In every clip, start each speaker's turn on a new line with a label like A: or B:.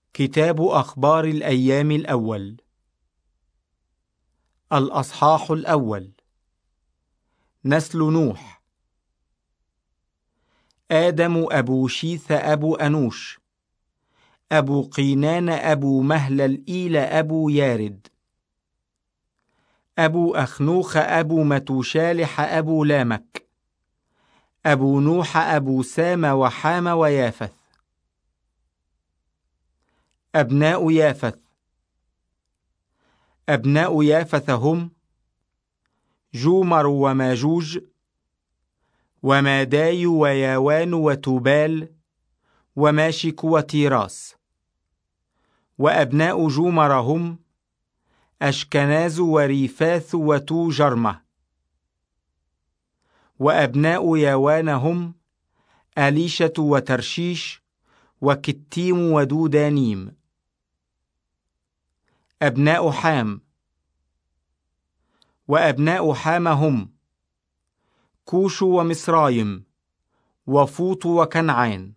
A: كتاب أخبار الأيام الأول. الأصحاح الأول. نسل نوح. آدم أبو شيث أبو أنوش، أبو قينان أبو مهللئيل أبو يارد، أبو أخنوخ أبو متوشالح أبو لامك، أبو نوح أبو سام وحام ويافث. أبناء يافث. أبناء يافث هم جومر وماجوج وماداي وياوان وتوبال وماشك وتيراس. وأبناء جومر هم أشكناز وريفاث وتوجرمة. وأبناء ياوان هم أليشة وترشيش وكتيم ودودانيم. أبناء حام. وأبناء حام هم كوش ومصرايم وفوط وكنعان.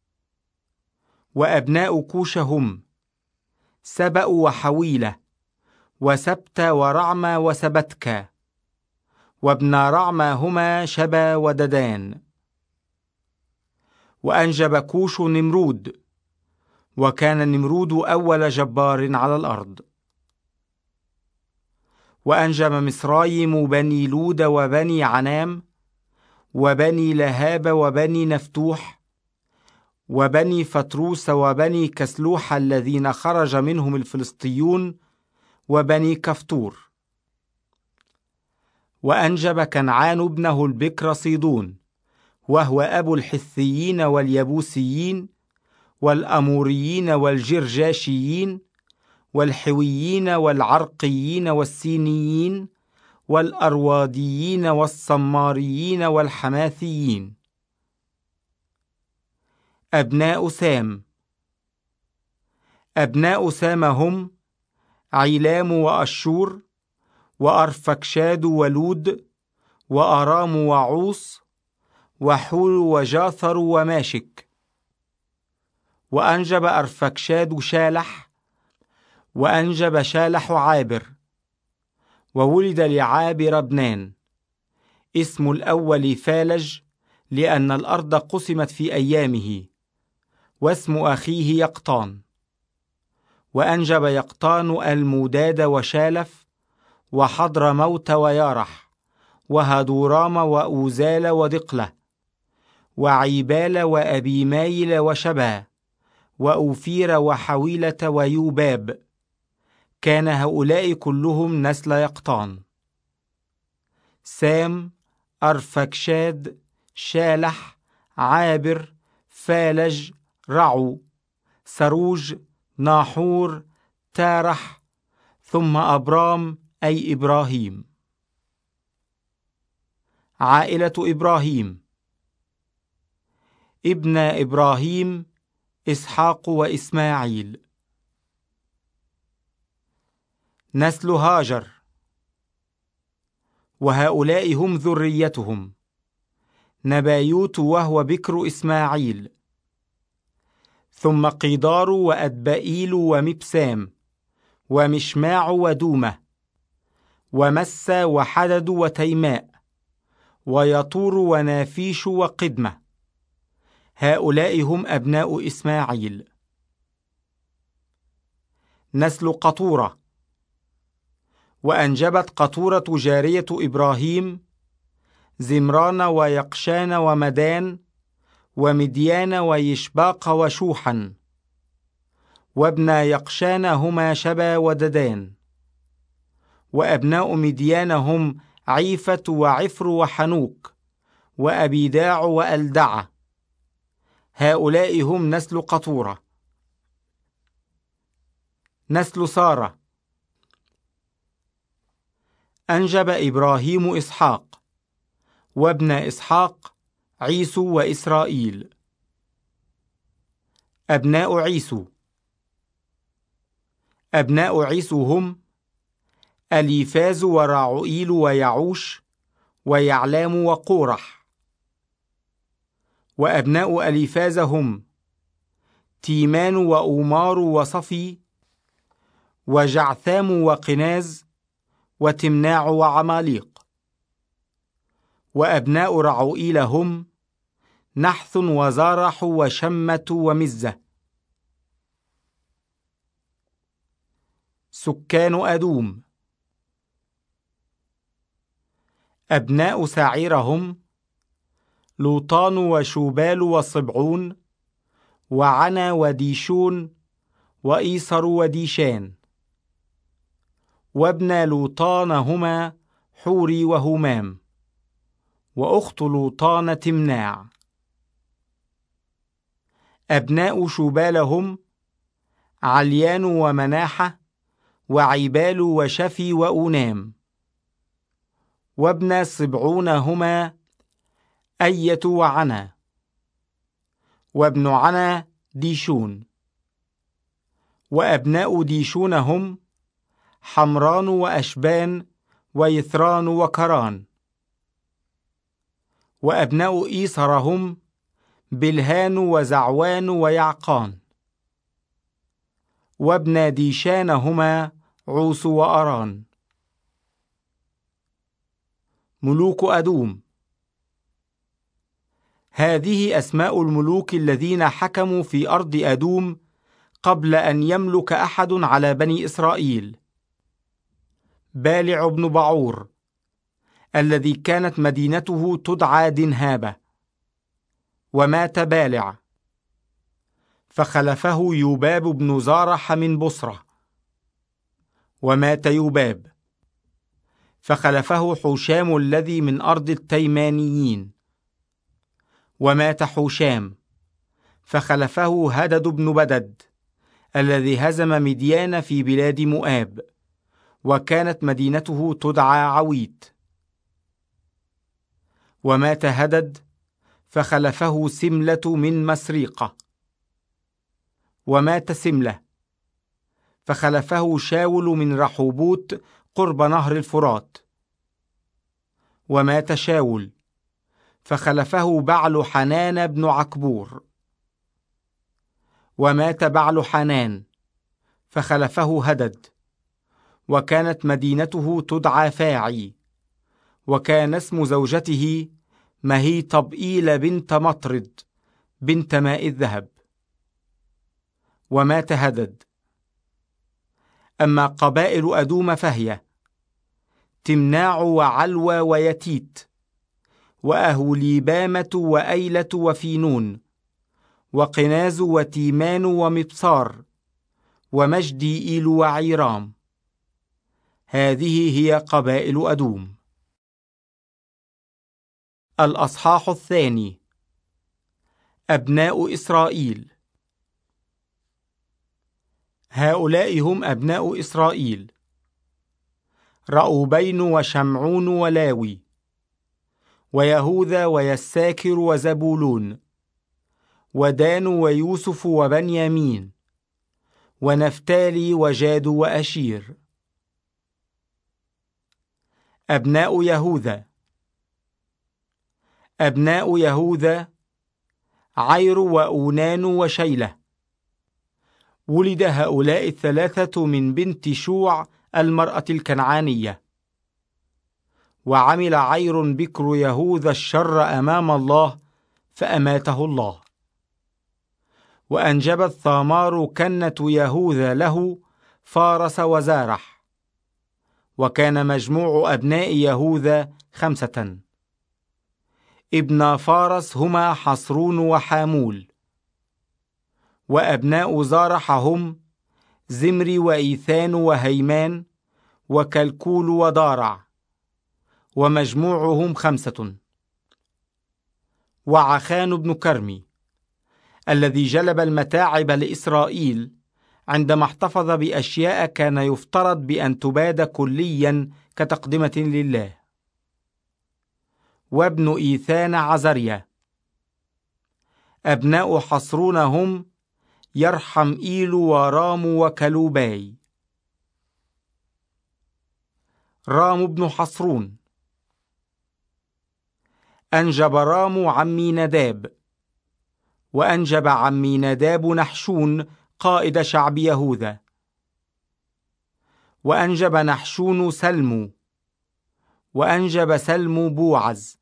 A: وأبناء كوش هم سبأ وحويلة وسبت ورعمة وسبتكا. وابن رعمة هما شبا وددان. وأنجب كوش نمرود، وكان نمرود أول جبار على الأرض. وأنجب مصرايم بني لود وبني عنام وبني لهاب وبني نفتوح وبني فتروس وبني كسلوح الذين خرج منهم الفلسطيون وبني كفتور. وأنجب كنعان ابنه البكر صيدون، وهو أبو الحثيين واليبوسيين والأموريين والجرجاشيين والحويين والعرقيين والسينيين والأرواديين والصماريين والحماثيين. أبناء سام. أبناء سام هم عيلام وأشور وأرفكشاد ولود وأرام وعوص وحول وجاثر وماشك. وأنجب أرفكشاد شالح، وأنجب شالح عابر. وولد لعابر ابنان، اسم الأول فالج لأن الأرض قسمت في أيامه، واسم أخيه يقطان. وأنجب يقطان الموداد وشالف وحضر موت ويارح وهدورام وأوزال ودقلة وعيبال وأبيمايل وشبا وأوفير وحويلة ويوباب. كان هؤلاء كلهم نسل يقطان. سام، أرفكشاد، شالح، عابر، فالج، رعو، سروج، ناحور، تارح، ثم أبرام أي إبراهيم. عائلة إبراهيم. ابن إبراهيم إسحاق وإسماعيل. نسل هاجر. وهؤلاء هم ذريتهم: نبايوت وهو بكر إسماعيل، ثم قيدار وأدبائيل ومبسام ومشماع ودومة ومسى وحدد وتيماء ويطور ونافيش وقدمة. هؤلاء هم أبناء إسماعيل. نسل قطورة. وأنجبت قطورة جارية إبراهيم زمران ويقشان ومدان ومديان ويشباق وشوحا. وابن يقشان هما شبا وددان. وأبناء مديان هم عيفة وعفر وحنوك وأبيداع وألدعة. هؤلاء هم نسل قطورة. نسل سارة. أنجب إبراهيم إسحاق، وابن إسحاق عيسو وإسرائيل. أبناء عيسو. أبناء عيسو هم أليفاز ورعوئيل ويعوش ويعلام وقورح. وأبناء أليفاز هم تيمان وأومار وصفي وجعثام وقناز وتمناع وعماليق. وأبناء رعوئيل هم نحث وزارح وشمة ومزة. سكان أدوم. أبناء ساعير هم لوطان وشوبال وصبعون وعنا وديشون وإيصر وديشان. وابن لوطان هما حوري وهمام، وأخت لوطان تمناع. أبناء شوبال هم عليان ومناحة وعيبال وشفي وأونام. وابن صبعون هما أية وعنا. وابن عنا ديشون. وأبناء ديشون هم حمران وأشبان ويثران وكران. وأبناء إيصر هم بلهان وزعوان ويعقان. وابن ديشان هما عوس وأران. ملوك أدوم. هذه أسماء الملوك الذين حكموا في أرض أدوم قبل أن يملك أحد على بني إسرائيل: بالع بن بعور الذي كانت مدينته تدعى دنهابة، ومات بالع، فخلفه يوباب بن زارح من بصرة، ومات يوباب، فخلفه حوشام الذي من أرض التيمانيين، ومات حوشام، فخلفه هدد بن بدد الذي هزم مديان في بلاد مؤاب، وكانت مدينته تدعى عويت. ومات هدد، فخلفه سملة من مسريقة، ومات سملة، فخلفه شاول من رحوبوت قرب نهر الفرات، ومات شاول، فخلفه بعل حنان بن عكبور، ومات بعل حنان، فخلفه هدد، وكانت مدينته تدعى فاعي، وكان اسم زوجته مهيطبئيل بنت مطرد بنت ماء الذهب. ومات هدد. أما قبائل أدوم فهي تمناع وعلوى ويتيت وأهوليبامة وأيلة وفينون وقناز وتيمان ومبصار ومجدي إيل وعيرام. هذه هي قبائل أدوم. الأصحاح الثاني. أبناء إسرائيل. هؤلاء هم أبناء إسرائيل: رأوبين وشمعون ولاوي، ويهوذا ويساكر وزبولون، ودان ويوسف وبنيامين، ونفتالي وجاد وأشير. أبناء يهوذا. أبناء يهوذا عير وأونان وشيلة. ولد هؤلاء الثلاثة من بنت شوع المرأة الكنعانية. وعمل عير بكر يهوذا الشر أمام الله، فأماته الله. وأنجبت ثامار كنة يهوذا له فارس وزارح. وكان مجموع أبناء يهوذا 5. ابن فارس هما حصرون وحامول. وأبناء زارح هم زمري وإيثان وهيمان وكلكول ودارع، ومجموعهم 5. وعخان بن كرمي الذي جلب المتاعب لإسرائيل عندما احتفظ بأشياء كان يفترض بأن تباد كليا كتقدمة لله. وابن إيثان عزريا. أبناء حصرون هم يرحم إيل ورام وكلوباي. رام بن حصرون. أنجب رام عمي نداب، وأنجب عمي ناداب نحشون قائد شعب يهوذا. وأنجب نحشون سلمو، وأنجب سلمو بوعز،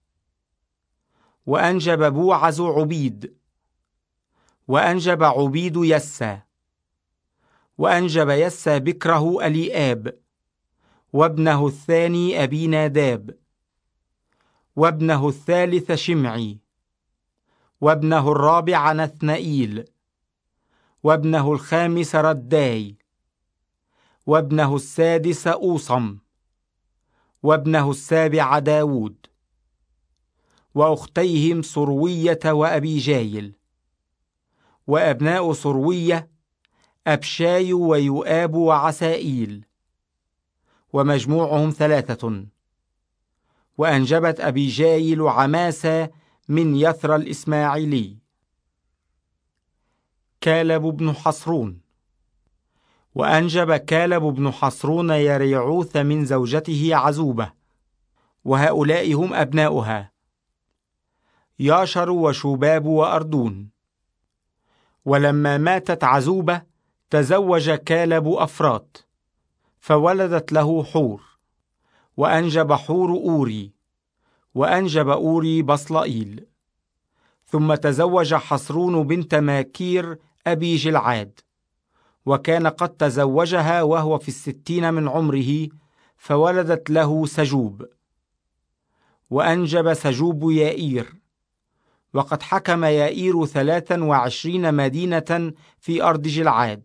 A: وأنجب بوعز عبيد، وأنجب عبيد يسى، وأنجب يسى بكره أليآب، وابنه الثاني أبي ناداب، وابنه الثالث شمعي، وابنه الرابع نثنائيل، وابنه الخامس رداي، وابنه السادس أوصم، وابنه السابع داود، وأختيهم صروية وأبيجايل. وأبناء صروية أبشاي ويؤاب وعسائيل، ومجموعهم 3. وأنجبت أبيجايل عماسة من يثرى الإسماعيلي. كالب بن حصرون. وأنجب كالب بن حصرون يريعوث من زوجته عزوبة، وهؤلاء هم أبناؤها: ياشر وشوباب وأردون. ولما ماتت عزوبة تزوج كالب أفراط، فولدت له حور، وأنجب حور أوري، وأنجب أوري بصلائيل. ثم تزوج حصرون بنت ماكير أبي جلعاد، وكان قد تزوجها وهو في 60 من عمره، فولدت له سجوب. وأنجب سجوب يائير، وقد حكم يائير 23 مدينة في أرض جلعاد.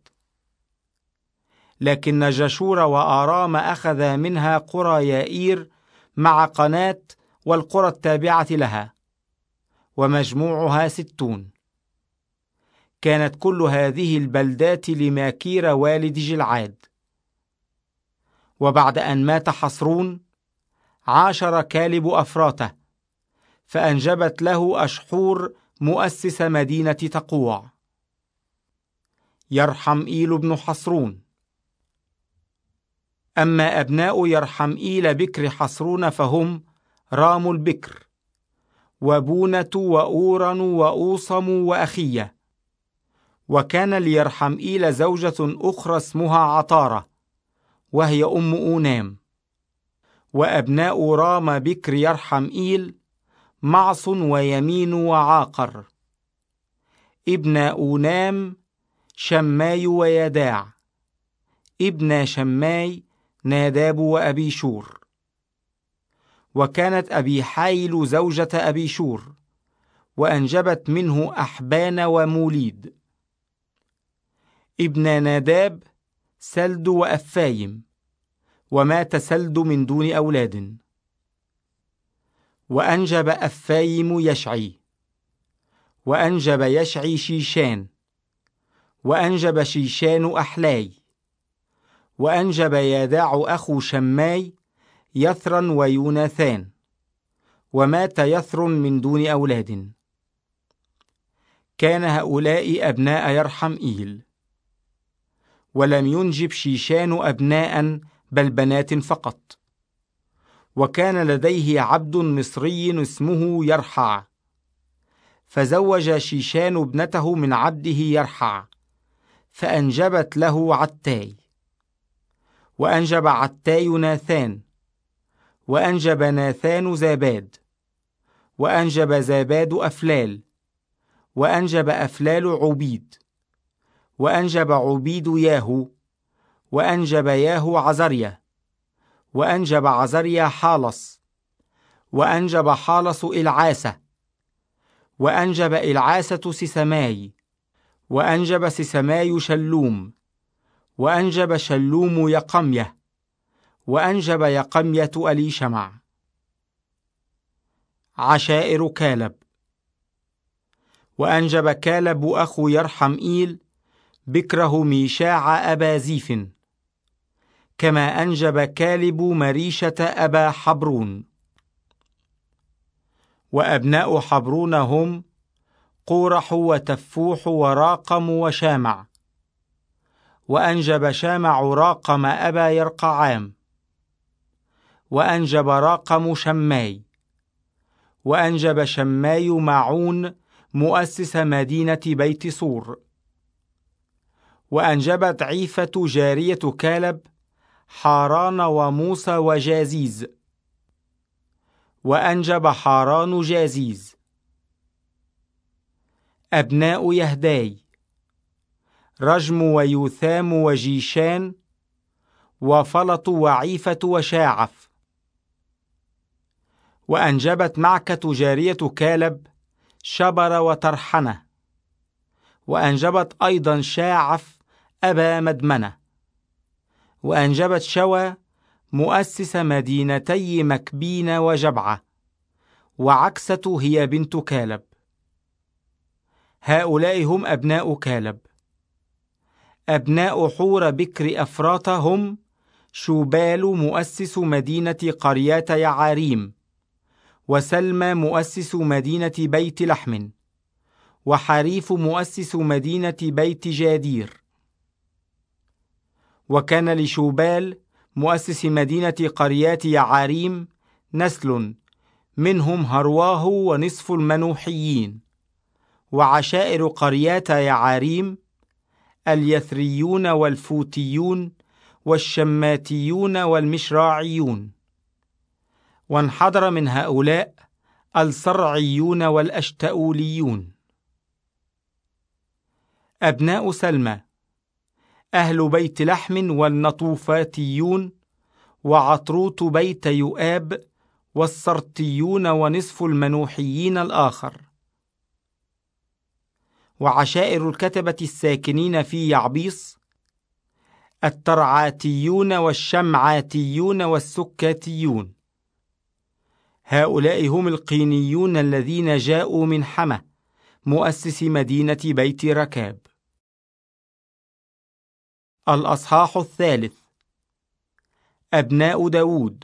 A: لكن جشور وآرام أخذ منها قرى يائير مع قناة والقرى التابعة لها، ومجموعها 60. كانت كل هذه البلدات لماكير والد جلعاد. وبعد أن مات حصرون عاشر كالب أفراته، فأنجبت له أشحور مؤسس مدينة تقوع. يرحمئيل بن حصرون. أما أبناء يرحمئيل بكر حصرون فهم رام البكر، وبونة وأورن وأوصم وأخية. وكان ليرحمئيل زوجة أخرى اسمها عطارة، وهي أم أونام. وأبناء رام بكر يرحمئيل معص ويمين وعاقر. ابن أونام شماي ويداع. ابن شماي ناداب وأبيشور. وكانت أبيحايل زوجة أبيشور، وأنجبت منه أحبان وموليد. ابن ناداب سلد وأفايم، ومات سلد من دون أولاد. وأنجب أفايم يشعي، وأنجب يشعي شيشان، وأنجب شيشان أحلاي. وأنجب يداع أخو شماي يثرا ويوناثان، ومات يثر من دون أولاد. كان هؤلاء أبناء يرحمئيل. ولم ينجب شيشان أبناء بل بنات فقط. وكان لديه عبد مصري اسمه يرحع، فزوج شيشان ابنته من عبده يرحع، فأنجبت له عتاي. وأنجب عتاي ناثان، وأنجب ناثان زاباد، وأنجب زاباد أفلال، وأنجب أفلال عبيد، وأنجب عبيد ياهو، وأنجب ياهو عزريا، وأنجب عزريا حالص، وأنجب حالص إلعاسة، وأنجب إلعاسة سسماي، وأنجب سسماي شلوم، وأنجب شلوم يقمية، وأنجب يقمية أليشمع. عشائر كالب. وأنجب كالب أخو يرحمئيل بكره ميشاع أبا زيف، كما أنجب كالب مريشة أبا حبرون. وأبناء حبرون هم قورح وتفوح وراقم وشامع. وأنجب شامع راقم أبا يرقعام، وأنجب راقم شماي، وأنجب شماي معون مؤسس مدينة بيت صور. وأنجبت عيفة جارية كالب حاران وموسى وجازيز. وأنجب حاران جازيز. أبناء يهداي: رجم ويوثام وجيشان وفلط وعيفة وشاعف. وأنجبت معكة جارية كالب شبر وترحنة. وأنجبت أيضا شاعف أبا مدمنة. وأنجبت شوى مؤسس مدينتي مكبين وجبعة، وعكسة هي بنت كالب. هؤلاء هم أبناء كالب. أبناء حور بكر أفراط هم: شوبال مؤسس مدينة قريات يعاريم، وسلمى مؤسس مدينة بيت لحم، وحريف مؤسس مدينة بيت جادير. وكان لشوبال مؤسس مدينة قريات يعاريم نسل، منهم هرواه ونصف المنوحيين. وعشائر قريات يعاريم: اليثريون والفوتيون والشماتيون والمشراعيون. وانحدر من هؤلاء الصرعيون والأشتؤوليون. أبناء سلمى: أهل بيت لحم والنطوفاتيون، وعطروت بيت يؤاب، والسرطيون ونصف المنوحيين الآخر. وعشائر الكتبة الساكنين في يعبيص: الترعاتيون والشمعاتيون والسكاتيون. هؤلاء هم القينيون الذين جاءوا من حمى مؤسس مدينة بيت ركاب. الأصحاح 3. أبناء داود.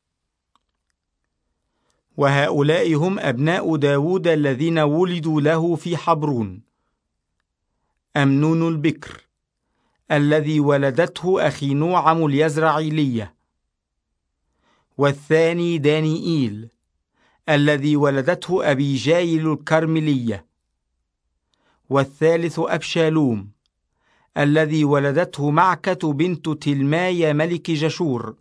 A: وهؤلاء هم أبناء داود الذين ولدوا له في حبرون: أمنون البكر الذي ولدته أخينوعم اليزرعيلية، والثاني دانيئيل الذي ولدته أبيجايل الكرملية، والثالث أبشالوم الذي ولدته معكة بنت تلماي ملك جشور،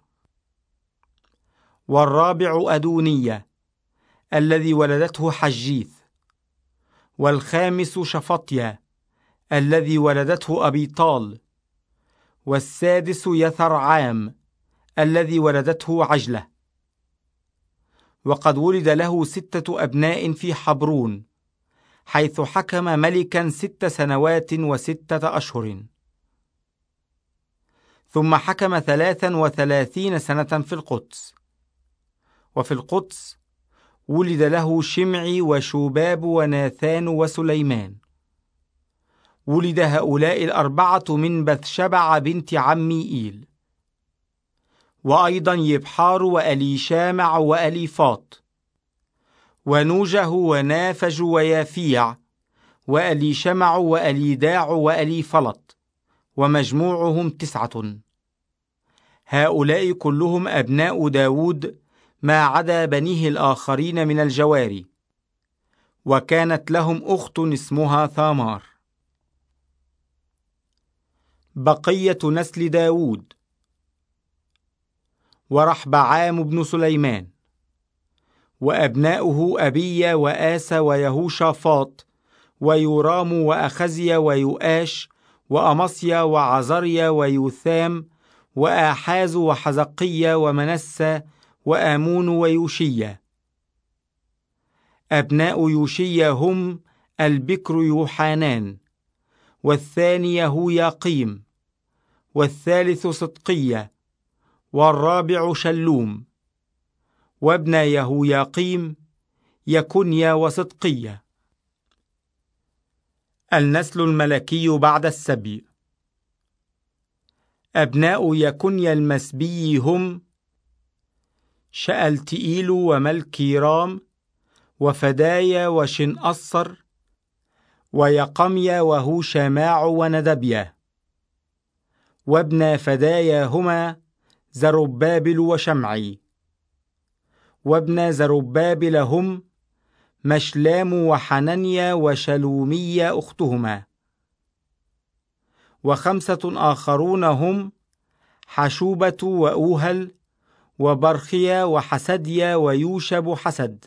A: والرابع أدونية الذي ولدته حجيث، والخامس شفطيا الذي ولدته أبيطال، والسادس يثرعام الذي ولدته عجلة. وقد ولد له 6 أبناء في حبرون، حيث حكم ملكا 6 سنوات و6 أشهر. ثم حكم 33 سنة في القدس. وفي القدس ولد له شمعي وشوباب وناثان وسليمان. ولد هؤلاء 4 من بثشبع بنت عميئيل، وأيضا يبحار وأليشامع وأليفاط، ونوجه ونافج ويافيع وأليشمع وأليداع وأليفلط، ومجموعهم 9. هؤلاء كلهم أبناء داود ما عدا بنيه الآخرين من الجواري. وكانت لهم أخت اسمها ثامار. بقية نسل داود: ورحبعام بن سليمان، وأبناؤه أبيا وآسى ويهوشافاط ويورام وأخزيا ويؤاش وأمصيا وعزريا ويوثام وآحاز وحزقيا ومنسى وآمون ويوشيا. أبناء يوشيا هم: البكر يوحانان، والثاني يهوياقيم، والثالث صدقية، والرابع شلوم. وابن يهوياقيم يكنيا وصدقية. النسل الملكي بعد السبي. أبناء يكنيا المسبي هم: شألتئيل وملكيرام وفدايا وشنأصر ويقميا وهوشماع وندبيا. وابن فدايا هما زربابل وشمعي. وابن زربابل هم: مشلام وحننيا وشلومية أختهما. 5 آخرون هم حشوبة وأوهل وبرخيا وحسديا ويوشب حسد.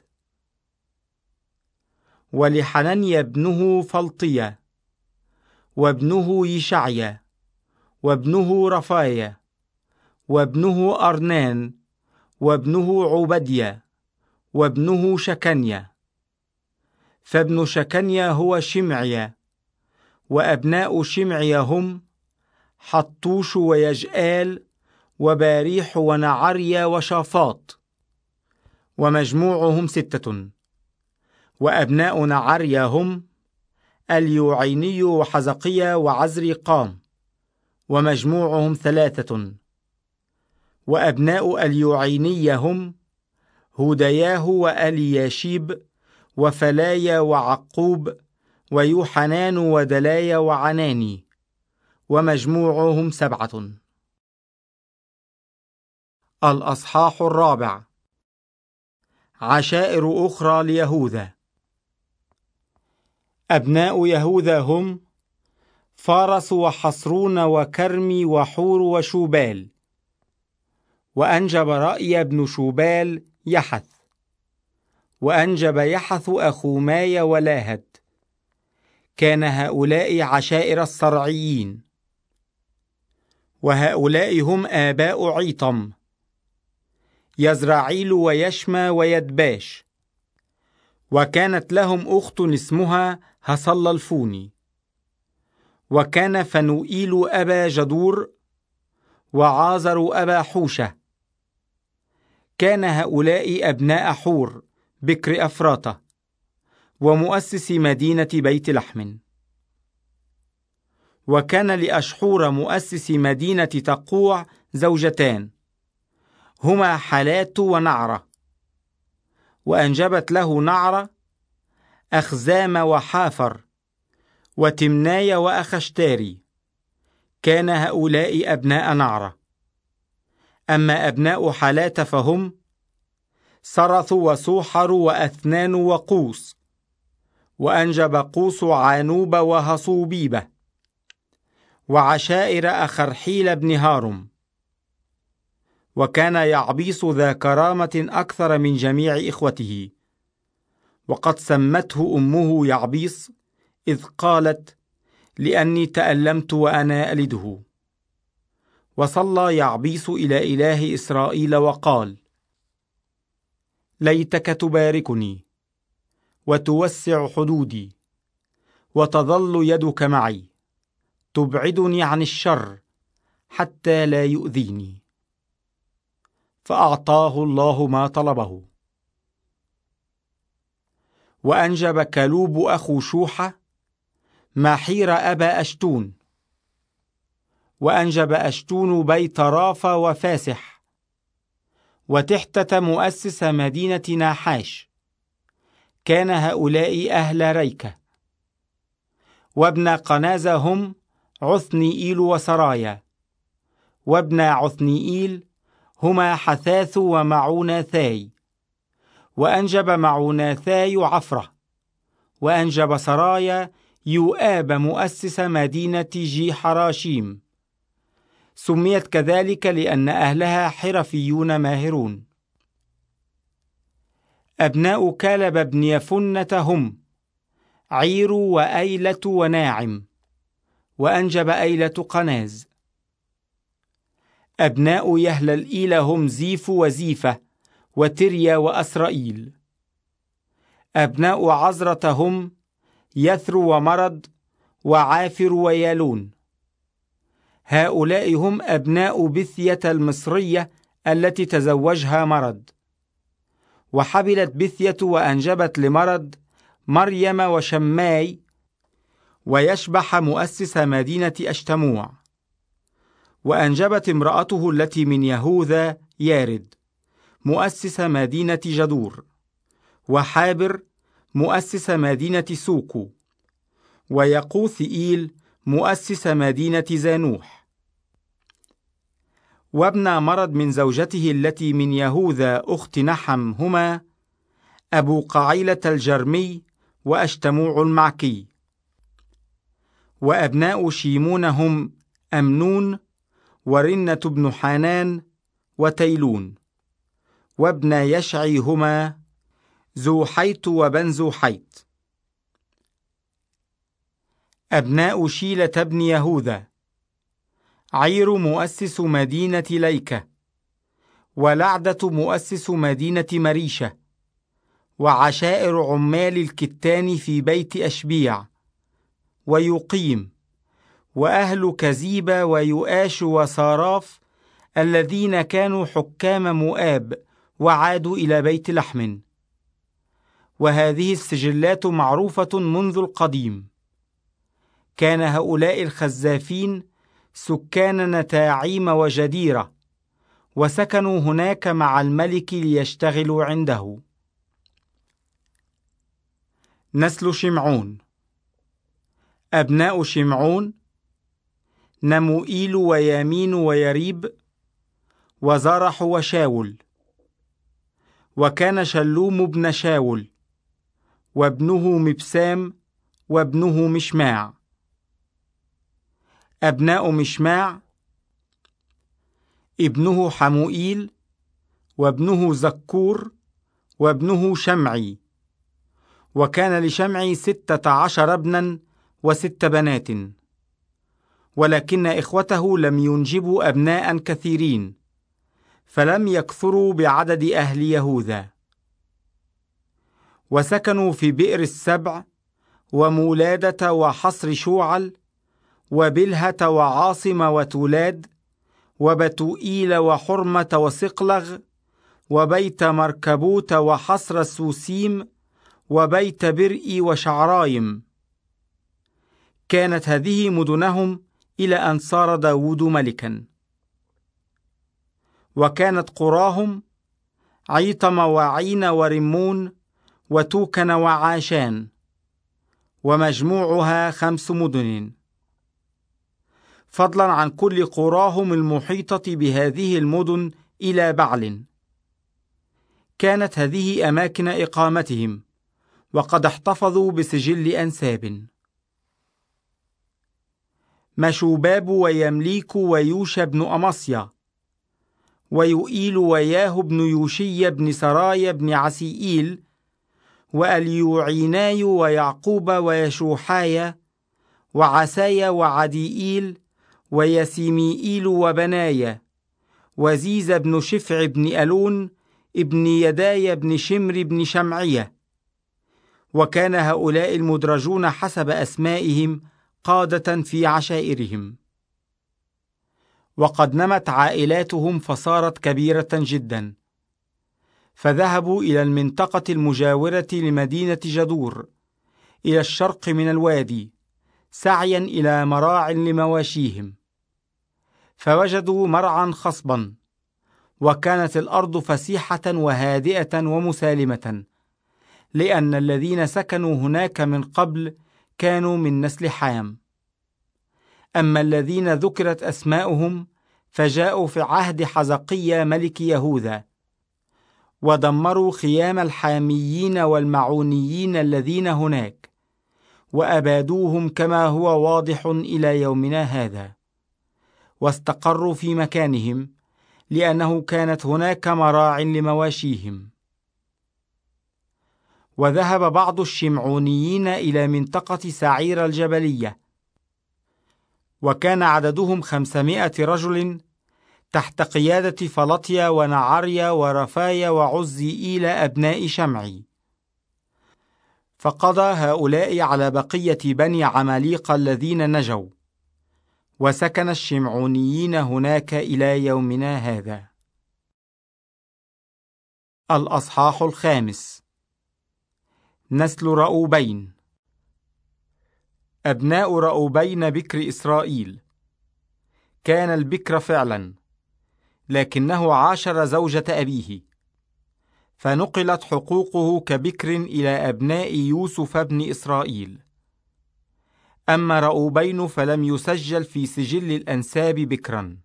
A: ولحننيا ابنه فلطيا وابنه يشعيا وابنه رفايا وابنه أرنان وابنه عبديا وابنه شكنيا. فابن شكنيا هو شمعيا. وأبناء شمعيا هم حطوش ويجآل وباريح ونعريا وشافاط، ومجموعهم 6. وأبناء نعريا هم اليوعيني وحزقيا وعزريقام، ومجموعهم 3. وأبناء اليوعيني هم هودياه وألياشيب وفلايا وعقوب ويوحنان ودلايا وعناني، ومجموعهم 7. الأصحاح 4. عشائر أخرى ليهوذا. أبناء يهوذا هم فارس وحصرون وكرمي وحور وشوبال. وأنجب رأي بن شوبال يحث. وأنجب يحث أخو مايا ولاهت. كان هؤلاء عشائر الصرعيين. وهؤلاء هم آباء عيطم: يزرعيل ويشمى ويدباش. وكانت لهم أخت اسمها هصل الفوني. وكان فنوئيل أبا جدور وعازر أبا حوشة. كان هؤلاء أبناء حور بكر أفراطة ومؤسس مدينة بيت لحم. وكان لأشحور مؤسس مدينة تقوع زوجتان، هما حلات ونعرة. وأنجبت له نعرة أخزام وحافر وتمناي وأخشتاري. كان هؤلاء أبناء نعرة. أما أبناء حلات فهم سرث وسوحر وأثنان وقوس. وأنجب قوس عنوب وهصوبيبة وعشائر أخرحيل بن هارم. وكان يعبيص ذا كرامة أكثر من جميع إخوته، وقد سمته أمه يعبيص إذ قالت: لأني تألمت وأنا ألده. وصلى يعبيص إلى إله إسرائيل وقال: ليتك تباركني وتوسع حدودي، وتظل يدك معي، تبعدني عن الشر حتى لا يؤذيني. فأعطاه الله ما طلبه. وأنجب كلوب أخو شوحة محير أبا أشتون. وأنجب أشتون بيت رافا وفاسح وتحتة مؤسس مدينة ناحاش. كان هؤلاء أهل ريكة. وابن قنازة هم عثنيئيل وسرايا. وابن عثنيئيل هما حثاث ومعوناثاي. وأنجب معوناثاي عفرة. وأنجب سرايا يؤاب مؤسس مدينة جي حراشيم. سميت كذلك لأن أهلها حرفيون ماهرون. أبناء كالب بن يفنة هم عير وأيلة وناعم. وأنجب أيلة قناز. أبناء يهللئيل هم زيف وزيفة وتريا وأسرائيل. أبناء عزرة هم يثر ومرد وعافر ويالون. هؤلاء هم أبناء بثية المصرية التي تزوجها مرد. وحبلت بثية وأنجبت لمرد مريم وشماي ويشبح مؤسس مدينة أشتموع. وأنجبت امرأته التي من يهوذا يارد مؤسس مدينة جدور، وحابر مؤسس مدينة سوكو، ويقوثئيل مؤسس مدينة زانوح. وابن مرد من زوجته التي من يهوذا أخت نحم هما أبو قعيلة الجرمي وأشتموع المعكي. وأبناء شيمون هم أمنون ورنة بن حانان وتيلون. وابن يشعي هما زوحيت وبن زوحيت. أبناء شيلة بن يهوذا عير مؤسس مدينة ليكة، ولعدة مؤسس مدينة مريشة، وعشائر عمال الكتان في بيت أشبيع، ويقيم، وأهل كزيب ويؤاش وصاراف الذين كانوا حكام مؤاب وعادوا إلى بيت لحم. وهذه السجلات معروفة منذ القديم. كان هؤلاء الخزافين سكان نتاعيم وجديرة، وسكنوا هناك مع الملك ليشتغلوا عنده. نسل شمعون. أبناء شمعون نموئيل ويامين ويريب وزرح وشاول. وكان شلوم ابن شاول وابنه مبسام وابنه مشماع. أبناء مشماع ابنه حموئيل وابنه زكور وابنه شمعي. وكان لشمعي 16 ابنا و6 بنات، ولكن إخوته لم ينجبوا أبناء كثيرين، فلم يكثروا بعدد أهل يهوذا. وسكنوا في بئر السبع ومولادة وحصر شوعل وبلهة وعاصم وتولاد وبتوئيل وحرمة وصقلغ وبيت مركبوت وحصر سوسيم وبيت برئي وشعرايم. كانت هذه مدنهم إلى أن صار داود ملكا. وكانت قراهم عيطم وعين ورمون وتوكن وعاشان، ومجموعها 5 مدن، فضلا عن كل قراهم المحيطة بهذه المدن إلى بعل. كانت هذه أماكن إقامتهم، وقد احتفظوا بسجل أنساب. مشوباب ويمليك ويوشى بن أمصيا ويؤيل وياه بن يوشي بن سرايا بن عسيئيل وأليوعيناي ويعقوب ويشوحايا وعسايا وعديئيل ويسيميئيل وبنايا وزيز بن شفع بن ألون ابن يداي بن شمر بن شمعية. وكان هؤلاء المدرجون حسب أسمائهم قادة في عشائرهم. وقد نمت عائلاتهم فصارت كبيرة جدا، فذهبوا إلى المنطقة المجاورة لمدينة جدور إلى الشرق من الوادي سعيا إلى مراع لمواشيهم، فوجدوا مرعا خصبا، وكانت الأرض فسيحة وهادئة ومسالمة، لأن الذين سكنوا هناك من قبل كانوا من نسل حام. أما الذين ذكرت أسماؤهم فجاءوا في عهد حزقيا ملك يهوذا، ودمروا خيام الحاميين والمعونيين الذين هناك، وأبادوهم كما هو واضح إلى يومنا هذا، واستقروا في مكانهم لأنه كانت هناك مراع لمواشيهم. وذهب بعض الشمعونيين إلى منطقة سعير الجبلية، وكان عددهم 500 رجل تحت قيادة فلطيا ونعريا ورفايا وعزيئيل أبناء شمعي. فقضى هؤلاء على بقية بني عماليق الذين نجوا، وسكن الشمعونيين هناك إلى يومنا هذا. الأصحاح 5. نسل رأوبين. أبناء رأوبين بكر إسرائيل. كان البكر فعلا، لكنه عاشر زوجة أبيه، فنقلت حقوقه كبكر إلى أبناء يوسف بن إسرائيل. أما رأوبين فلم يسجل في سجل الأنساب بكرا.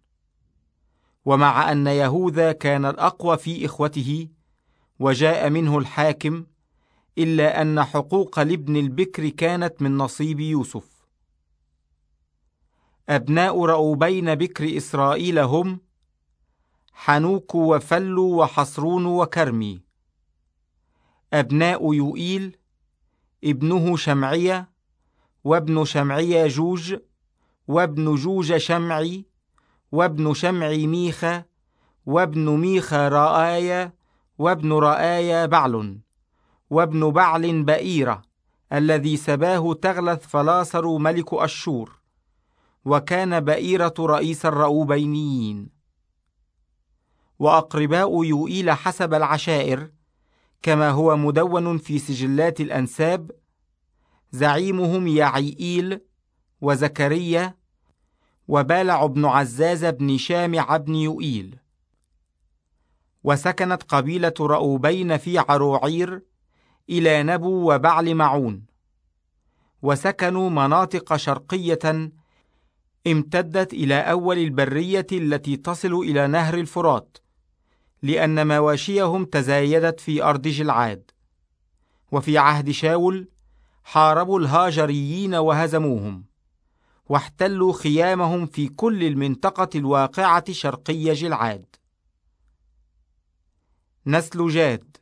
A: ومع أن يهوذا كان الأقوى في إخوته، وجاء منه الحاكم إلا أن حقوق الابن البكر كانت من نصيب يوسف. أبناء رأوبين بكر إسرائيل هم حنوك وفلو وحصرون وكرمي. أبناء يوئيل ابنه شمعية، وابن شمعية جوج، وابن جوج شمعي، وابن شمعي ميخا، وابن ميخا رآيا، وابن رآيا بعل، وابن بعل بئيرة الذي سباه تغلث فلاصر ملك أشور، وكان بئيرة رئيس الرأوبينيين. وأقرباء يوئيل حسب العشائر كما هو مدون في سجلات الأنساب: زعيمهم يعيئيل وزكريا وبالع بن عزاز بن شامع بن يوئيل. وسكنت قبيلة رأوبين في عروعير إلى نبو وبعل معون، وسكنوا مناطق شرقية امتدت إلى أول البرية التي تصل إلى نهر الفرات، لأن مواشيهم تزايدت في أرض جلعاد. وفي عهد شاول حاربوا الهاجريين وهزموهم، واحتلوا خيامهم في كل المنطقة الواقعة شرقي جلعاد. نسل جاد.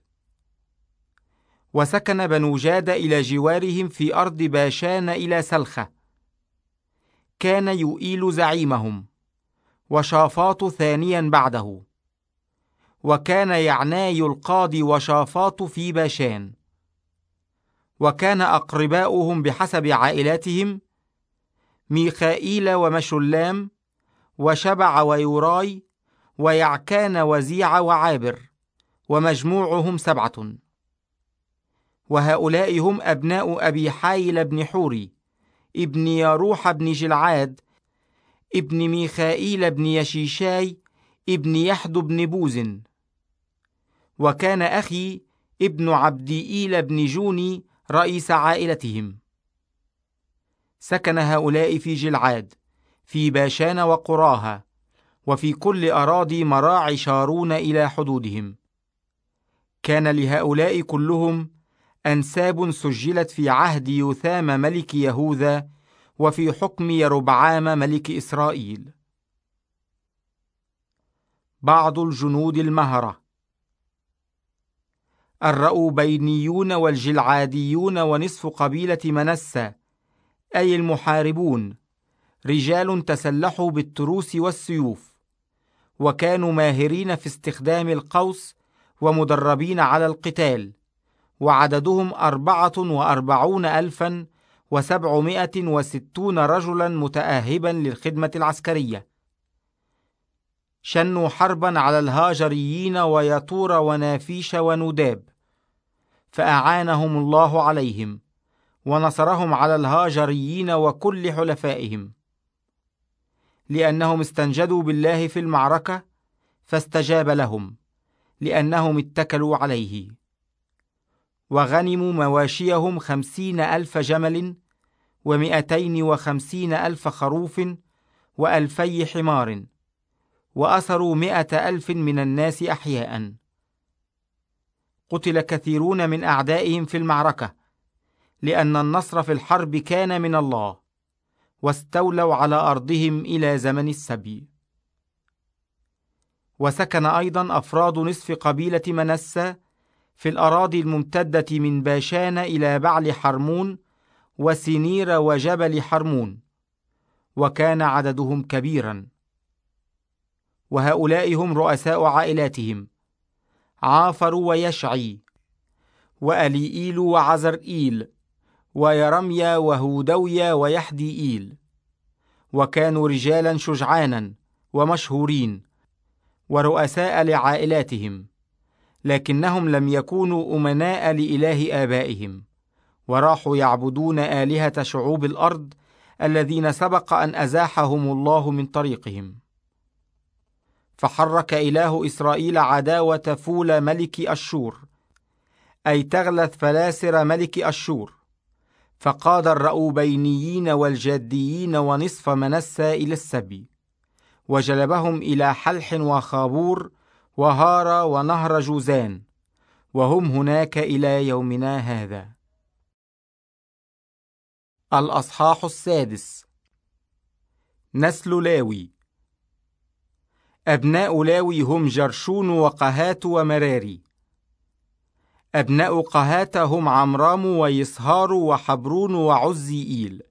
A: وسكن بنو جاد إلى جوارهم في أرض باشان إلى سلخة. كان يوئيل زعيمهم، وشافاط ثانيا بعده، وكان يعناي القاضي وشافاط في باشان. وكان أقرباؤهم بحسب عائلاتهم: ميخائيل ومشلام وشبع ويوراي ويعكان وزيع وعابر، ومجموعهم 7. وهؤلاء هم أبناء أبي حايل بن حوري ابن يروح بن جلعاد ابن ميخائيل بن يشيشاي ابن يحد بن بوز. وكان أخي ابن عبديئيل بن جوني رئيس عائلتهم. سكن هؤلاء في جلعاد، في باشان وقراها، وفي كل أراضي مراعي شارون إلى حدودهم. كان لهؤلاء كلهم أنساب سجلت في عهد يوثام ملك يهوذا وفي حكم يربعام ملك إسرائيل. بعض الجنود المهرة: الرأوبينيون والجلعاديون ونصف قبيلة منسى، أي المحاربون، رجال تسلحوا بالتروس والسيوف، وكانوا ماهرين في استخدام القوس ومدربين على القتال، وعددهم 44,760 رجلا متأهبا للخدمة العسكرية. شنوا حربا على الهاجريين ويطور ونافيش ونداب، فأعانهم الله عليهم، ونصرهم على الهاجريين وكل حلفائهم، لأنهم استنجدوا بالله في المعركة فاستجاب لهم، لأنهم اتكلوا عليه. وغنموا مواشيهم 50,000 جمل، 250,000 خروف، و2,000 حمار، وأسروا 100,000 من الناس أحياء. قتل كثيرون من أعدائهم في المعركة، لأن النصر في الحرب كان من الله، واستولوا على أرضهم إلى زمن السبي. وسكن أيضا أفراد نصف قبيلة منسى في الأراضي الممتدة من باشان إلى بعل حرمون وسنير وجبل حرمون، وكان عددهم كبيرا. وهؤلاء هم رؤساء عائلاتهم: عافر ويشعي وأليئيل وعزرئيل ويرميا وهودويا ويحديئيل. وكانوا رجالا شجعانا ومشهورين ورؤساء لعائلاتهم، لكنهم لم يكونوا أمناء لإله آبائهم، وراحوا يعبدون آلهة شعوب الأرض الذين سبق أن أزاحهم الله من طريقهم. فحرك إله إسرائيل عداوة فول ملك أشور، أي تغلث فلاسر ملك أشور، فقاد الرأوبينيين والجاديين ونصف منسى إلى السبي، وجلبهم إلى حلح وخابور وهارة ونهر جوزان، وهم هناك إلى يومنا هذا. الأصحاح 6. نسل لاوي. أبناء لاوي هم جرشون وقهات ومراري. أبناء قهات هم عمرام ويصهار وحبرون وعزيئيل.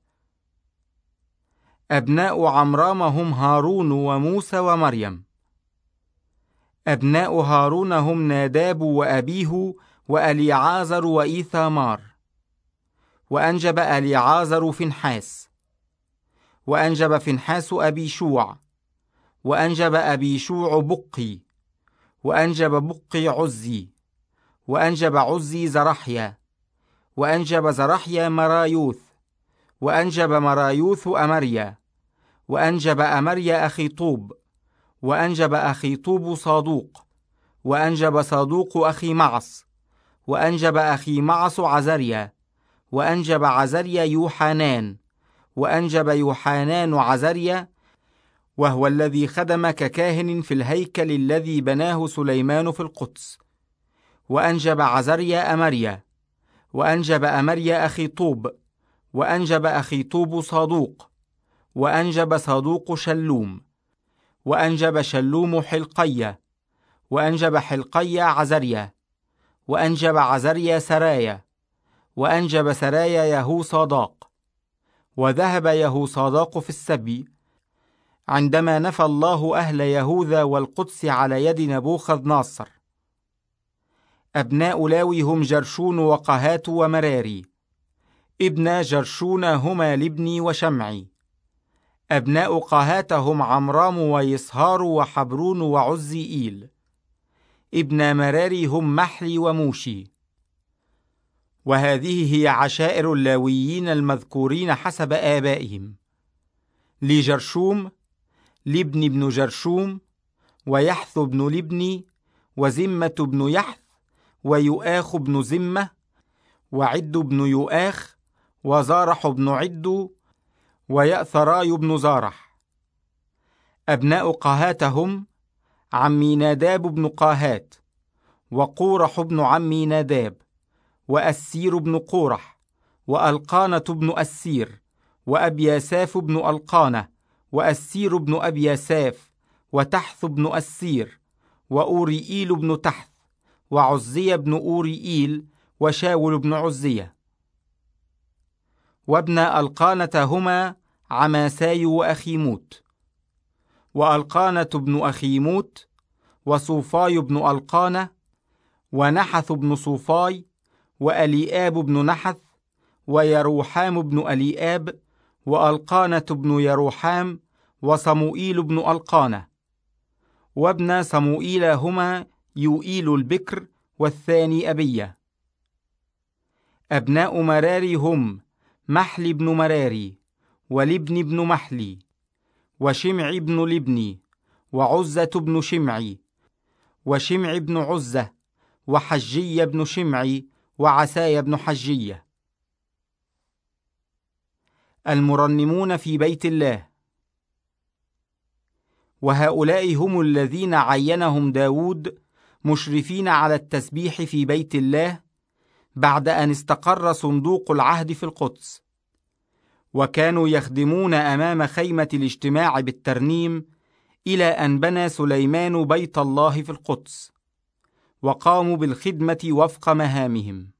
A: أبناء عمرام هم هارون وموسى ومريم. أبناء هارون هم ناداب وأبيه وأليعازر وإيثامار. وأنجب أليعازر فنحاس. وأنجب فنحاس أبيشوع. وأنجب أبيشوع بقي. وأنجب بقي عزي. وأنجب عزي زرحيا. وأنجب زرحيا مرايوث. وأنجب مرايوث أمريا. وأنجب أمريا أخيطوب. وأنجب أخيطوب صادوق. وأنجب صادوق أخي معص. وأنجب أخي معص عزريا. وأنجب عزريا يوحانان. وأنجب يوحانان عزريا، وهو الذي خدم ككاهن في الهيكل الذي بناه سليمان في القدس. وأنجب عزريا أمريا. وأنجب أمريا أخيطوب. وأنجب أخيطوب صادوق. وأنجب صادوق شلوم. وأنجب شلوم حلقية. وأنجب حلقية عزريا. وأنجب عزريا سرايا. وأنجب سرايا يهوصاداق. وذهب يهوصاداق في السبي عندما نفى الله أهل يهوذا والقدس على يد نبوخذ ناصر. أبناء لاوي هم جرشون وقهات ومراري. ابن جرشون هما لبني وشمعي. أبناء قهات هم عمرام ويصهار وحبرون وعزيئيل. ابن مراري هم محلي وموشي. وهذه هي عشائر اللاويين المذكورين حسب آبائهم: لجرشوم لبني بن جرشوم، ويحث بن لبني، وزمة بن يحث، ويؤاخ بن زمة، وعد بن يؤاخ، وزارح بن عد، ويأثراي بن زارح. أبناء قهات هم عمي ناداب بن قاهات، وقورح بن عمي ناداب، وأسير بن قورح، وألقانة بن أسير، وأبياساف بن ألقانة، وأسير بن أبياساف، وتحث بن أسير، وأوريئيل بن تحث، وعزية بن أوريئيل، وشاول بن عزية. وابن ألقانة هما عماساي وأخيموت. وألقانة بن أخيموت، وصوفاي بن ألقانة، ونحث بن صوفاي، وأليآب بن نحث، ويروحام بن أليآب، وألقانة بن يروحام، وصموئيل بن ألقانة. وابن صموئيل هما يوئيل البكر والثاني أبية. أبناء مراري هم محلي بن مراري، ولبني بن محلي، وشمعي بن لبني، وعزة بن شمعي، وشمعي بن عزة، وحجي بن شمعي، وعساي بن حجية. المرنمون في بيت الله. وهؤلاء هم الذين عينهم داود مشرفين على التسبيح في بيت الله بعد أن استقر صندوق العهد في القدس. وكانوا يخدمون أمام خيمة الاجتماع بالترنيم إلى أن بنى سليمان بيت الله في القدس، وقاموا بالخدمة وفق مهامهم.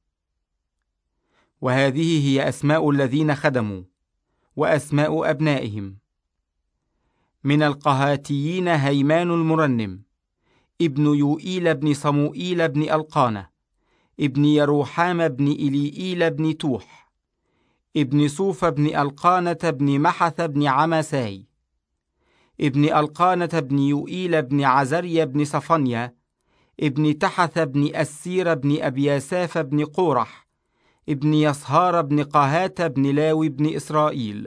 A: وهذه هي أسماء الذين خدموا وأسماء أبنائهم: من القهاتيين هيمان المرنم، ابن يوئيل بن صموئيل بن ألقانة، ابن يروحام بن إليئيل بن توح، ابن صوف بن ألقانة بن محث بن عمساي، ابن ألقانة بن يوئيل بن عزريا بن صفنيا، ابن تحث بن أسير بن أبياساف بن قورح، ابن يصهار بن قهات بن لاوي بن إسرائيل.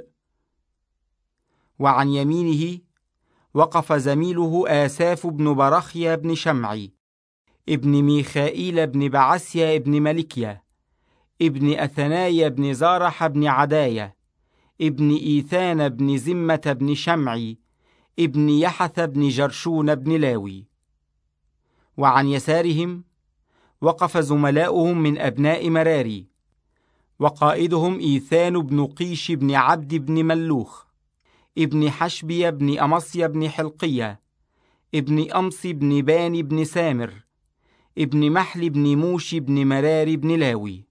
A: وعن يمينه وقف زميله آساف بن برخيا بن شمعي، ابن ميخائيل بن بعسيا بن ملكيا، ابن أثنايا بن زارح بن عدايا، ابن إيثان بن زمة بن شمعي، ابن يحث بن جرشون بن لاوي. وعن يسارهم وقف زملاؤهم من أبناء مراري، وقائدهم إيثان بن قيش بن عبد بن ملوخ، ابن حشبي بن أمصي بن حلقية، ابن أمص بن باني بن سامر، ابن محل بن موشي بن مرار بن لاوي.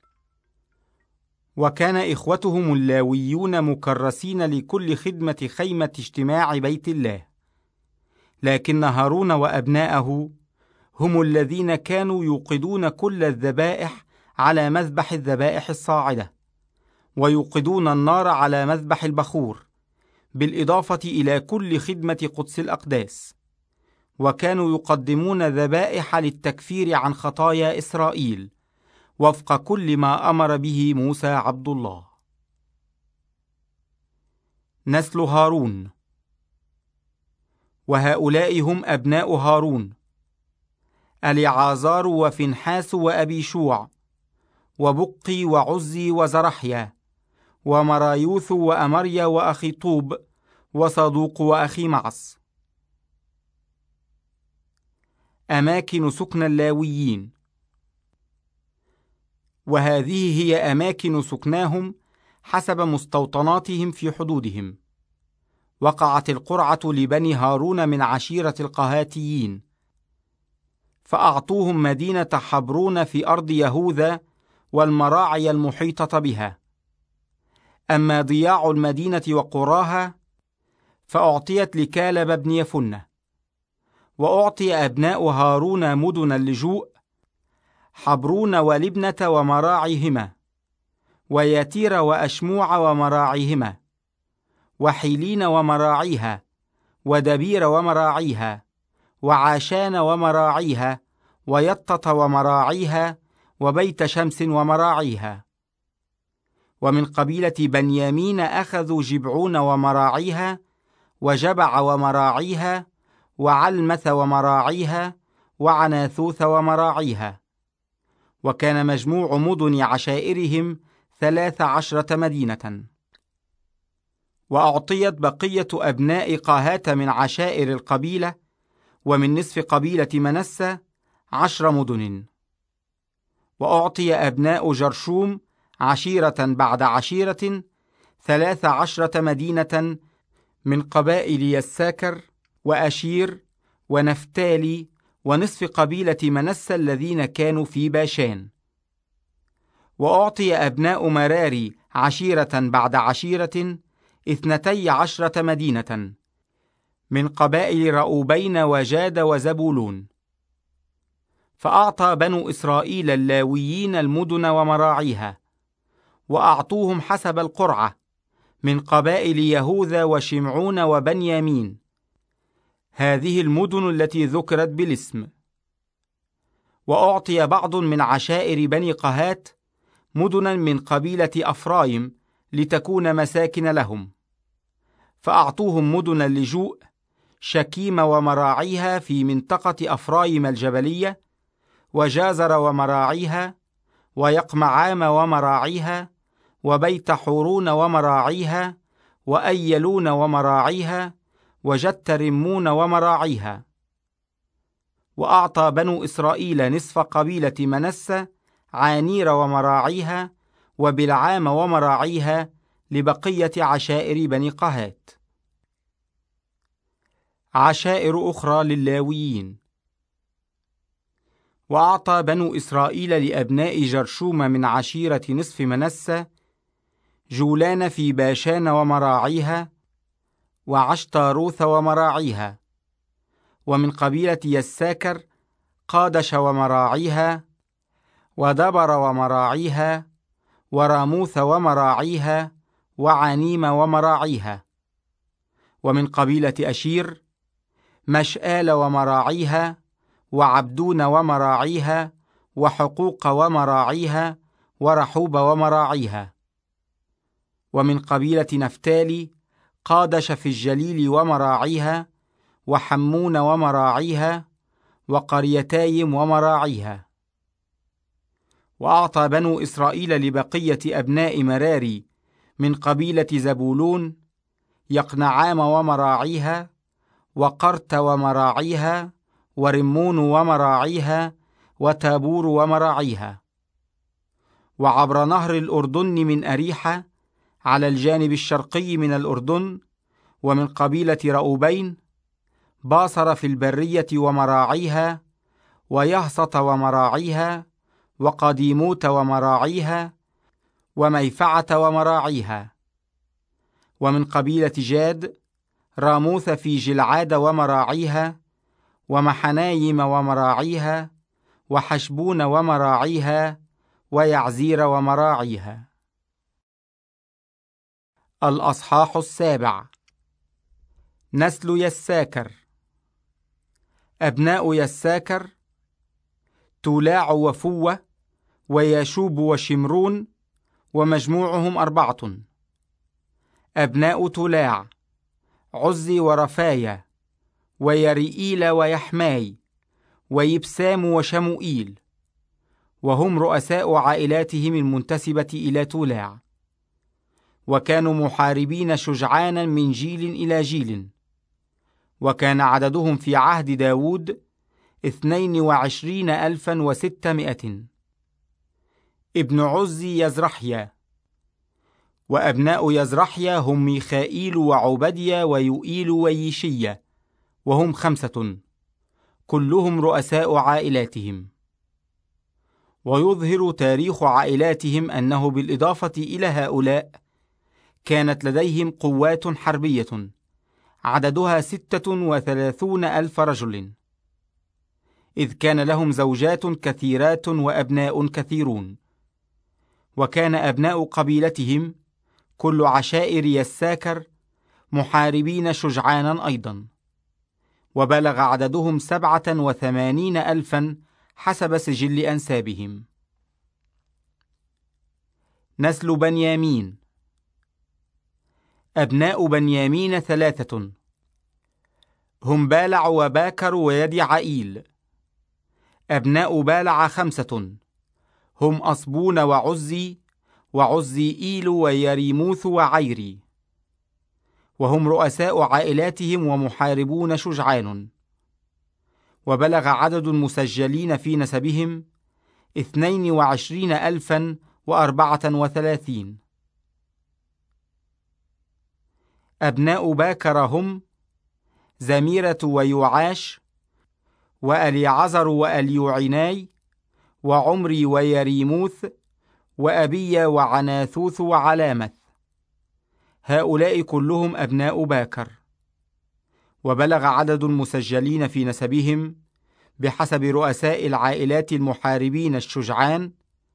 A: وكان إخوتهم اللاويون مكرسين لكل خدمة خيمة اجتماع بيت الله، لكن هارون وأبناءه هم الذين كانوا يوقدون كل الذبائح على مذبح الذبائح الصاعدة، ويوقدون النار على مذبح البخور، بالإضافة إلى كل خدمة قدس الأقداس. وكانوا يقدمون ذبائح للتكفير عن خطايا إسرائيل وفق كل ما أمر به موسى عبد الله. نسل هارون. وهؤلاء هم أبناء هارون: اليعازار وفنحاس وأبي شوع وبقي وعزي وزرحيا ومرايوث وأمريا وأخي طوب وصدوق وأخي معص. أماكن سكن اللاويين. وهذه هي أماكن سكناهم حسب مستوطناتهم في حدودهم. وقعت القرعة لبني هارون من عشيرة القهاتيين، فأعطوهم مدينة حبرون في أرض يهوذا والمراعي المحيطة بها. أما ضياع المدينة وقراها فأعطيت لكالب بن يفنة. وأعطي أبناء هارون مدن اللجوء: حبرون ولبنة ومراعيهما، ويتير وأشموع ومراعيهما، وحيلين ومراعيها، ودبير ومراعيها، وعاشان ومراعيها، ويطة ومراعيها، وبيت شمس ومراعيها. ومن قبيلة بنيامين أخذوا جبعون ومراعيها، وجبع ومراعيها، وعلمث ومراعيها، وعناثوث ومراعيها. وكان مجموع مدن عشائرهم 13 مدينة. وأعطيت بقية أبناء قاهات من عشائر القبيلة ومن نصف قبيلة منسى 10 مدن. وأعطي أبناء جرشوم عشيرة بعد عشيرة 13 مدينة من قبائل يساكر وأشير ونفتالي ونصف قبيلة منسى الذين كانوا في باشان. وأعطي أبناء مراري عشيرة بعد عشيرة 12 مدينة من قبائل رأوبين وجاد وزبولون. فأعطى بنو إسرائيل اللاويين المدن ومراعيها، وأعطوهم حسب القرعة من قبائل يهوذا وشمعون وبنيامين هذه المدن التي ذكرت بالاسم. وأعطي بعض من عشائر بني قهات مدنا من قبيلة أفرايم لتكون مساكن لهم، فأعطوهم مدن اللجوء: شكيم ومراعيها في منطقة أفرايم الجبلية، وجازر ومراعيها، ويقمعام ومراعيها، وبيت حورون ومراعيها، وأيلون ومراعيها، وجت رمون ومراعيها. وأعطى بنو إسرائيل نصف قبيلة منسى عانير ومراعيها، وبلعام ومراعيها لبقية عشائر بني قهات. عشائر أخرى للاويين. وأعطى بنو إسرائيل لأبناء جرشوم من عشيرة نصف منسى جولان في باشان ومراعيها، وعشتاروث ومراعيها. ومن قبيلة يساكر قادش ومراعيها، ودبر ومراعيها، وراموث ومراعيها، وعنيم ومراعيها. ومن قبيلة أشير مشآل ومراعيها، وعبدون ومراعيها، وحقوق ومراعيها، ورحوب ومراعيها. ومن قبيلة نفتالي قادش في الجليل ومراعيها، وحمون ومراعيها، وقريتايم ومراعيها. وأعطى بنو إسرائيل لبقية أبناء مراري من قبيلة زبولون يقنعام ومراعيها، وقرت ومراعيها، ورمون ومراعيها، وتابور ومراعيها، وعبر نهر الأردن من أريحة على الجانب الشرقي من الأردن ومن قبيلة رأوبين، باصر في البرية ومراعيها، ويهصة ومراعيها، وقديموت ومراعيها، وميفعة ومراعيها. ومن قبيلة جاد راموث في جلعاد ومراعيها، ومحنايم ومراعيها، وحشبون ومراعيها، ويعزير ومراعيها. الأصحاح 7. نسل يساكر. أبناء يساكر: تولاع وفوة وياشوب وشمرون، ومجموعهم 4. أبناء تولاع: عزي ورفايا ويرئيل ويحماي ويبسام وشموئيل، وهم رؤساء عائلاتهم المنتسبة إلى تولاع، وكانوا محاربين شجعانا من جيل إلى جيل. وكان عددهم في عهد داود 22,600. ابن عزي يزرحيا. وأبناء يزرحيا هم ميخائيل وعبديا ويوئيل ويشيا، وهم 5، كلهم رؤساء عائلاتهم. ويظهر تاريخ عائلاتهم أنه بالإضافة إلى هؤلاء كانت لديهم قوات حربية عددها 36,000 رجل، إذ كان لهم زوجات كثيرات وأبناء كثيرون. وكان أبناء قبيلتهم كل عشائر يساكر محاربين شجعانا أيضا، وبلغ عددهم 87,000 حسب سجل أنسابهم. نسل بنيامين. أبناء بنيامين 3، هم بالع وباكر ويدعائيل. أبناء بالع 5، هم أصبون وعزي وعزيئيل ويريموث وعيري، وهم رؤساء عائلاتهم ومحاربون شجعان. وبلغ عدد المسجلين في نسبهم 22,034. أبناء باكر هم زميرة ويوعاش وأليعزر وأليوعناي وعمري ويريموث وأبي وعناثوث وعلامث. هؤلاء كلهم أبناء باكر. وبلغ عدد المسجلين في نسبهم بحسب رؤساء العائلات المحاربين الشجعان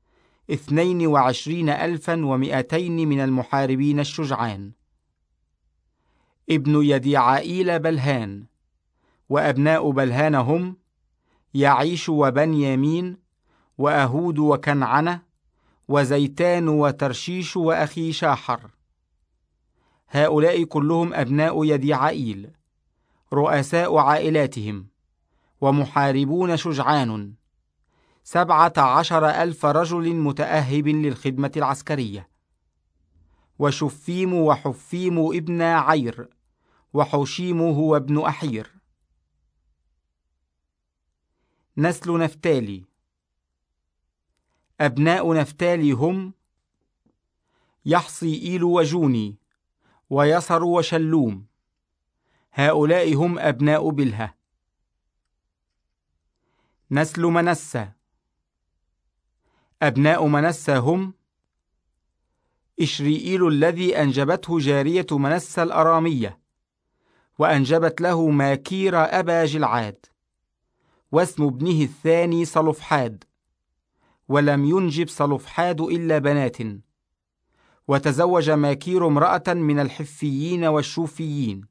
A: 22,200 من المحاربين الشجعان. ابن يديعائيل بلهان. وأبناء بلهان هم يعيش وبنيامين وأهود وكنعنة وزيتان وترشيش وأخي شاحر. هؤلاء كلهم أبناء يديعائيل، رؤساء عائلاتهم ومحاربون شجعان، 17,000 رجل متأهب للخدمة العسكرية. وشفيم وحفيم ابن عير، وحشيم هو ابن أحير. نسل نفتالي. أبناء نفتالي هم يحصيئيل وجوني ويسر وشلوم. هؤلاء هم أبناء بلهة. نسل منسى. أبناء منسى هم إشريئيل الذي أنجبته جارية منسى الأرامية، وأنجبت له ماكير أبا جلعاد، واسم ابنه الثاني صلفحاد، ولم ينجب صلفحاد إلا بنات. وتزوج ماكير امرأة من الحفيين والشوفيين.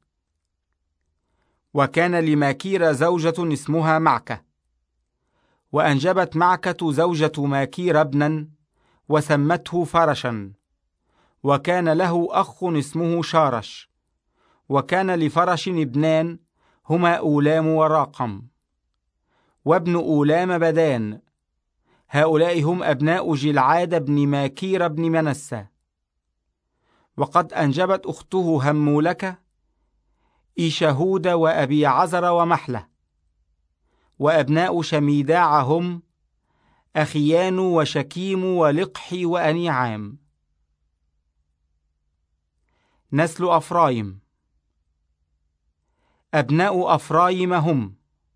A: وكان لماكير زوجة اسمها معكة، وأنجبت معكة زوجة ماكير ابنا وسمته فرشا. وكان له أخ اسمه شارش. وكان لفرش ابنان هما أولام وراقم، وابن أولام بدان. هؤلاء هم أبناء جلعاد بن ماكير بن منسى. وقد أنجبت أخته همولكة إيشهود وأبي عزر ومحلة. وأبناء شميداع هم أخيان وشكيم ولقحي وأنيعام. نسل أفرايم. أبناء أفرايم هم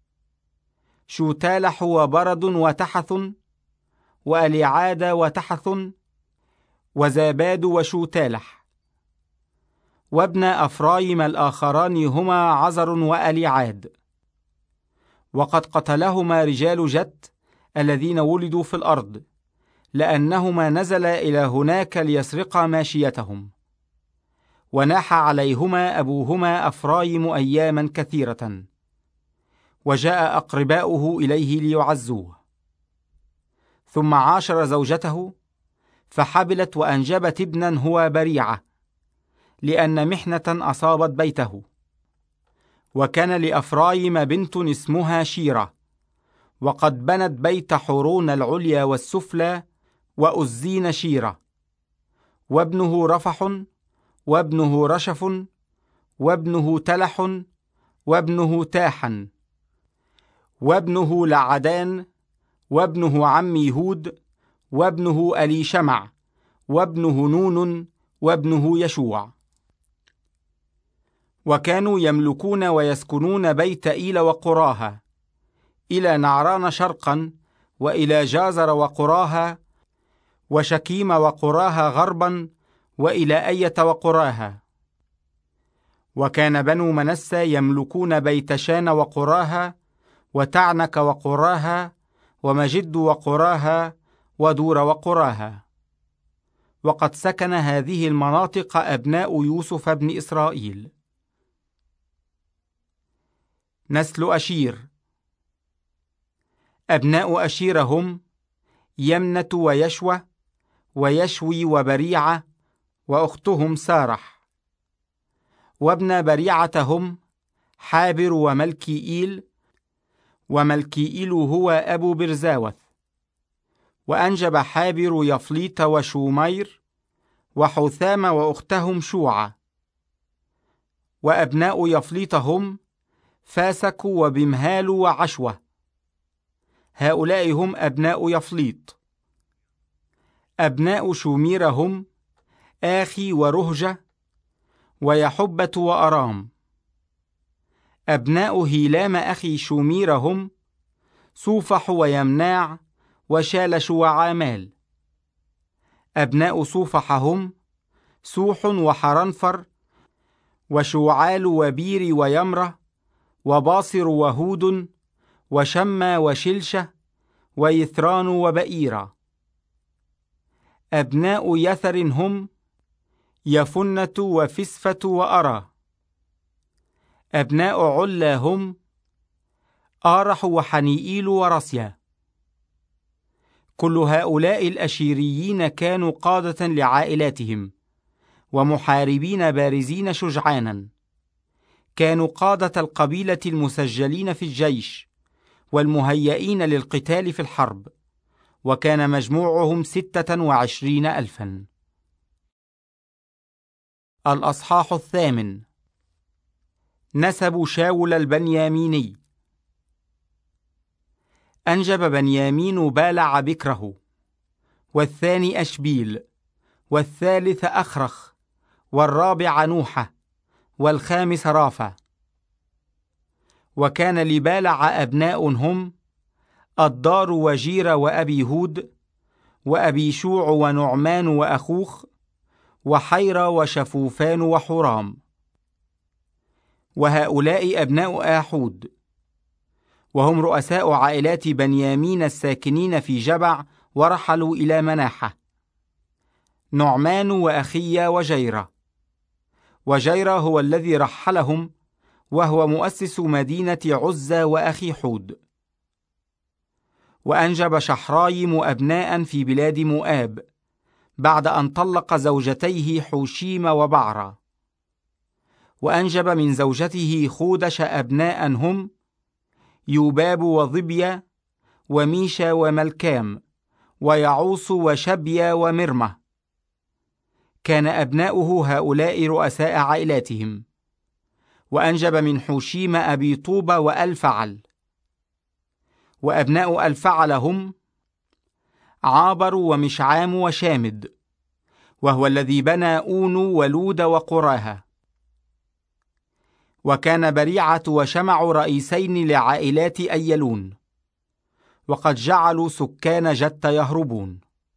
A: شوتالح وبرد وتحث وأليعاد وتحث وزاباد وشوتالح. وابن أفرايم الآخران هما عزر وأليعاد، وقد قتلهما رجال جت الذين ولدوا في الأرض، لأنهما نزلا إلى هناك ليسرقا ماشيتهم. وناح عليهما أبوهما أفرايم أياما كثيرة، وجاء أقرباؤه إليه ليعزوه. ثم عاشر زوجته فحبلت وأنجبت ابنا هو بريعة، لأن محنة أصابت بيته. وكان لأفرايم بنت اسمها شيرة، وقد بنت بيت حورون العليا والسفلى وأزين شيرة. وابنه رفح، وابنه رشف، وابنه تلح، وابنه تاحا، وابنه لعدان، وابنه عم يهود، وابنه أليشمع، وابنه نون، وابنه يشوع. وكانوا يملكون ويسكنون بيت إيل وقراها، إلى نعران شرقا، وإلى جازر وقراها، وشكيم وقراها غربا، وإلى أية وقراها. وكان بنو منسى يملكون بيت شان وقراها، وتعنك وقراها، ومجد وقراها، ودور وقراها. وقد سكن هذه المناطق أبناء يوسف بن إسرائيل. نسل أشير. أبناء أشير هم يمنة ويشوى ويشوي وبريعة، وأختهم سارح. وابن بريعة هم حابر وملكيئيل، وملكيئيل هو أبو برزاوث. وأنجب حابر يفليط وشومير وحثام وأختهم شوعة. وأبناء يفليط هم فاسك وبمهال وعشوة. هؤلاء هم أبناء يفليط. أبناء شومير هم آخي ورهجة ويحبة وأرام. أبناء هيلام أخي شومير هم صوفح ويمناع وشالش وعامال. أبناء صوفح هم سوح وحرنفر وشوعال وبير ويمرة وباصر وهود وشمى وشلشة ويثران وبئيرة. أبناء يثر هم يفنة وفسفة وأرى. أبناء علا هم آرح وحنيئيل ورسيا. كل هؤلاء الأشيريين كانوا قادة لعائلاتهم، ومحاربين بارزين شجعانا. كانوا قادة القبيلة المسجلين في الجيش، والمهيئين للقتال في الحرب، وكان مجموعهم 26,000. الأصحاح 8. نسب شاول البنياميني. أنجب بنيامين بالع بكره، والثاني أشبيل، والثالث أخرخ، والرابع نوحة، والخامس رافع. وكان لبالع أبناء هم الدار وجير وأبي هود، وأبي شوع ونعمان وأخوخ، وحيرة وشفوفان وحرام. وهؤلاء أبناء آحود، وهم رؤساء عائلات بنيامين الساكنين في جبع، ورحلوا إلى مناحة. نعمان وأخية وجيرة. وجيرة هو الذي رحلهم، وهو مؤسس مدينة عزة وأخي حود. وأنجب شحرايم أبناء في بلاد مؤاب، بعد أن طلق زوجتيه حوشيم وبعرة. وأنجب من زوجته خودش أبناء هم يوباب وظبيا وميشا وملكام ويعوص وشبيا ومرمة. كان أبناؤه هؤلاء رؤساء عائلاتهم. وأنجب من حوشيم أبي طوبة وألفعل. وأبناء ألفعل هم عابر ومشعام وشامد، وهو الذي بنى أونو ولود وقراها. وكان بريعة وشمع رئيسين لعائلات أيلون، وقد جعلوا سكان جت يهربون.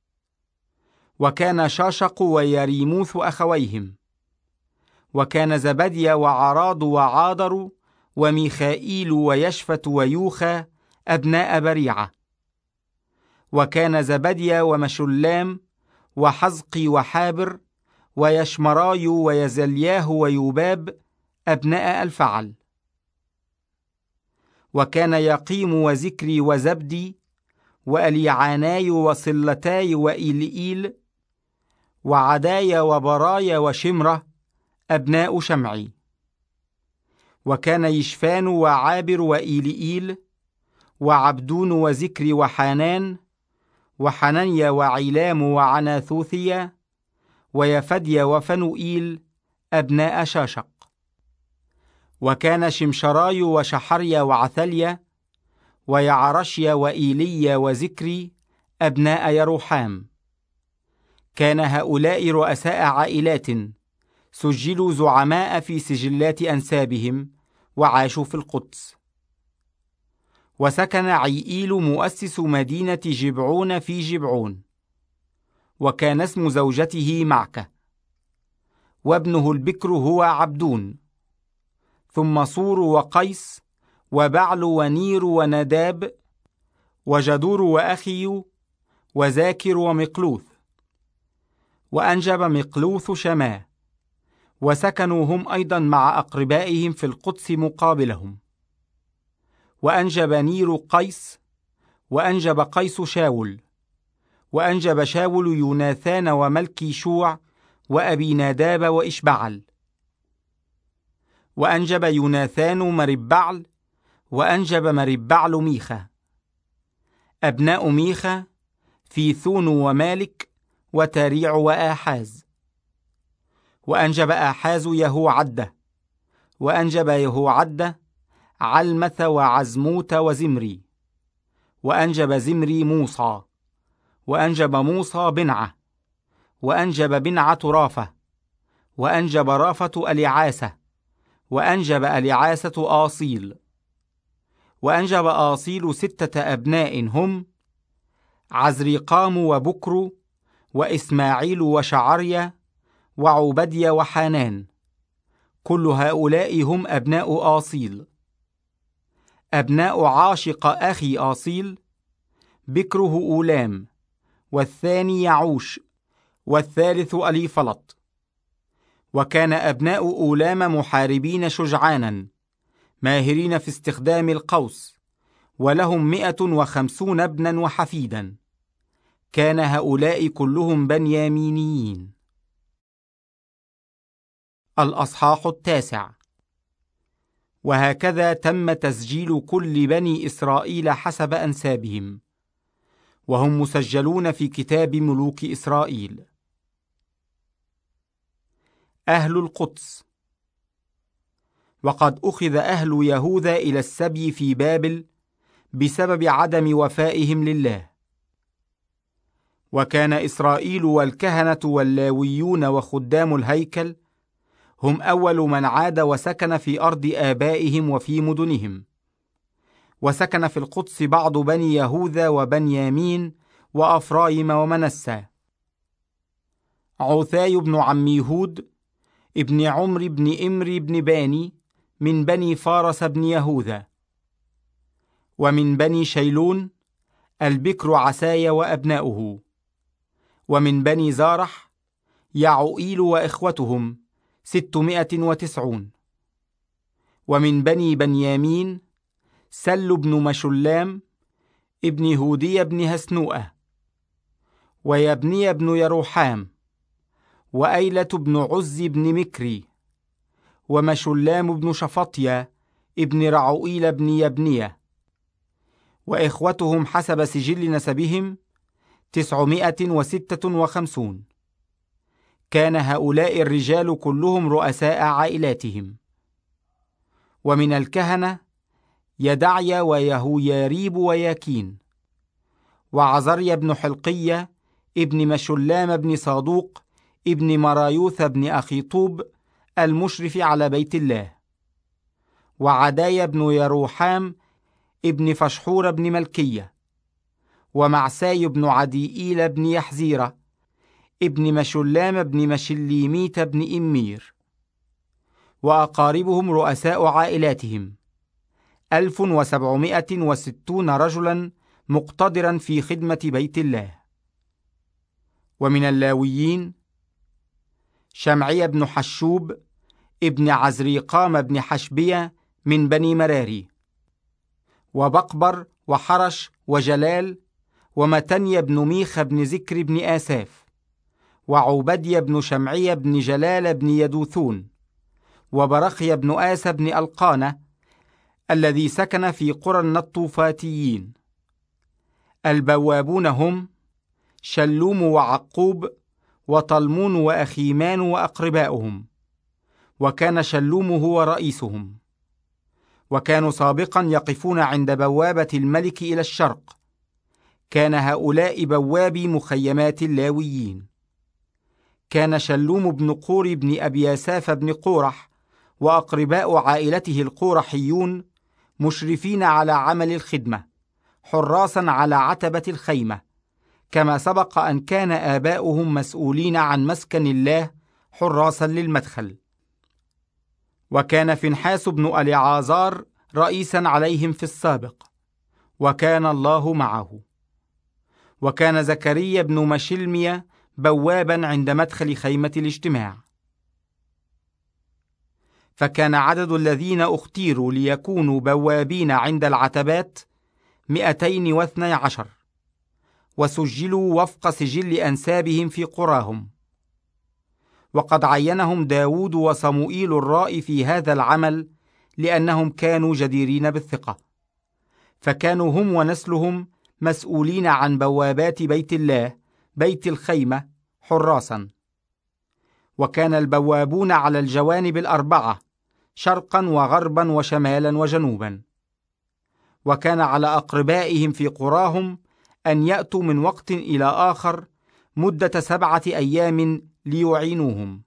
A: وكان شاشق ويريموث أخويهم. وكان زبديا وعراض وعاضر وميخائيل ويشفة ويوخى أبناء بريعة. وكان زبديا ومشلام وحزقي وحابر ويشمراي ويزلياه ويوباب أبناء الفعل. وكان يقيم وذكري وزبدي وأليعاناي وصلتاي وإلئيل وعدايا وبرايا وشمرة أبناء شمعي. وكان يشفان وعابر وإلئيل وعبدون وذكري وحانان وحننيا وعيلام وعناثوثيا ويفديا وفنوئيل أبناء شاشق. وكان شمشراي وشحريا وعثليا ويعرشيا وإيليا وذكري أبناء يروحام. كان هؤلاء رؤساء عائلات سجلوا زعماء في سجلات أنسابهم وعاشوا في القدس. وسكن عيئيل مؤسس مدينة جبعون في جبعون، وكان اسم زوجته معكة، وابنه البكر هو عبدون، ثم صور وقيس وبعل ونير ونداب وجدور وأخي وذاكر ومقلوث. وأنجب مقلوث شماه، وسكنوا هم أيضا مع أقربائهم في القدس مقابلهم. وأنجب نير قيس، وأنجب قيس شاول، وأنجب شاول يوناثان وملكي شوع وأبي ناداب وإشبعل. وأنجب يوناثان مربعل، وأنجب مربعل ميخا. أبناء ميخا فيثون ومالك وتاريع وآحاز. وأنجب آحاز يهوعدة، وأنجب يهوعدة علمث وعزموت وزمري. وأنجب زمري موصى، وأنجب موصى بنعة، وأنجب بنعة رافة، وأنجب رافة أليعاسة، وأنجب أليعاسة آصيل. وأنجب آصيل 6 أبناء هم عزريقام وبكر وإسماعيل وشعريا وعبديا وحانان. كل هؤلاء هم أبناء آصيل. أبناء عاشق أخي آصيل: بكره أولام، والثاني يعوش، والثالث أليفلط. وكان أبناء أولام محاربين شجعانا ماهرين في استخدام القوس، ولهم 150 ابنا وحفيدا. كان هؤلاء كلهم بنيامينيين. الأصحاح 9. وهكذا تم تسجيل كل بني إسرائيل حسب أنسابهم، وهم مسجلون في كتاب ملوك إسرائيل. أهل القدس. وقد أخذ أهل يهوذا إلى السبي في بابل بسبب عدم وفائهم لله. وكان إسرائيل والكهنة واللاويون وخدام الهيكل هم أول من عاد وسكن في أرض آبائهم وفي مدنهم. وسكن في القدس بعض بني يهوذا وبنيامين وأفرايم ومنسى. عوثاي بن عميهود ابن عمرو بن إمري بن باني من بني فارس بن يهوذا. ومن بني شيلون البكر عسايا وأبناؤه. ومن بني زارح يعوئيل وإخوتهم 690. ومن بني بنيامين سل بن مشلام ابن هودي بن هسنوءة، ويبني بن يروحام، وأيلة بن عز بن مكري، ومشلام بن شفطيا ابن رعوئيل بن يبنية. وإخوتهم حسب سجل نسبهم 956. كان هؤلاء الرجال كلهم رؤساء عائلاتهم. ومن الكهنة يدعيا ويهوياريب وياكين. وعزريا بن حلقية ابن مشلام بن صادوق ابن مرايوث بن أخيطوب المشرف على بيت الله، وعدايا بن يروحام ابن فشحور بن ملكية، ومعساي بن عديئيل بن يحزيرة ابن مشلام بن مشليميت بن إمير، وأقاربهم رؤساء عائلاتهم 1760 رجلا مقتدرا في خدمة بيت الله. ومن اللاويين شمعي بن حشوب ابن عزريقام بن حشبية من بني مراري، وبقبر وحرش وجلال ومتنيا بن ميخ بن ذكر بن آساف، وعوبديا بن شمعي بن جلال بن يدوثون، وبرخيا بن آسى بن ألقانة الذي سكن في قرى النطوفاتيين. البوابون هم شلوم وعقوب وطلمون وأخيمان وأقرباؤهم، وكان شلوم هو رئيسهم. وكانوا سابقا يقفون عند بوابة الملك إلى الشرق. كان هؤلاء بوابي مخيمات اللاويين. كان شلوم بن قور بن أبياساف بن قورح وأقرباء عائلته القورحيون مشرفين على عمل الخدمة، حراسا على عتبة الخيمة، كما سبق أن كان آباؤهم مسؤولين عن مسكن الله حراسا للمدخل. وكان فنحاس بن أليعازار رئيسا عليهم في السابق، وكان الله معه. وكان زكريا بن مشلمية بوابا عند مدخل خيمة الاجتماع. فكان عدد الذين اختيروا ليكونوا بوابين عند العتبات 212، وسجلوا وفق سجل أنسابهم في قراهم. وقد عينهم داود وصموئيل الرائي في هذا العمل لأنهم كانوا جديرين بالثقة، فكانوا هم ونسلهم مسؤولين عن بوابات بيت الله بيت الخيمة حراسا. وكان البوابون على الجوانب الأربعة شرقا وغربا وشمالا وجنوبا. وكان على أقربائهم في قراهم أن يأتوا من وقت إلى آخر مدة 7 أيام ليعينوهم.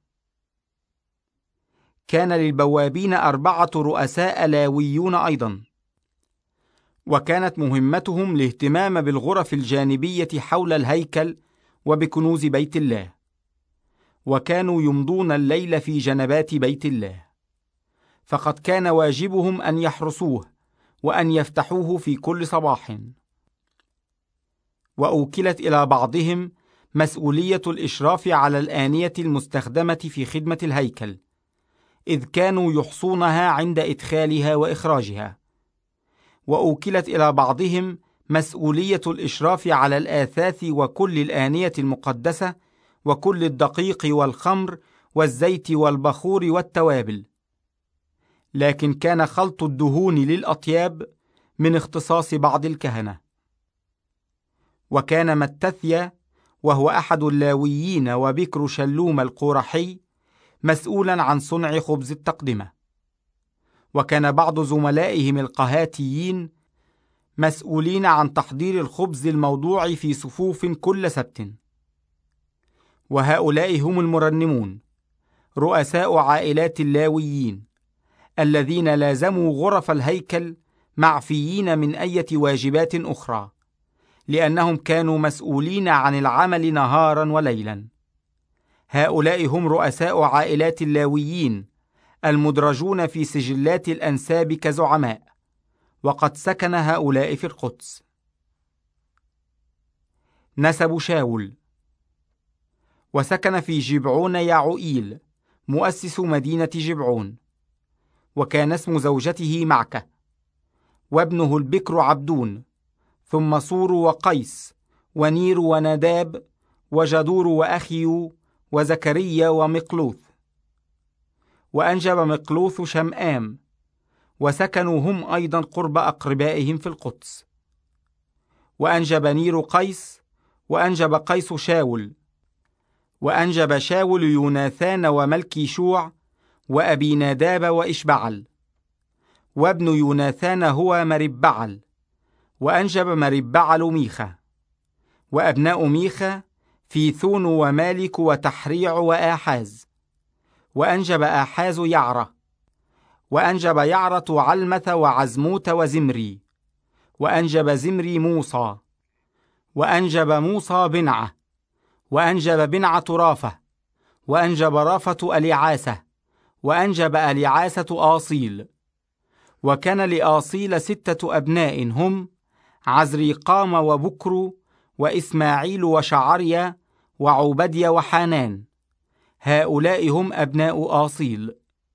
A: كان للبوابين 4 رؤساء لاويون أيضا، وكانت مهمتهم الاهتمام بالغرف الجانبية حول الهيكل وبكنوز بيت الله. وكانوا يمضون الليل في جنبات بيت الله، فقد كان واجبهم أن يحرسوه وأن يفتحوه في كل صباح. وأوكلت إلى بعضهم مسؤولية الإشراف على الآنية المستخدمة في خدمة الهيكل، إذ كانوا يحصونها عند إدخالها وإخراجها. وأوكلت إلى بعضهم مسؤولية الإشراف على الآثاث وكل الآنية المقدسة وكل الدقيق والخمر والزيت والبخور والتوابل. لكن كان خلط الدهون للأطياب من اختصاص بعض الكهنة. وكان متثيا وهو أحد اللاويين وبكر شلوم القورحي مسؤولا عن صنع خبز التقدمة. وكان بعض زملائهم القهاتيين مسؤولين عن تحضير الخبز الموضوع في صفوف كل سبت. وهؤلاء هم المرنمون رؤساء عائلات اللاويين الذين لازموا غرف الهيكل معفيين من أي واجبات أخرى، لأنهم كانوا مسؤولين عن العمل نهارا وليلا. هؤلاء هم رؤساء عائلات اللاويين المدرجون في سجلات الأنساب كزعماء، وقد سكن هؤلاء في القدس. نسب شاول. وسكن في جبعون يعوئيل مؤسس مدينة جبعون، وكان اسم زوجته معكة، وابنه البكر عبدون، ثم صور وقيس ونير ونداب وجدور وأخيو وزكريا ومقلوث. وأنجب مقلوث شمآم، وسكنوا هم أيضا قرب أقربائهم في القدس. وأنجب نير قيس، وأنجب قيس شاول، وأنجب شاول يوناثان وملكي شوع وأبي ناداب وإشبعل. وابن يوناثان هو مربعل، وأنجب مربعل ميخا. وأبناء ميخا فيثون ومالك وتحريع وآحاز. وأنجب آحاز يعرة، وأنجب يعرة علمة وعزموت وزمري، وأنجب زمري موصى، وأنجب موصى بنعة، وأنجب بنعة رافة، وأنجب رافة أليعاسة، وأنجب أليعاسة آصيل. وكان لآصيل 6 أبناء هم عزريقام وبكر وإسماعيل وشعريا وعوبديا وحانان. هؤلاء هم أبناء آصيل.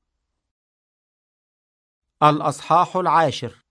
A: الأصحاح 10.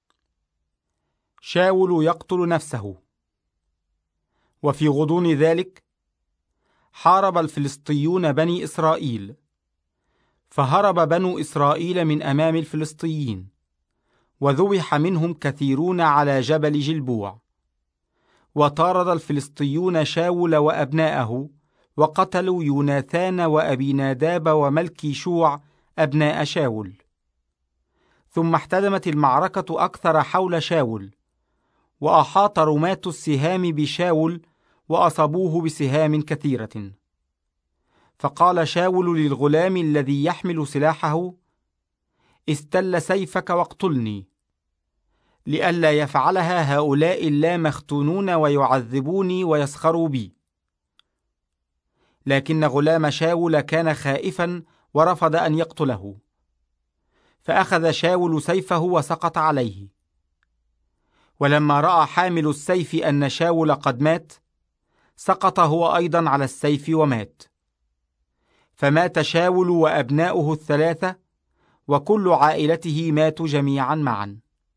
A: شاول يقتل نفسه. وفي غضون ذلك حارب الفلسطيون بني إسرائيل، فهرب بنو إسرائيل من أمام الفلسطيين، وذبح منهم كثيرون على جبل جلبوع. وطارد الفلسطيون شاول وأبناءه، وقتلوا يوناثان وأبي ناداب وملكي شوع أبناء شاول. ثم احتدمت المعركة أكثر حول شاول، وأحاط رماة السهام بشاول وأصابوه بسهام كثيرة. فقال شاول للغلام الذي يحمل سلاحه: استل سيفك واقتلني، لئلا يفعلها هؤلاء اللامختونون ويعذبوني ويسخروا بي. لكن غلام شاول كان خائفا ورفض أن يقتله، فأخذ شاول سيفه وسقط عليه. ولما رأى حامل السيف أن شاول قد مات، سقط هو أيضا على السيف ومات. فمات شاول وأبناؤه 3، وكل عائلته ماتوا جميعا معا.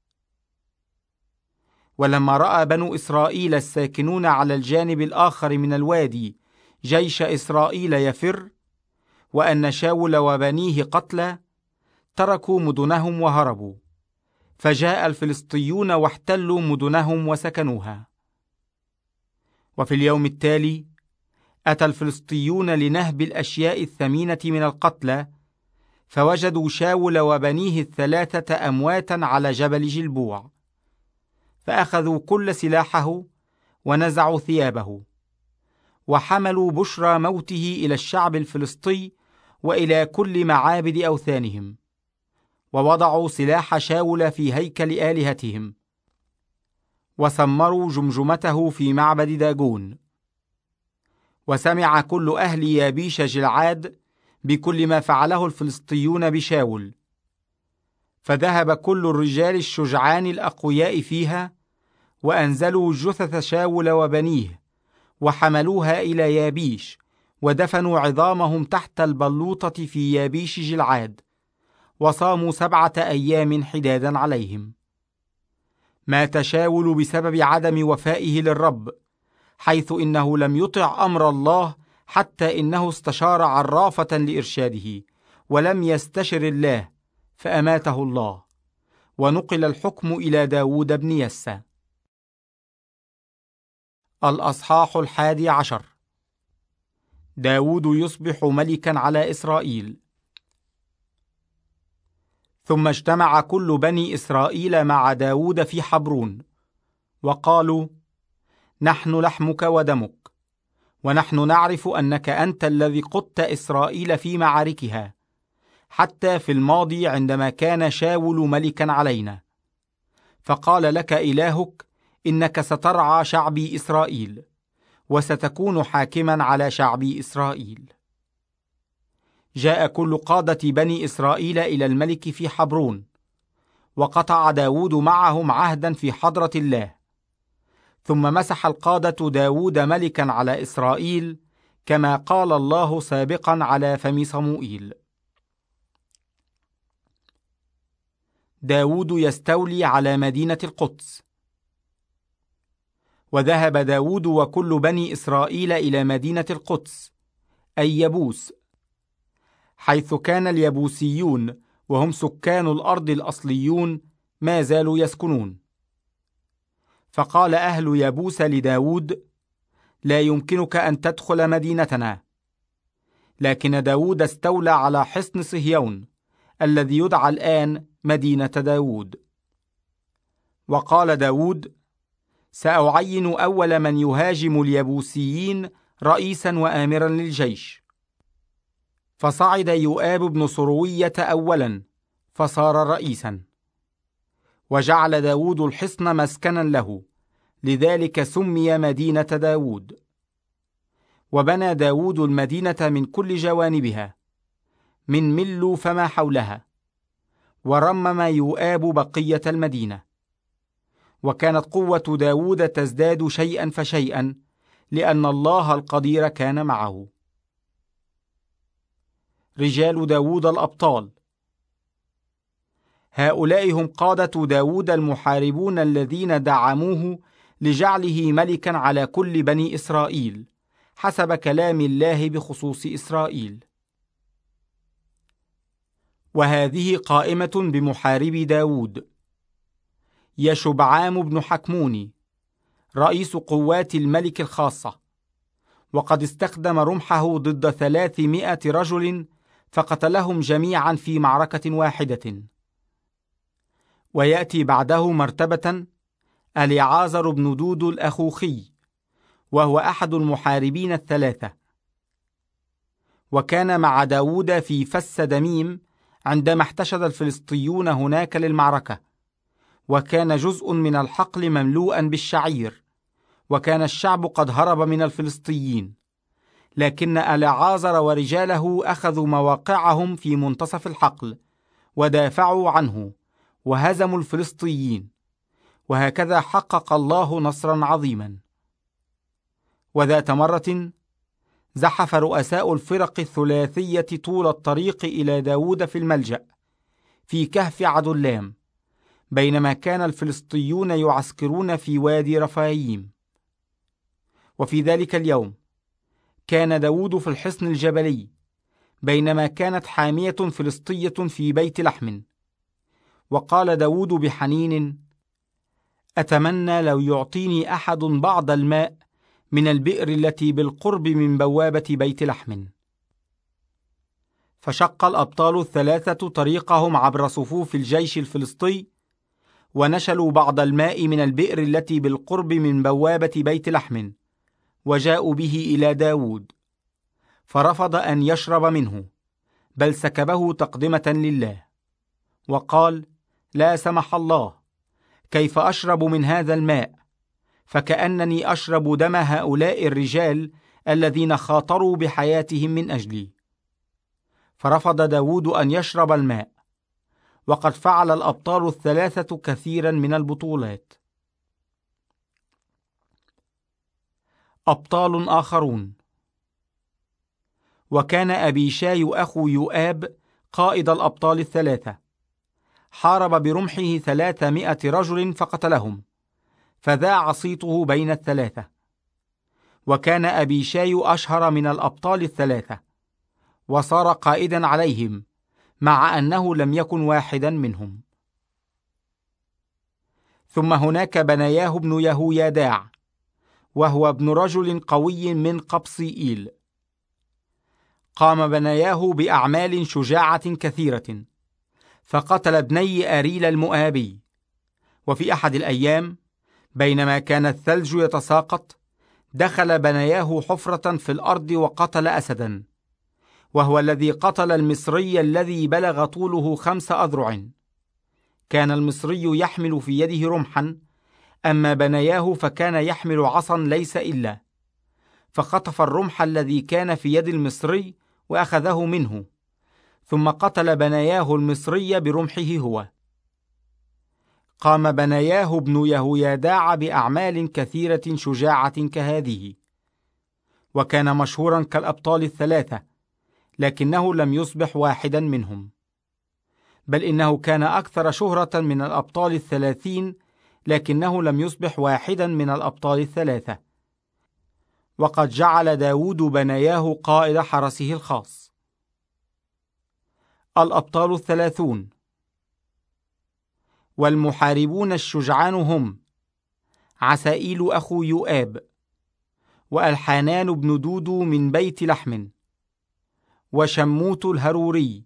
A: ولما رأى بنو إسرائيل الساكنون على الجانب الآخر من الوادي جيش إسرائيل يفر، وأن شاول وبنيه قتلى، تركوا مدنهم وهربوا. فجاء الفلسطيون واحتلوا مدنهم وسكنوها. وفي اليوم التالي أتى الفلسطيون لنهب الأشياء الثمينة من القتلى، فوجدوا شاول وبنيه 3 أمواتا على جبل جلبوع، فأخذوا كل سلاحه ونزعوا ثيابه، وحملوا بشرى موته إلى الشعب الفلسطي وإلى كل معابد أوثانهم، ووضعوا سلاح شاول في هيكل آلهتهم، وسمروا جمجمته في معبد داجون. وسمع كل أهل يابيش جلعاد بكل ما فعله الفلسطيون بشاول، فذهب كل الرجال الشجعان الأقوياء فيها، وأنزلوا جثث شاول وبنيه وحملوها إلى يابيش، ودفنوا عظامهم تحت البلوطة في يابيش جلعاد، وصاموا 7 أيام حدادا عليهم. مات شاول بسبب عدم وفائه للرب، حيث إنه لم يطع أمر الله، حتى إنه استشار عرافة لإرشاده، ولم يستشر الله، فأماته الله. ونقل الحكم إلى داود بن يسى. الأصحاح 11. داود يصبح ملكا على إسرائيل. ثم اجتمع كل بني إسرائيل مع داود في حبرون، وقالوا: نحن لحمك ودمك، ونحن نعرف أنك أنت الذي قدت إسرائيل في معاركها، حتى في الماضي عندما كان شاول ملكا علينا. فقال لك إلهك: إنك سترعى شعبي إسرائيل، وستكون حاكما على شعبي إسرائيل. جاء كل قادة بني إسرائيل إلى الملك في حبرون، وقطع داود معهم عهدا في حضرة الله. ثم مسح القادة داود ملكا على إسرائيل، كما قال الله سابقا على فم صموئيل. داود يستولي على مدينة القدس. وذهب داود وكل بني إسرائيل إلى مدينة القدس، أي يبوس، حيث كان اليبوسيون وهم سكان الأرض الأصليون ما زالوا يسكنون. فقال أهل يبوس لداود: لا يمكنك أن تدخل مدينتنا. لكن داود استولى على حصن صهيون الذي يدعى الآن مدينة داود. وقال داود: سأعين أول من يهاجم اليبوسيين رئيسا وآمرا للجيش. فصعد يؤاب بن صروية أولا فصار رئيسا. وجعل داود الحصن مسكنا له، لذلك سمي مدينة داود. وبنى داود المدينة من كل جوانبها، من ملو فما حولها، ورمم يؤاب بقية المدينة. وكانت قوة داود تزداد شيئا فشيئا، لأن الله القدير كان معه. رجال داود الأبطال. هؤلاء هم قادة داود المحاربون الذين دعموه لجعله ملكا على كل بني إسرائيل، حسب كلام الله بخصوص إسرائيل. وهذه قائمة بمحاربي داود: يشبعام بن حكموني، رئيس قوات الملك الخاصة، وقد استخدم رمحه ضد 300 رجل فقتلهم جميعا في معركة واحدة. ويأتي بعده مرتبة أليعازر بن دود الأخوخي، وهو أحد المحاربين الثلاثة، وكان مع داود في فس دميم عندما احتشد الفلسطيون هناك للمعركة، وكان جزء من الحقل مملوءا بالشعير، وكان الشعب قد هرب من الفلسطيين، لكن أليعازر ورجاله أخذوا مواقعهم في منتصف الحقل ودافعوا عنه وهزموا الفلسطيين، وهكذا حقق الله نصرا عظيما. وذات مرة زحف رؤساء الفرق الثلاثية طول الطريق إلى داود في الملجأ في كهف عدلام، بينما كان الفلسطيون يعسكرون في وادي رفايم. وفي ذلك اليوم كان داود في الحصن الجبلي، بينما كانت حامية فلسطية في بيت لحم. وقال داود بحنين: أتمنى لو يعطيني أحد بعض الماء من البئر التي بالقرب من بوابة بيت لحم. فشق الأبطال الثلاثة طريقهم عبر صفوف الجيش الفلسطي، ونشلوا بعض الماء من البئر التي بالقرب من بوابة بيت لحم، وجاءوا به إلى داود، فرفض أن يشرب منه، بل سكبه تقدمة لله، وقال: لا سمح الله، كيف أشرب من هذا الماء؟ فكأنني أشرب دم هؤلاء الرجال الذين خاطروا بحياتهم من أجلي. فرفض داود أن يشرب الماء. وقد فعل الأبطال الثلاثة كثيرا من البطولات. أبطال آخرون. وكان أبيشاي أخو يؤاب قائد الأبطال الثلاثة، حارب برمحه 300 رجل فقتلهم، فذاع صيته بين الثلاثة. وكان أبيشاي أشهر من الأبطال الثلاثة، وصار قائدا عليهم، مع أنه لم يكن واحدا منهم. ثم هناك بنياه بن يهوياداع، وهو ابن رجل قوي من قبصيئيل. قام بنياه بأعمال شجاعة كثيرة، فقتل ابني أريل المؤابي. وفي أحد الأيام بينما كان الثلج يتساقط، دخل بنياه حفرة في الأرض وقتل أسدا، وهو الذي قتل المصري الذي بلغ طوله 5 أذرع. كان المصري يحمل في يده رمحا، أما بنياه فكان يحمل عصا ليس إلا، فخطف الرمح الذي كان في يد المصري وأخذه منه، ثم قتل بنياه المصري برمحه هو. قام بنياه بن يهوياداع بأعمال كثيرة شجاعة كهذه، وكان مشهورا كالأبطال الثلاثة، لكنه لم يصبح واحدا منهم، بل إنه كان أكثر شهرة من الأبطال 30، لكنه لم يصبح واحدا من الأبطال الثلاثة. وقد جعل داود بنياه قائد حرسه الخاص. الأبطال 30. والمحاربون الشجعان هم: عسائيل أخو يؤاب، وألحانان بن دود من بيت لحم، وشموت الهروري،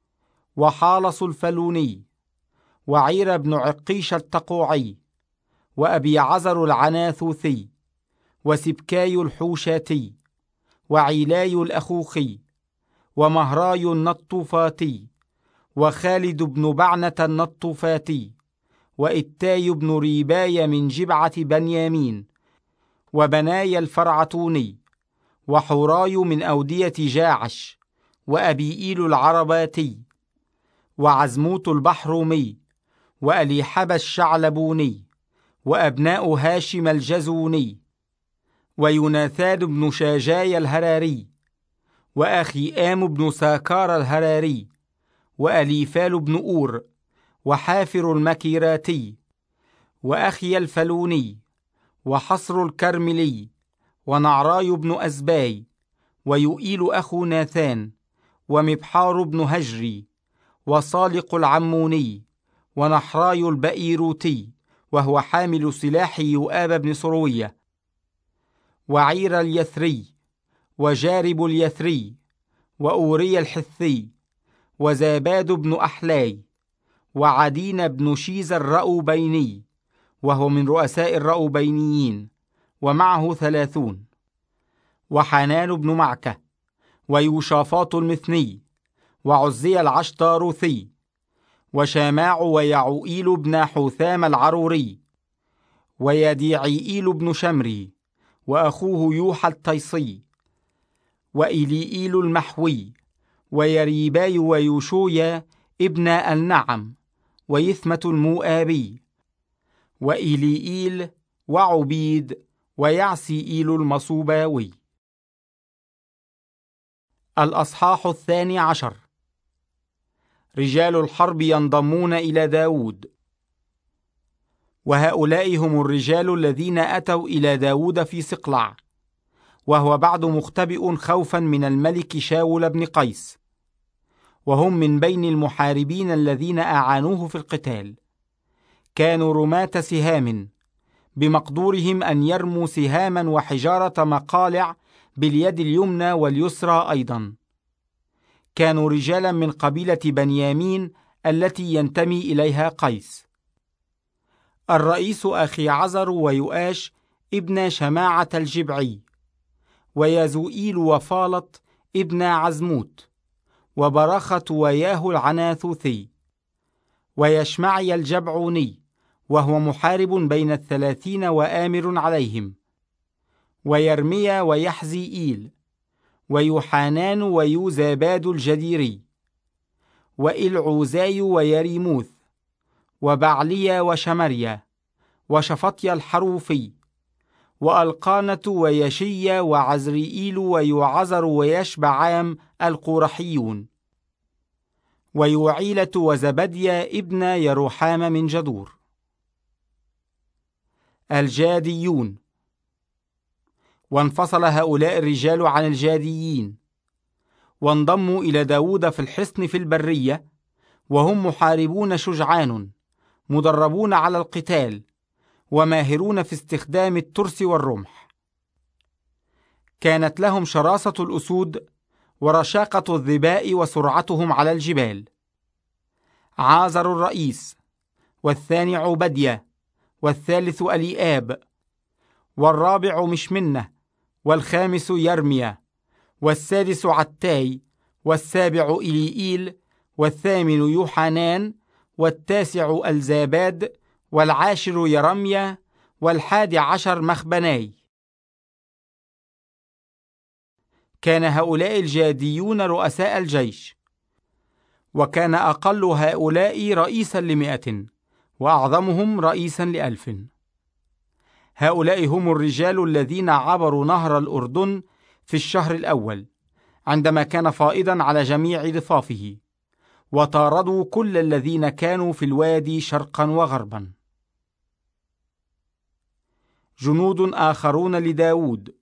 A: وحالص الفلوني، وعير بن عقيش التقوعي، وأبي عزر العناثوثي، وسبكاي الحوشاتي، وعيلاي الأخوخي، ومهراي النطوفاتي، وخالد بن بعنة النطوفاتي، وإتاي بن ريباي من جبعة بنيامين، وبناي الفرعتوني، وحوراي من أودية جاعش، وأبيئيل العرباتي، وعزموت البحرومي، وأليحب الشعلبوني، وأبناء هاشم الجزوني، ويوناثان بن شاجاي الهراري، وأخي آم بن ساكار الهراري، وأليفال بن أور، وحافر المكيراتي، وأخي الفلوني، وحصر الكرملي، ونعراي بن أزباي، ويؤيل أخو ناثان، ومبحار بن هجري، وصالق العموني، ونحراي البئيروتي وهو حامل سلاح يؤاب بن سروية، وعير اليثري، وجارب اليثري، وأوري الحثي، وزاباد بن أحلاي، وعدين بن شيز الرأوبيني وهو من رؤساء الرأوبينيين، ومعه 30، وحنان بن معكة، ويوشافاط المثني، وعزي العشتاروثي، وشاماع ويعوئيل بن حوثام العروري، ويديعيئيل بن شمري، وأخوه يوحى التيصي، وإليئيل المحوي، ويريباي ويوشويا ابن النعم، ويثمة المؤابي، وإليئيل، وعبيد، ويعسيئيل المصوباوي. الأصحاح 12. رجال الحرب ينضمون إلى داود. وهؤلاء هم الرجال الذين أتوا إلى داود في صقلع، وهو بعد مختبئ خوفا من الملك شاول بن قيس، وهم من بين المحاربين الذين أعانوه في القتال. كانوا رماة سهام، بمقدورهم أن يرموا سهاما وحجارة مقالع باليد اليمنى واليسرى أيضا. كانوا رجالا من قبيلة بنيامين التي ينتمي إليها قيس. الرئيس أخي عزر ويؤاش ابن شماعة الجبعي، ويزوئيل وفالط ابن عزموت، وبرخة وياه العناثوثي، ويشمعي الجبعوني وهو محارب بين 30 وآمر عليهم، ويرميا ويحزيئيل، ويوحانان ويوزاباد الجديري، وإلعوزاي ويريموث، وبعليا وشمريا، وشفطيا الحروفي، وألقانة ويشيا وعزرئيل ويعزر ويشبعام القورحيون، ويوعيلة وزبديا ابن يروحام من جدور. الجاديون. وانفصل هؤلاء الرجال عن الجاديين، وانضموا إلى داود في الحصن في البرية، وهم محاربون شجعان مدربون على القتال، وماهرون في استخدام الترس والرمح. كانت لهم شراسة الأسود، ورشاقة الظباء، وسرعتهم على الجبال. عازر الرئيس، والثاني عبدية، والثالث أليآب، والرابع مشمنة، والخامس يرميا، والسادس عتاي، والسابع إليئيل، والثامن يوحانان، والتاسع الزاباد، والعاشر يرميا، وال11 مخبناي. كان هؤلاء الجاديون رؤساء الجيش، وكان أقل هؤلاء رئيسا ل100، وأعظمهم رئيسا ل1000. هؤلاء هم الرجال الذين عبروا نهر الأردن في الشهر الأول، عندما كان فائضا على جميع ضفافه، وطاردوا كل الذين كانوا في الوادي شرقا وغربا. جنود آخرون لداود.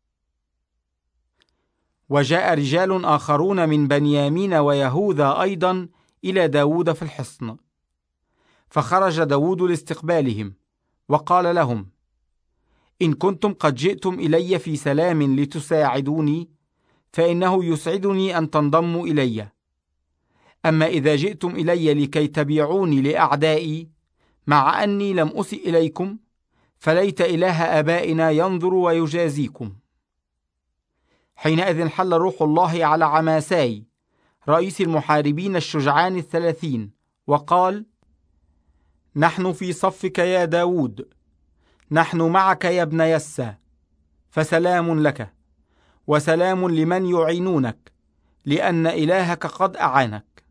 A: وجاء رجال آخرون من بنيامين ويهوذا أيضا إلى داود في الحصن، فخرج داود لاستقبالهم، وقال لهم: إن كنتم قد جئتم إلي في سلام لتساعدوني، فإنه يسعدني أن تنضموا إلي. أما إذا جئتم إلي لكي تبيعوني لأعدائي، مع أني لم أسئ إليكم، فليت إله آبائنا ينظر ويجازيكم. حينئذ حل روح الله على عماساي رئيس المحاربين الشجعان 30، وقال: نحن في صفك يا داود، نحن معك يا ابن يسى، فسلام لك وسلام لمن يعينونك، لأن إلهك قد أعانك.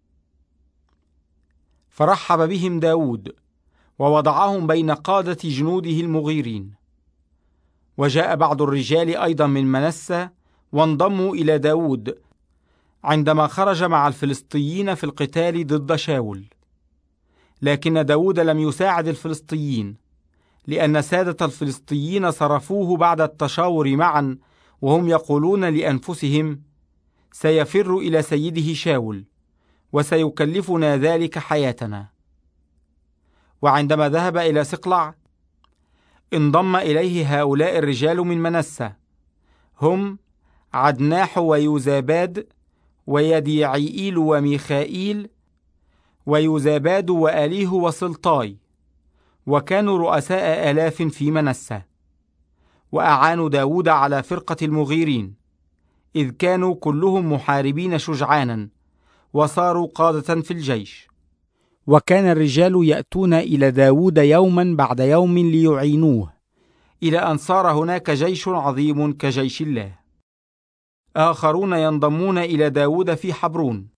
A: فرحب بهم داود ووضعهم بين قادة جنوده المغيرين. وجاء بعض الرجال أيضا من منسى وانضموا إلى داود عندما خرج مع الفلسطيين في القتال ضد شاول. لكن داود لم يساعد الفلسطيين، لأن سادة الفلسطيين صرفوه بعد التشاور معا، وهم يقولون لأنفسهم: سيفر إلى سيده شاول، وسيكلفنا ذلك حياتنا. وعندما ذهب إلى صقلع انضم إليه هؤلاء الرجال من منسى، هم عدناح ويوزاباد ويديعيئيل وميخائيل ويوزاباد وآليه وسلطاي، وكانوا رؤساء آلاف في منسى. وأعانوا داود على فرقة المغيرين، إذ كانوا كلهم محاربين شجعانا، وصاروا قادة في الجيش. وكان الرجال يأتون إلى داود يوما بعد يوم ليعينوه، إلى أن صار هناك جيش عظيم كجيش الله. آخرون ينضمون إلى داود في حبرون.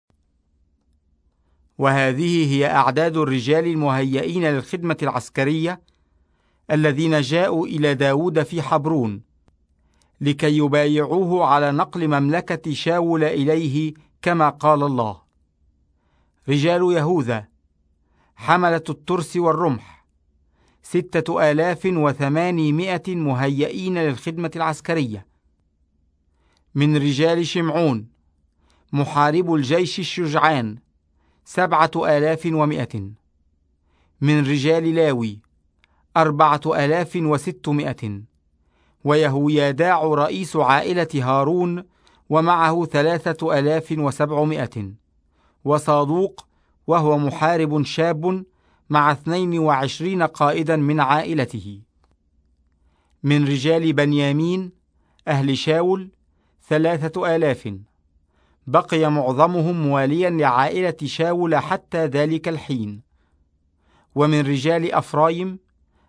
A: وهذه هي أعداد الرجال المهيئين للخدمة العسكرية الذين جاءوا إلى داود في حبرون لكي يبايعوه على نقل مملكة شاول إليه كما قال الله: رجال يهوذا حملة الترس والرمح 6800 مهيئين للخدمة العسكرية. من رجال شمعون محارب الجيش الشجعان 7100. من رجال لاوي 4600. ويهوياداع رئيس عائلة هارون ومعه 3700. وصادوق وهو محارب شاب مع 22 قائدا من عائلته. من رجال بنيامين أهل شاول 3000. بقي معظمهم مواليا لعائلة شاول حتى ذلك الحين. ومن رجال أفرايم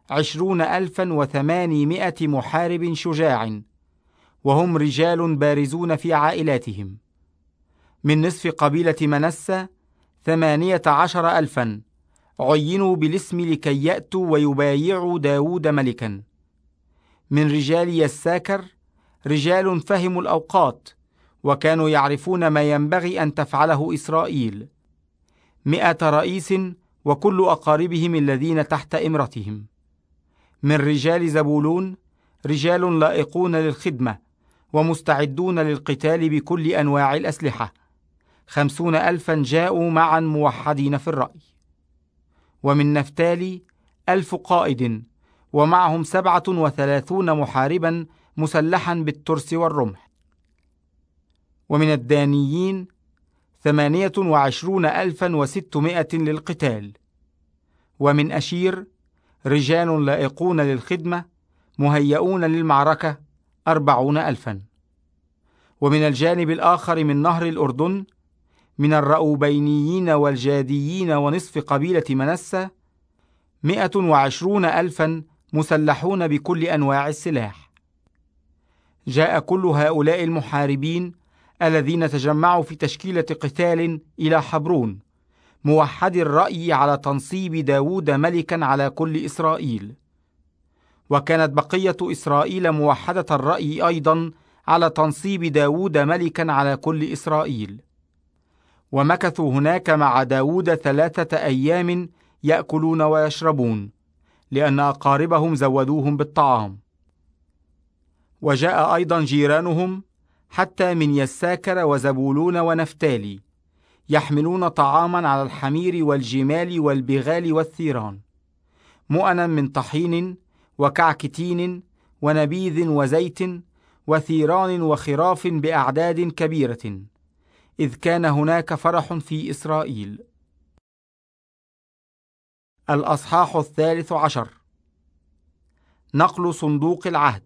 A: 20,800 محارب شجاع، وهم رجال بارزون في عائلاتهم. من نصف قبيلة منسى 18,000 عينوا بالاسم لكي يأتوا ويبايعوا داود ملكا. من رجال يساكر رجال فهموا الأوقات، وكانوا يعرفون ما ينبغي أن تفعله إسرائيل، 100 رئيس وكل أقاربهم الذين تحت إمرتهم. من رجال زبولون رجال لائقون للخدمة ومستعدون للقتال بكل أنواع الأسلحة، 50,000 جاءوا معا موحدين في الرأي. ومن نفتالي 1000 قائد، ومعهم 37 محاربا مسلحا بالترس والرمح. ومن الدانيين 28,600 للقتال. ومن أشير رجال لائقون للخدمة مهيئون للمعركة 40,000. ومن الجانب الآخر من نهر الأردن من الرأوبينيين والجاديين ونصف قبيلة منسى 120,000 مسلحون بكل أنواع السلاح. جاء كل هؤلاء المحاربين الذين تجمعوا في تشكيلة قتال إلى حبرون موحد الرأي على تنصيب داود ملكا على كل إسرائيل. وكانت بقية إسرائيل موحدة الرأي أيضا على تنصيب داود ملكا على كل إسرائيل. ومكثوا هناك مع داود 3 أيام يأكلون ويشربون، لأن أقاربهم زودوهم بالطعام. وجاء أيضا جيرانهم حتى من يساكر وزبولون ونفتالي يحملون طعاما على الحمير والجمال والبغال والثيران، مؤنا من طحين وكعكتين ونبيذ وزيت وثيران وخراف بأعداد كبيرة، إذ كان هناك فرح في إسرائيل. الأصحاح 13. نقل صندوق العهد.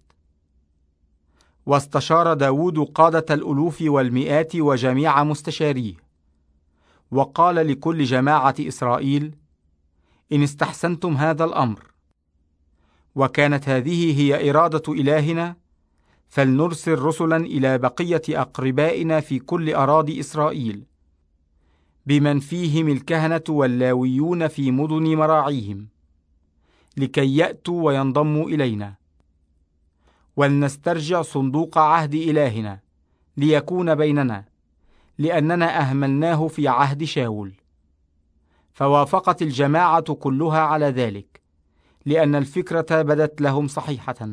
A: واستشار داود قادة الألوف والمئات وجميع مستشاريه، وقال لكل جماعة إسرائيل: إن استحسنتم هذا الأمر، وكانت هذه هي إرادة إلهنا، فلنرسل رسلا إلى بقية أقربائنا في كل أراضي إسرائيل، بمن فيهم الكهنة واللاويون في مدن مراعيهم، لكي يأتوا وينضموا إلينا، ولنسترجع صندوق عهد إلهنا ليكون بيننا، لأننا أهملناه في عهد شاول. فوافقت الجماعة كلها على ذلك، لأن الفكرة بدت لهم صحيحة.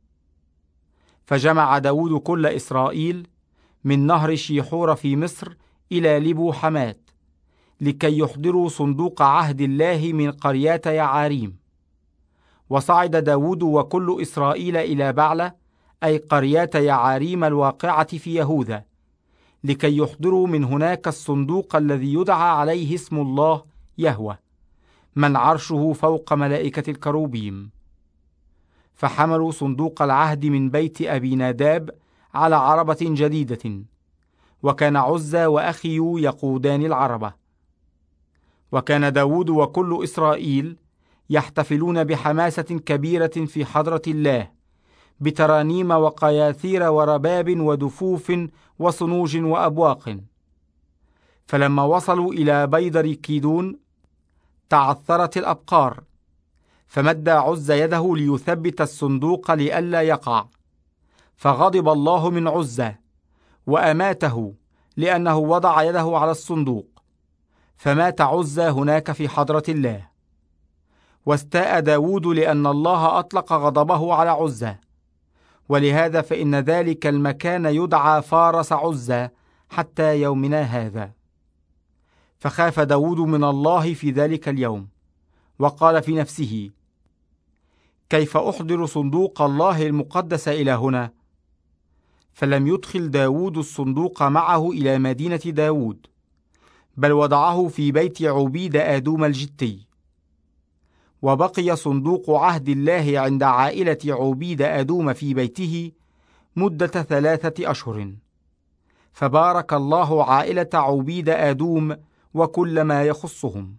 A: فجمع داود كل إسرائيل من نهر شيحور في مصر إلى لبو حمات، لكي يحضروا صندوق عهد الله من قريات يعاريم. وصعد داود وكل إسرائيل إلى بعلة، أي قريات يعاريم الواقعة في يهوذا، لكي يحضروا من هناك الصندوق الذي يدعى عليه اسم الله يهوه، من عرشه فوق ملائكة الكروبيم. فحملوا صندوق العهد من بيت أبي ناداب على عربة جديدة، وكان عزى وأخيو يقودان العربة. وكان داود وكل إسرائيل يحتفلون بحماسة كبيرة في حضرة الله، بترانيم وقياثير ورباب ودفوف وصنوج وأبواق. فلما وصلوا إلى بيدر كيدون تعثرت الأبقار، فمد عزى يده ليثبت الصندوق لئلا يقع، فغضب الله من عزى وأماته، لأنه وضع يده على الصندوق، فمات عزى هناك في حضرة الله. واستاء داود لأن الله أطلق غضبه على عزى، ولهذا فإن ذلك المكان يدعى فارس عزى حتى يومنا هذا. فخاف داود من الله في ذلك اليوم، وقال في نفسه: كيف أحضر صندوق الله المقدس إلى هنا؟ فلم يدخل داود الصندوق معه إلى مدينة داود، بل وضعه في بيت عبيد آدوم الجتي. وبقي صندوق عهد الله عند عائلة عبيد آدوم في بيته مدة 3 أشهر. فبارك الله عائلة عبيد آدوم وكل ما يخصهم.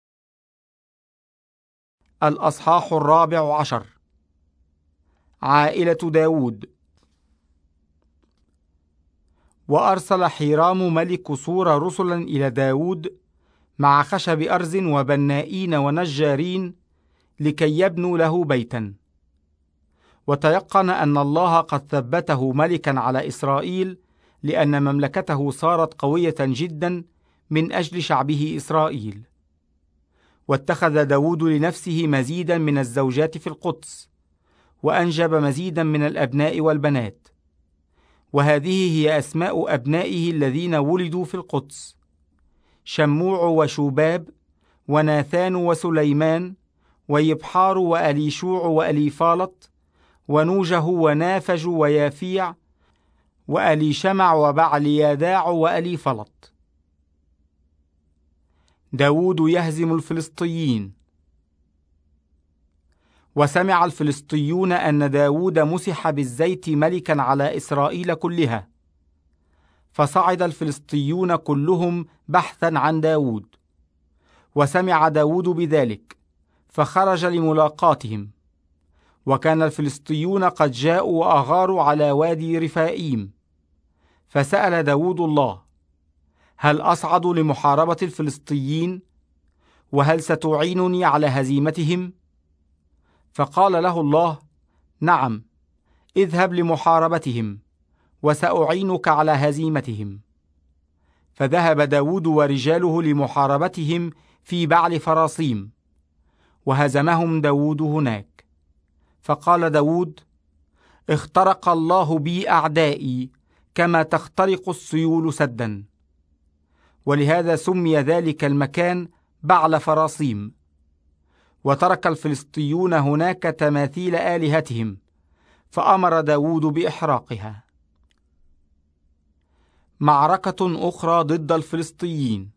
A: الأصحاح 14. عائلة داود. وأرسل حيرام ملك صور رسلا إلى داود مع خشب أرز وبنائين ونجارين لكي يبنوا له بيتا. وتيقن أن الله قد ثبته ملكا على إسرائيل، لأن مملكته صارت قوية جدا من أجل شعبه إسرائيل. واتخذ داود لنفسه مزيدا من الزوجات في القدس، وأنجب مزيدا من الأبناء والبنات. وهذه هي أسماء أبنائه الذين ولدوا في القدس: شموع وشوباب وناثان وسليمان ويبحار وأليشوع وأليفالط ونوجه ونافج ويافيع وأليشمع وبعلياداع وأليفلط. داود يهزم الفلسطيين. وسمع الفلسطيون أن داود مسح بالزيت ملكا على إسرائيل كلها، فصعد الفلسطيون كلهم بحثا عن داود. وسمع داود بذلك، فخرج لملاقاتهم. وكان الفلسطيون قد جاءوا وأغاروا على وادي رفائيم. فسأل داود الله: هل أصعد لمحاربة الفلسطيين؟ وهل ستعينني على هزيمتهم؟ فقال له الله: نعم، اذهب لمحاربتهم، وسأعينك على هزيمتهم. فذهب داود ورجاله لمحاربتهم في بعل فراسيم، وهزمهم داود هناك. فقال داود: اخترق الله بي أعدائي كما تخترق السيول سدا. ولهذا سمي ذلك المكان بعل فراسيم. وترك الفلسطيون هناك تماثيل آلهتهم، فأمر داود بإحراقها. معركة أخرى ضد الفلسطيين.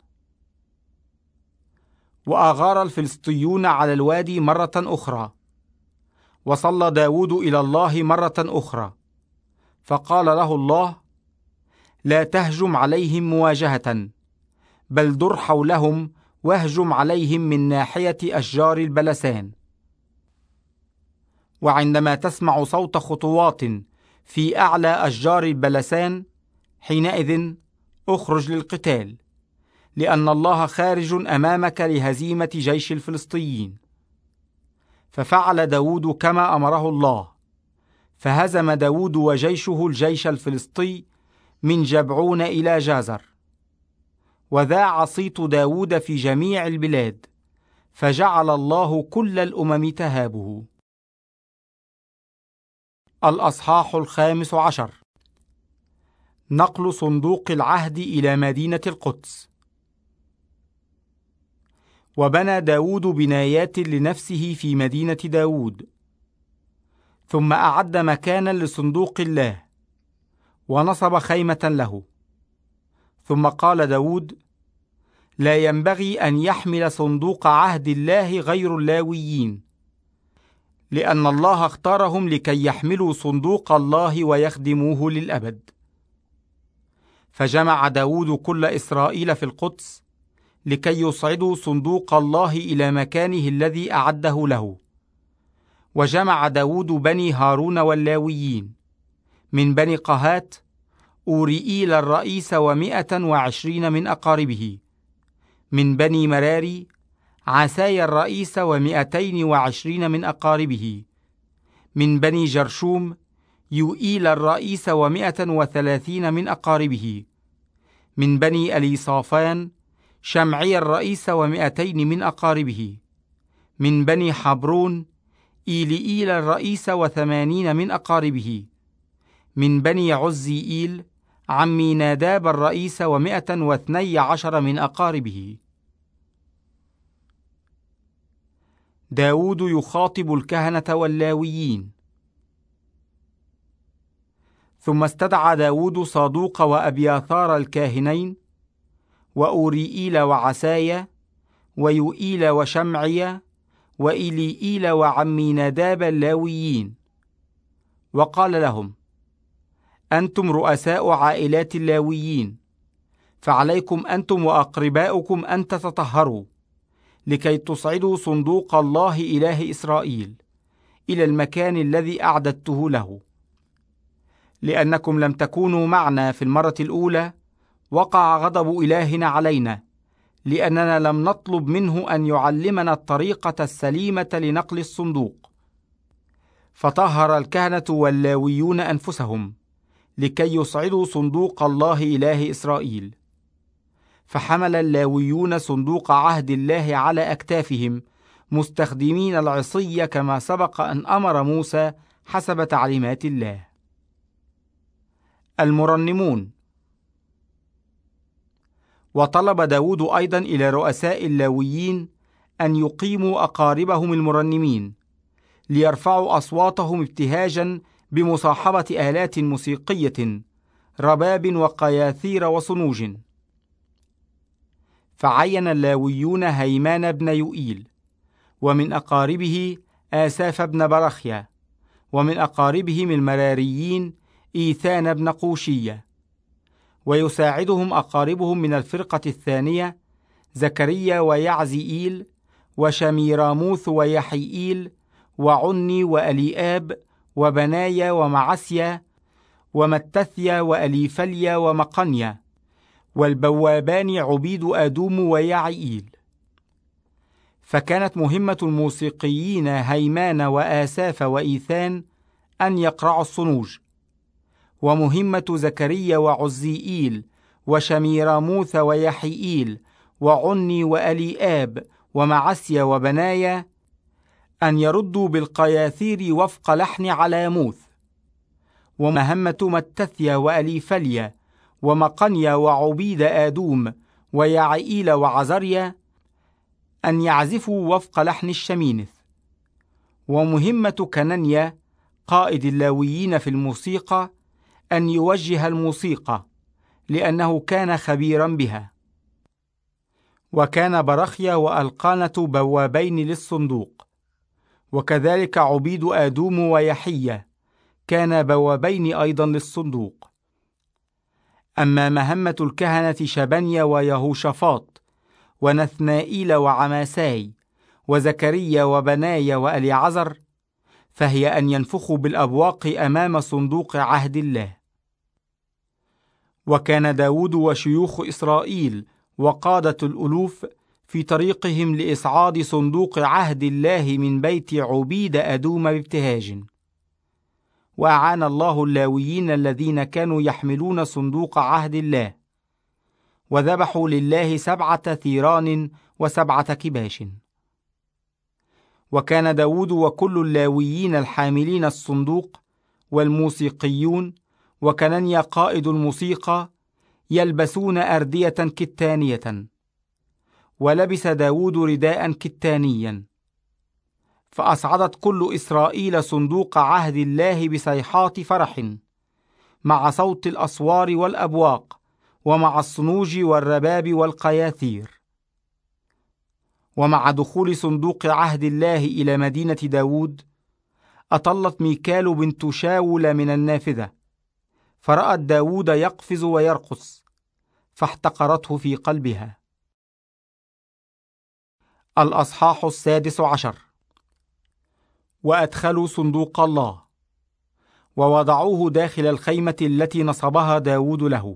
A: وأغار الفلسطيون على الوادي مرة أخرى، وصلى داود إلى الله مرة أخرى، فقال له الله: لا تهجم عليهم مواجهة، بل در حولهم واهجم عليهم من ناحية أشجار البلسان. وعندما تسمع صوت خطوات في أعلى أشجار البلسان، حينئذ اخرج للقتال، لأن الله خارج أمامك لهزيمة جيش الفلسطينيين. ففعل داود كما أمره الله، فهزم داود وجيشه الجيش الفلسطيني من جبعون إلى جازر. وذاع صيت داود في جميع البلاد، فجعل الله كل الأمم تهابه. الأصحاح 15. نقل صندوق العهد إلى مدينة القدس. وبنى داود بنايات لنفسه في مدينة داود، ثم أعد مكانا لصندوق الله، ونصب خيمة له. ثم قال داود: لا ينبغي أن يحمل صندوق عهد الله غير اللاويين، لأن الله اختارهم لكي يحملوا صندوق الله ويخدموه للأبد. فجمع داود كل إسرائيل في القدس لكي يصعدوا صندوق الله إلى مكانه الذي أعده له. وجمع داود بني هارون واللاويين من بني قهات أوريئيل الرئيس 120 من أقاربه، من بني مراري عسايا الرئيس 220 من أقاربه، من بني جرشوم يوئيل الرئيس 130 من أقاربه، من بني أليصافان شمعي الرئيس 200 من أقاربه، من بني حبرون إيلئيل الرئيس 80 من أقاربه، من بني عزيئيل عمي ناداب الرئيس 112 من أقاربه. داود يخاطب الكهنة واللاويين. ثم استدعى داود صادوق وأبياثار الكاهنين، وأوريئيل وعسايا، ويوئيل وشمعيا، وإليئيل وعمي ناداب اللاويين، وقال لهم: أنتم رؤساء عائلات اللاويين، فعليكم أنتم وأقرباؤكم أن تتطهروا لكي تصعدوا صندوق الله إله إسرائيل إلى المكان الذي أعددته له. لأنكم لم تكونوا معنا في المرة الأولى، وقع غضب إلهنا علينا، لأننا لم نطلب منه أن يعلمنا الطريقة السليمة لنقل الصندوق. فطهر الكهنة واللاويون أنفسهم لكي يصعدوا صندوق الله إله إسرائيل. فحمل اللاويون صندوق عهد الله على أكتافهم، مستخدمين العصي كما سبق أن أمر موسى حسب تعليمات الله. المرنمون. وطلب داود أيضا إلى رؤساء اللاويين أن يقيموا أقاربهم المرنمين، ليرفعوا أصواتهم ابتهاجا بمصاحبة آلات موسيقية، رباب وقياثير وصنوج. فعين اللاويون هيمان بن يوئيل، ومن أقاربه آساف بن برخيا، ومن أقاربهم المراريين إيثان بن قوشية. ويساعدهم أقاربهم من الفرقة الثانية زكريا ويعزئيل وشميراموث ويحيئيل وعني وأليآب وبنايا ومعسيا ومتثيا وأليفليا ومقنيا، والبوابان عبيد آدوم ويعيئيل. فكانت مهمة الموسيقيين هيمان وآساف وإيثان أن يقرعوا الصنوج، ومهمة زكريا وعزيئيل وشميراموث ويحيئيل وعني وأليآب ومعسيا وبنايا أن يردوا بالقياثير وفق لحن علاموث. ومهمة متثيا وأليفليا ومقنيا وعبيد آدوم ويعيئيل وعزريا أن يعزفوا وفق لحن الشمينث. ومهمة كنانيا قائد اللاويين في الموسيقى أن يوجه الموسيقى، لأنه كان خبيرا بها. وكان برخيا وألقانة بوابين للصندوق، وكذلك عبيد آدوم ويحيى كان بوابين أيضا للصندوق. أما مهمة الكهنة شبنيا ويهوشافاط ونثنائيل وعماساي وزكريا وبنايا وأليعزر، فهي أن ينفخوا بالأبواق أمام صندوق عهد الله. وكان داود وشيوخ إسرائيل وقادة الألوف في طريقهم لإصعاد صندوق عهد الله من بيت عبيد أدوم بابتهاج. وأعان الله اللاويين الذين كانوا يحملون صندوق عهد الله، وذبحوا لله 7 ثيران و7 كباش. وكان داود وكل اللاويين الحاملين الصندوق والموسيقيون وكننيا قائد الموسيقى يلبسون أردية كتانية، ولبس داود رداء كتانيا. فأصعدت كل إسرائيل صندوق عهد الله بصيحات فرح، مع صوت الأصوار والأبواق، ومع الصنوج والرباب والقياثير. ومع دخول صندوق عهد الله إلى مدينة داود، أطلت ميكال بنت شاول من النافذة، فرأت داود يقفز ويرقص، فاحتقرته في قلبها. الأصحاح 16. وأدخلوا صندوق الله، ووضعوه داخل الخيمة التي نصبها داود له،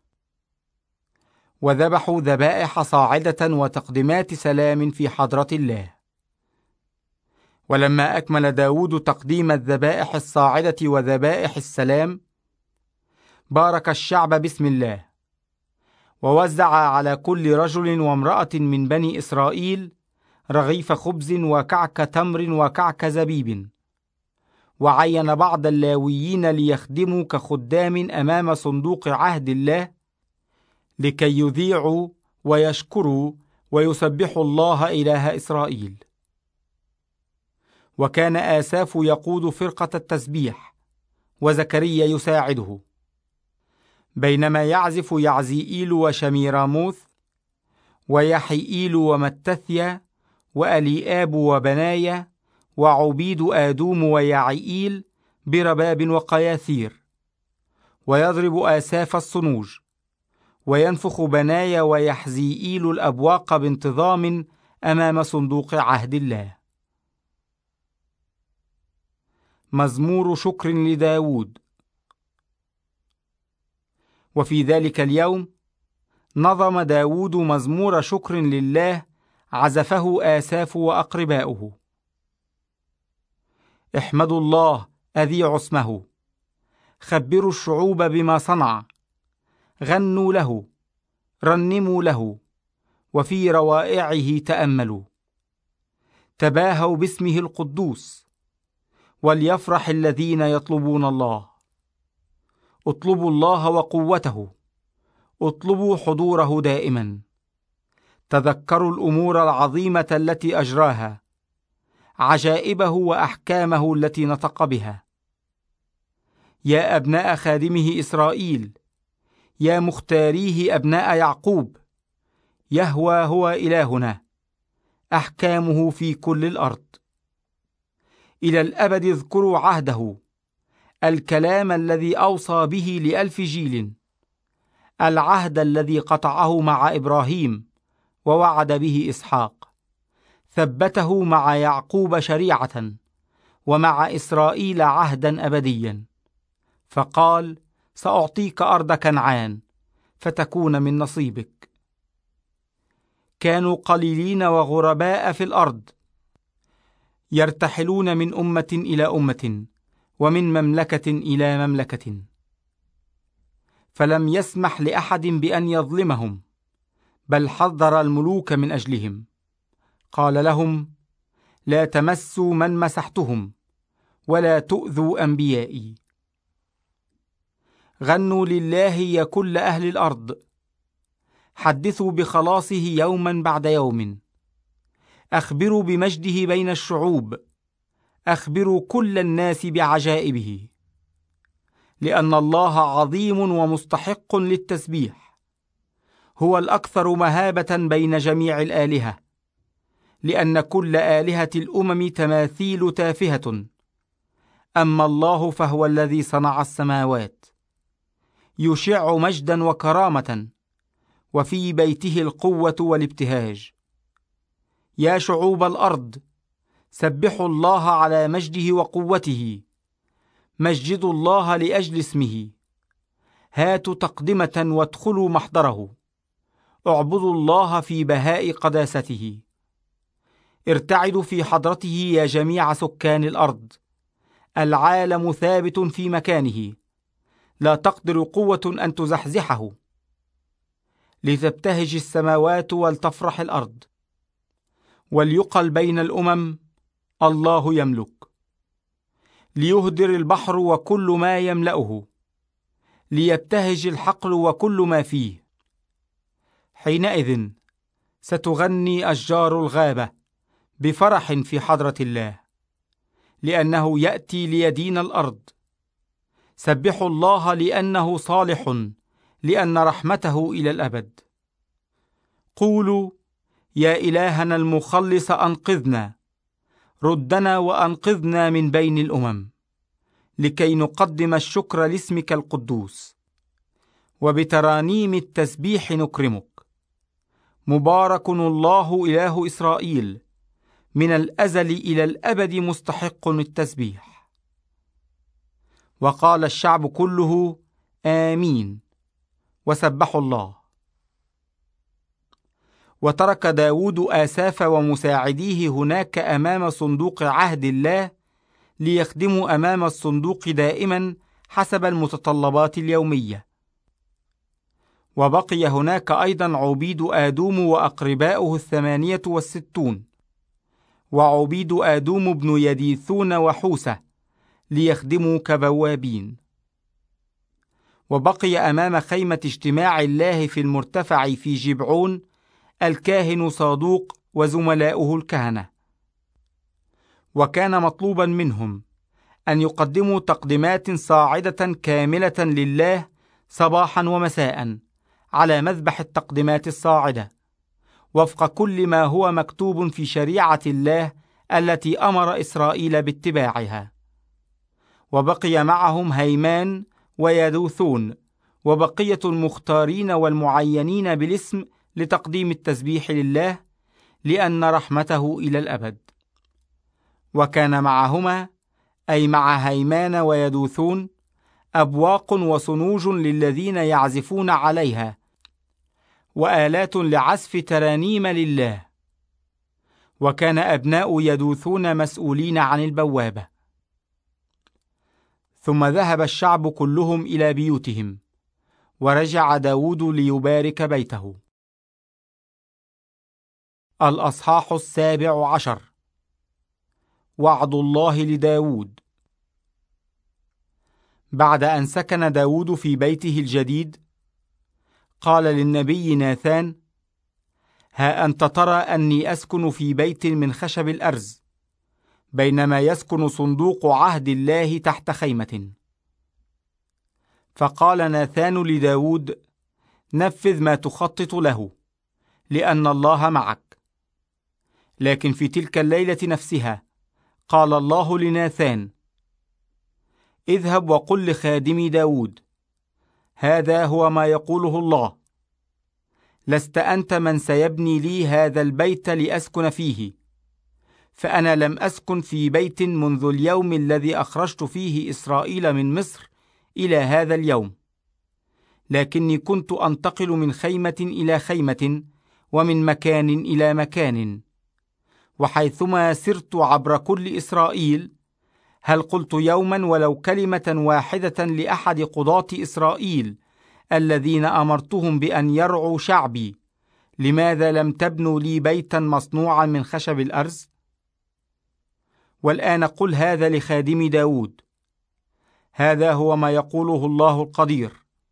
A: وذبحوا ذبائح صاعدة وتقدمات سلام في حضرة الله. ولما أكمل داود تقديم الذبائح الصاعدة وذبائح السلام، بارك الشعب باسم الله، ووزع على كل رجل وامرأة من بني إسرائيل رغيف خبز وكعك تمر وكعك زبيب. وعين بعض اللاويين ليخدموا كخدام أمام صندوق عهد الله، لكي يذيعوا ويشكروا ويسبحوا الله إله إسرائيل. وكان آساف يقود فرقة التسبيح، وزكريا يساعده، بينما يعزف يعزيئيل وشميراموث ويحيئيل ومتثيا وأليآب وبنايا وعبيد آدوم ويعيئيل برباب وقياثير. ويضرب آساف الصنوج، وينفخ بنايا ويحزيئيل الأبواق بانتظام أمام صندوق عهد الله. مزمور شكر لداود. وفي ذلك اليوم نظم داود مزمور شكر لله، عزفه آساف وأقرباؤه. احمدوا الله، أذيعوا اسمه، خبروا الشعوب بما صنع، غنوا له، رنموا له، وفي روائعه تأملوا. تباهوا باسمه القدوس، وليفرح الذين يطلبون الله. اطلبوا الله وقوته، اطلبوا حضوره دائما. تذكروا الأمور العظيمة التي أجراها، عجائبه وأحكامه التي نطق بها. يا أبناء خادمه إسرائيل، يا مختاريه أبناء يعقوب، يهوى هو إلهنا، أحكامه في كل الأرض. إلى الأبد اذكروا عهده، الكلام الذي أوصى به ل1000 جيل، العهد الذي قطعه مع إبراهيم ووعد به إسحاق، ثبته مع يعقوب شريعة، ومع إسرائيل عهدا أبديا. فقال: سأعطيك أرض كنعان فتكون من نصيبك. كانوا قليلين وغرباء في الأرض، يرتحلون من أمة إلى أمة، ومن مملكة إلى مملكة، فلم يسمح لأحد بأن يظلمهم، بل حذر الملوك من أجلهم. قال لهم: لا تمسوا من مسحتهم، ولا تؤذوا أنبيائي. غنوا لله يا كل أهل الأرض، حدثوا بخلاصه يوما بعد يوم. أخبروا بمجده بين الشعوب، أخبروا كل الناس بعجائبه. لأن الله عظيم ومستحق للتسبيح، هو الأكثر مهابة بين جميع الآلهة. لأن كل آلهة الأمم تماثيل تافهة، أما الله فهو الذي صنع السماوات، يشع مجدا وكرامة، وفي بيته القوة والابتهاج. يا شعوب الأرض، سبحوا الله على مجده وقوته، مجدوا الله لأجل اسمه، هاتوا تقدمة وادخلوا محضره، اعبدوا الله في بهاء قداسته. ارتعدوا في حضرته يا جميع سكان الأرض، العالم ثابت في مكانه، لا تقدر قوة أن تزحزحه. لتبتهج السماوات ولتفرح الأرض، وليقل بين الأمم: الله يملك. ليهدر البحر وكل ما يملأه، ليبتهج الحقل وكل ما فيه. حينئذ ستغني أشجار الغابة بفرح في حضرة الله، لأنه يأتي ليدين الأرض. سبحوا الله لأنه صالح، لأن رحمته إلى الأبد. قولوا: يا إلهنا المخلص أنقذنا، ردنا وأنقذنا من بين الأمم، لكي نقدم الشكر لاسمك القدوس، وبترانيم التسبيح نكرمك. مبارك الله إله إسرائيل، من الأزل إلى الأبد مستحق التسبيح. وقال الشعب كله: آمين، وسبحوا الله. وترك داود آساف ومساعديه هناك أمام صندوق عهد الله، ليخدموا أمام الصندوق دائما حسب المتطلبات اليومية. وبقي هناك أيضا عبيد آدوم وأقرباؤه 68، وعبيد آدوم بن يديثون وحوسة، ليخدموا كبوابين. وبقي أمام خيمة اجتماع الله في المرتفع في جبعون الكاهن صادوق وزملاؤه الكهنة. وكان مطلوبا منهم أن يقدموا تقدمات صاعدة كاملة لله صباحا ومساء على مذبح التقدمات الصاعدة، وفق كل ما هو مكتوب في شريعة الله التي أمر إسرائيل باتباعها. وبقي معهم هيمان ويدوثون وبقية المختارين والمعينين بالاسم لتقديم التسبيح لله، لأن رحمته إلى الأبد. وكان معهما، أي مع هيمان ويدوثون، أبواق وصنوج للذين يعزفون عليها، وآلات لعزف ترانيم لله. وكان أبناء يدوثون مسؤولين عن البوابة. ثم ذهب الشعب كلهم إلى بيوتهم، ورجع داود ليبارك بيته. الأصحاح 17. وعد الله لداود. بعد أن سكن داود في بيته الجديد، قال للنبي ناثان: ها أنت ترى أني أسكن في بيت من خشب الأرز، بينما يسكن صندوق عهد الله تحت خيمة. فقال ناثان لداود: نفذ ما تخطط له، لأن الله معك. لكن في تلك الليلة نفسها قال الله لناثان: اذهب وقل لخادمي داود: هذا هو ما يقوله الله، لست أنت من سيبني لي هذا البيت لأسكن فيه، فأنا لم أسكن في بيت منذ اليوم الذي أخرجت فيه إسرائيل من مصر إلى هذا اليوم، لكني كنت أنتقل من خيمة إلى خيمة، ومن مكان إلى مكان. وحيثما سرت عبر كل إسرائيل، هل قلت يوما ولو كلمة واحدة لأحد قضاة إسرائيل الذين أمرتهم بأن يرعوا شعبي: لماذا لم تبنوا لي بيتا مصنوعا من خشب الأرز؟ والآن قل هذا لخادم داود: هذا هو ما يقوله الله القدير: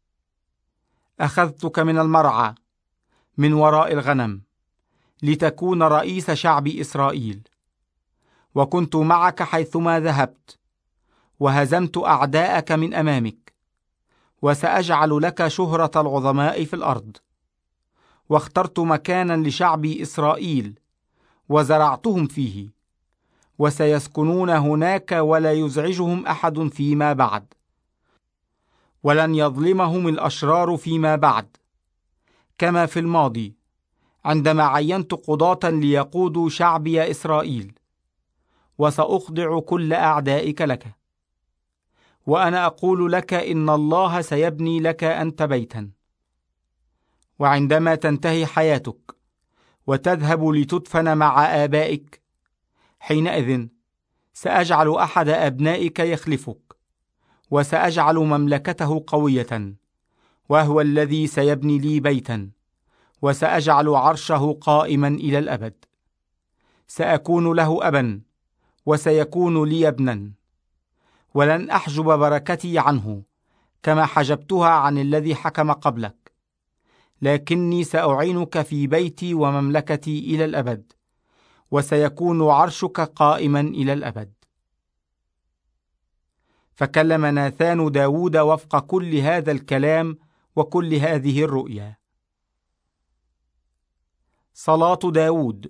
A: أخذتك من المرعى من وراء الغنم، لتكون رئيس شعب إسرائيل، وكنت معك حيثما ذهبت، وهزمت أعداءك من أمامك، وسأجعل لك شهرة العظماء في الأرض. واخترت مكانا لشعبي إسرائيل، وزرعتهم فيه، وسيسكنون هناك ولا يزعجهم أحد فيما بعد، ولن يظلمهم الأشرار فيما بعد، كما في الماضي عندما عينت قضاة ليقودوا شعبي إسرائيل. وسأخضع كل أعدائك لك، وأنا أقول لك إن الله سيبني لك أنت بيتا. وعندما تنتهي حياتك وتذهب لتدفن مع آبائك، حينئذ سأجعل أحد أبنائك يخلفك، وسأجعل مملكته قوية، وهو الذي سيبني لي بيتا، وسأجعل عرشه قائما إلى الأبد. سأكون له أبا، وسيكون لي ابنا، ولن أحجب بركتي عنه كما حجبتها عن الذي حكم قبلك، لكني سأعينك في بيتي ومملكتي إلى الأبد، وسيكون عرشك قائما إلى الأبد. فكلم ناثان داود وفق كل هذا الكلام وكل هذه الرؤيا. صلاة داود.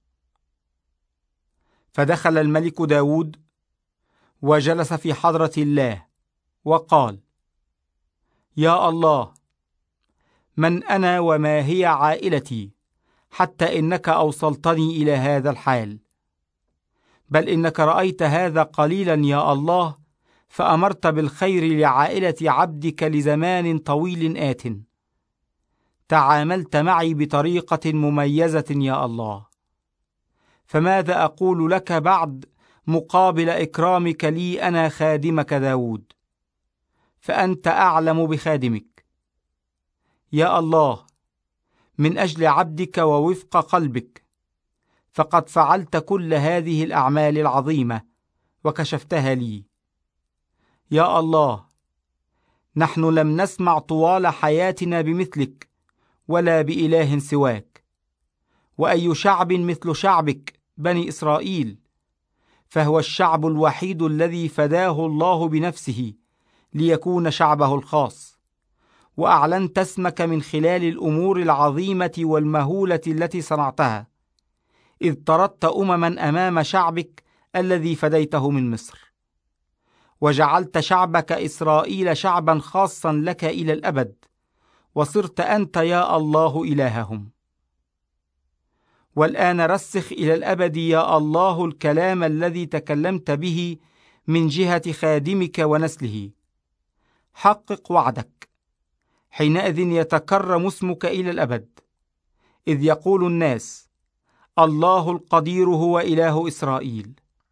A: فدخل الملك داود وجلس في حضرة الله وقال: يا الله، من أنا وما هي عائلتي حتى إنك أوصلتني إلى هذا الحال؟ بل إنك رأيت هذا قليلا يا الله، فأمرت بالخير لعائلة عبدك لزمان طويل آت. تعاملت معي بطريقة مميزة يا الله، فماذا أقول لك بعد مقابل إكرامك لي أنا خادمك داود؟ فأنت أعلم بخادمك. يا الله، من أجل عبدك ووفق قلبك، فقد فعلت كل هذه الأعمال العظيمة وكشفتها لي. يا الله، نحن لم نسمع طوال حياتنا بمثلك ولا بإله سواك، وأي شعب مثل شعبك بني إسرائيل، فهو الشعب الوحيد الذي فداه الله بنفسه ليكون شعبه الخاص. وأعلنت اسمك من خلال الأمور العظيمة والمهولة التي صنعتها، إذ طردت أمما أمام شعبك الذي فديته من مصر، وجعلت شعبك إسرائيل شعبا خاصا لك إلى الأبد، وصرت أنت يا الله إلههم. والآن رسخ إلى الأبد يا الله الكلام الذي تكلمت به من جهة خادمك ونسله. حقق وعدك، حينئذ يتكرم اسمك إلى الأبد، إذ يقول الناس: الله القدير هو إله إسرائيل.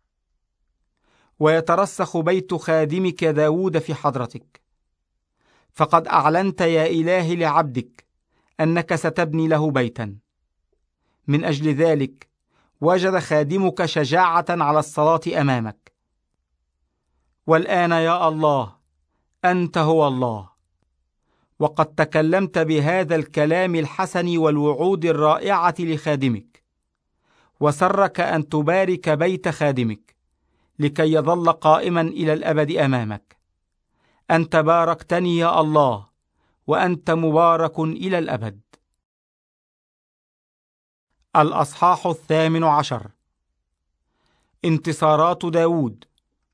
A: ويترسخ بيت خادمك داود في حضرتك، فقد أعلنت يا إلهي لعبدك أنك ستبني له بيتا. من أجل ذلك وجد خادمك شجاعة على الصلاة أمامك. والآن يا الله، أنت هو الله، وقد تكلمت بهذا الكلام الحسن والوعود الرائعة لخادمك، وسرك أن تبارك بيت خادمك لكي يظل قائما إلى الأبد أمامك. أنت باركتني يا الله، وأنت مبارك إلى الأبد. الأصحاح 18. انتصارات داود.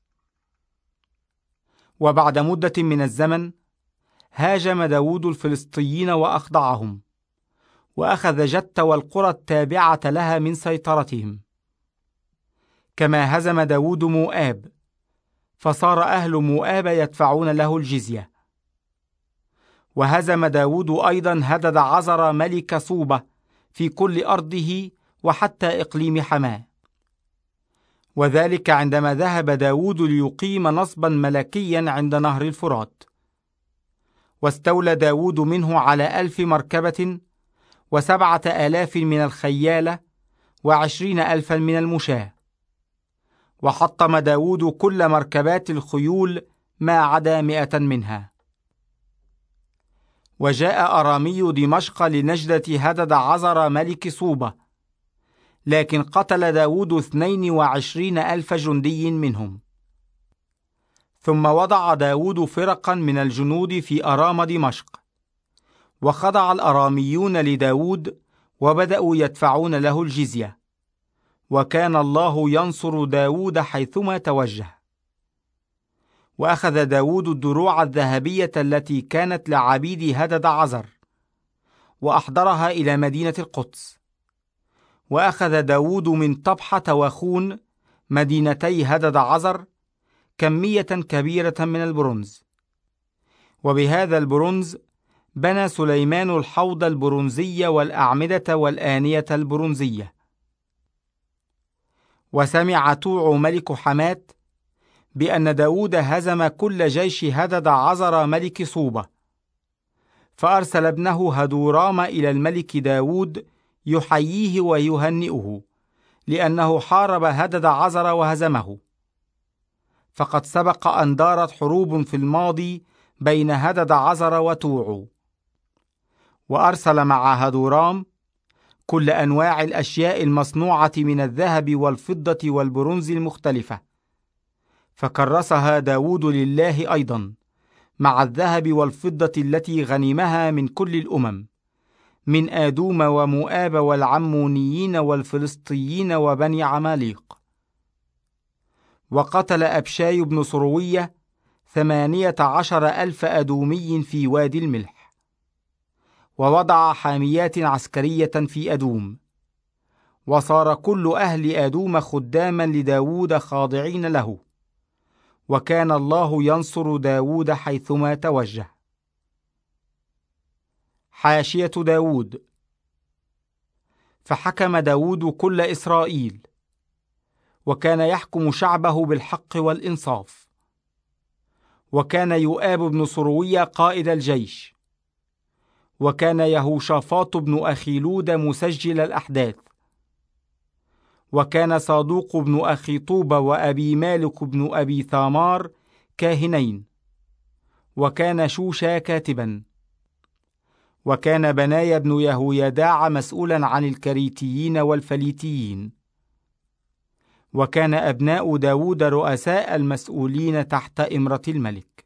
A: وبعد مدة من الزمن هاجم داود الفلسطيين وأخضعهم، وأخذ جت والقرى التابعة لها من سيطرتهم. كما هزم داود مؤاب، فصار أهل مؤاب يدفعون له الجزية. وهزم داود أيضا هدد عزر ملك صوبة في كل أرضه وحتى إقليم حماه. وذلك عندما ذهب داود ليقيم نصبا ملكيا عند نهر الفرات. واستولى داود منه على 1000 مركبة، 7,000 من الخيالة، 20,000 من المشاة. وحطم داود كل مركبات الخيول ما عدا 100 منها. وجاء أرامي دمشق لنجدة هدد عزر ملك صوبة، لكن قتل داود 22,000 جندي منهم. ثم وضع داود فرقا من الجنود في أرام دمشق، وخضع الأراميون لداود وبدأوا يدفعون له الجزية، وكان الله ينصر داود حيثما توجه. وأخذ داود الدروع الذهبية التي كانت لعبيد هددعزر وأحضرها إلى مدينة القدس. وأخذ داود من طبحة وخون مدينتي هددعزر كمية كبيرة من البرونز، وبهذا البرونز بنى سليمان الحوض البرونزي والأعمدة والآنية البرونزية. وسمع توع ملك حمات بأن داود هزم كل جيش هددعزر ملك صوبة، فأرسل ابنه هدورام إلى الملك داود يحييه ويهنئه، لأنه حارب هددعزر وهزمه. فقد سبق أن دارت حروب في الماضي بين هددعزر وتوع. وأرسل مع هدورام كل أنواع الأشياء المصنوعة من الذهب والفضة والبرونز المختلفة، فكرسها داود لله أيضا مع الذهب والفضة التي غنمها من كل الأمم، من آدوم ومؤاب والعمونيين والفلسطيين وبني عماليق. وقتل أبشاي بن صروية 18,000 أدومي في وادي الملح، ووضع حاميات عسكرية في أدوم. وصار كل أهل أدوم خداما لداود خاضعين له، وكان الله ينصر داود حيثما توجه. حاشية داود. فحكم داود كل إسرائيل، وكان يحكم شعبه بالحق والإنصاف. وكان يؤاب بن صروية قائد الجيش، وكان يهوشافاط بن أخيلود مسجل الأحداث، وكان صادوق بن أخيطوب وأبي مالك بن أبي ثامار كاهنين، وكان شوشا كاتبا، وكان بنايا بن يهويداع مسؤولا عن الكريتيين والفليتيين، وكان أبناء داود رؤساء المسؤولين تحت إمرة الملك.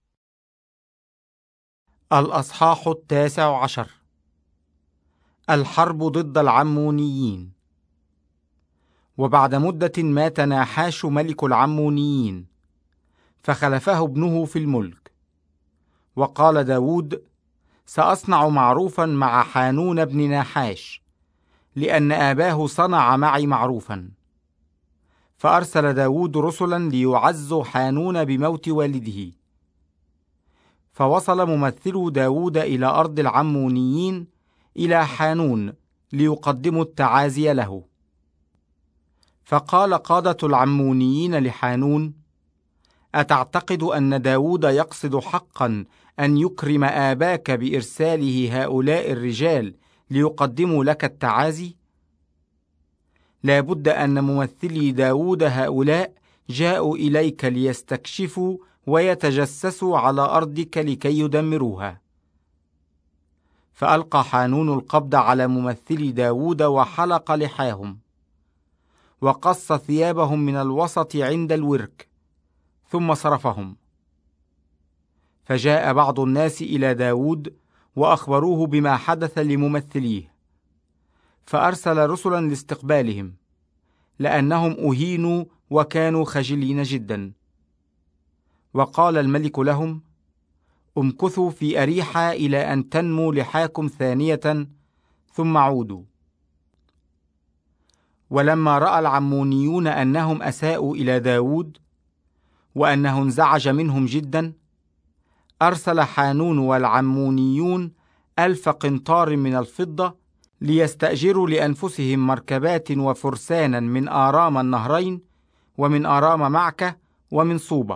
A: الأصحاح 19. الحرب ضد العمونيين. وبعد مدة مات ناحاش ملك العمونيين، فخلفه ابنه في الملك. وقال داود: سأصنع معروفا مع حانون بن ناحاش، لأن آباه صنع معي معروفا. فأرسل داود رسلا ليعزوا حانون بموت والده. فوصل ممثلو داود إلى أرض العمونيين إلى حانون ليقدموا التعازي له. فقال قادة العمونيين لحانون: أتعتقد أن داود يقصد حقا أن يكرم آباك بإرساله هؤلاء الرجال ليقدموا لك التعازي؟ لا بد أن ممثلي داود هؤلاء جاءوا إليك ليستكشفوا ويتجسسوا على أرضك لكي يدمروها. فألقى حانون القبض على ممثلي داود وحلق لحاهم، وقص ثيابهم من الوسط عند الورك، ثم صرفهم. فجاء بعض الناس إلى داود وأخبروه بما حدث لممثليه، فأرسل رسلا لاستقبالهم، لأنهم أهينوا وكانوا خجلين جدا. وقال الملك لهم: امكثوا في أريحا إلى أن تنمو لحاكم ثانية، ثم عودوا. ولما رأى العمونيون أنهم أساءوا إلى داود وأنه انزعج منهم جدا، أرسل حانون والعمونيون 1000 قنطار من الفضة ليستأجروا لأنفسهم مركبات وفرسانا من آرام النهرين ومن آرام معكة ومن صوبة.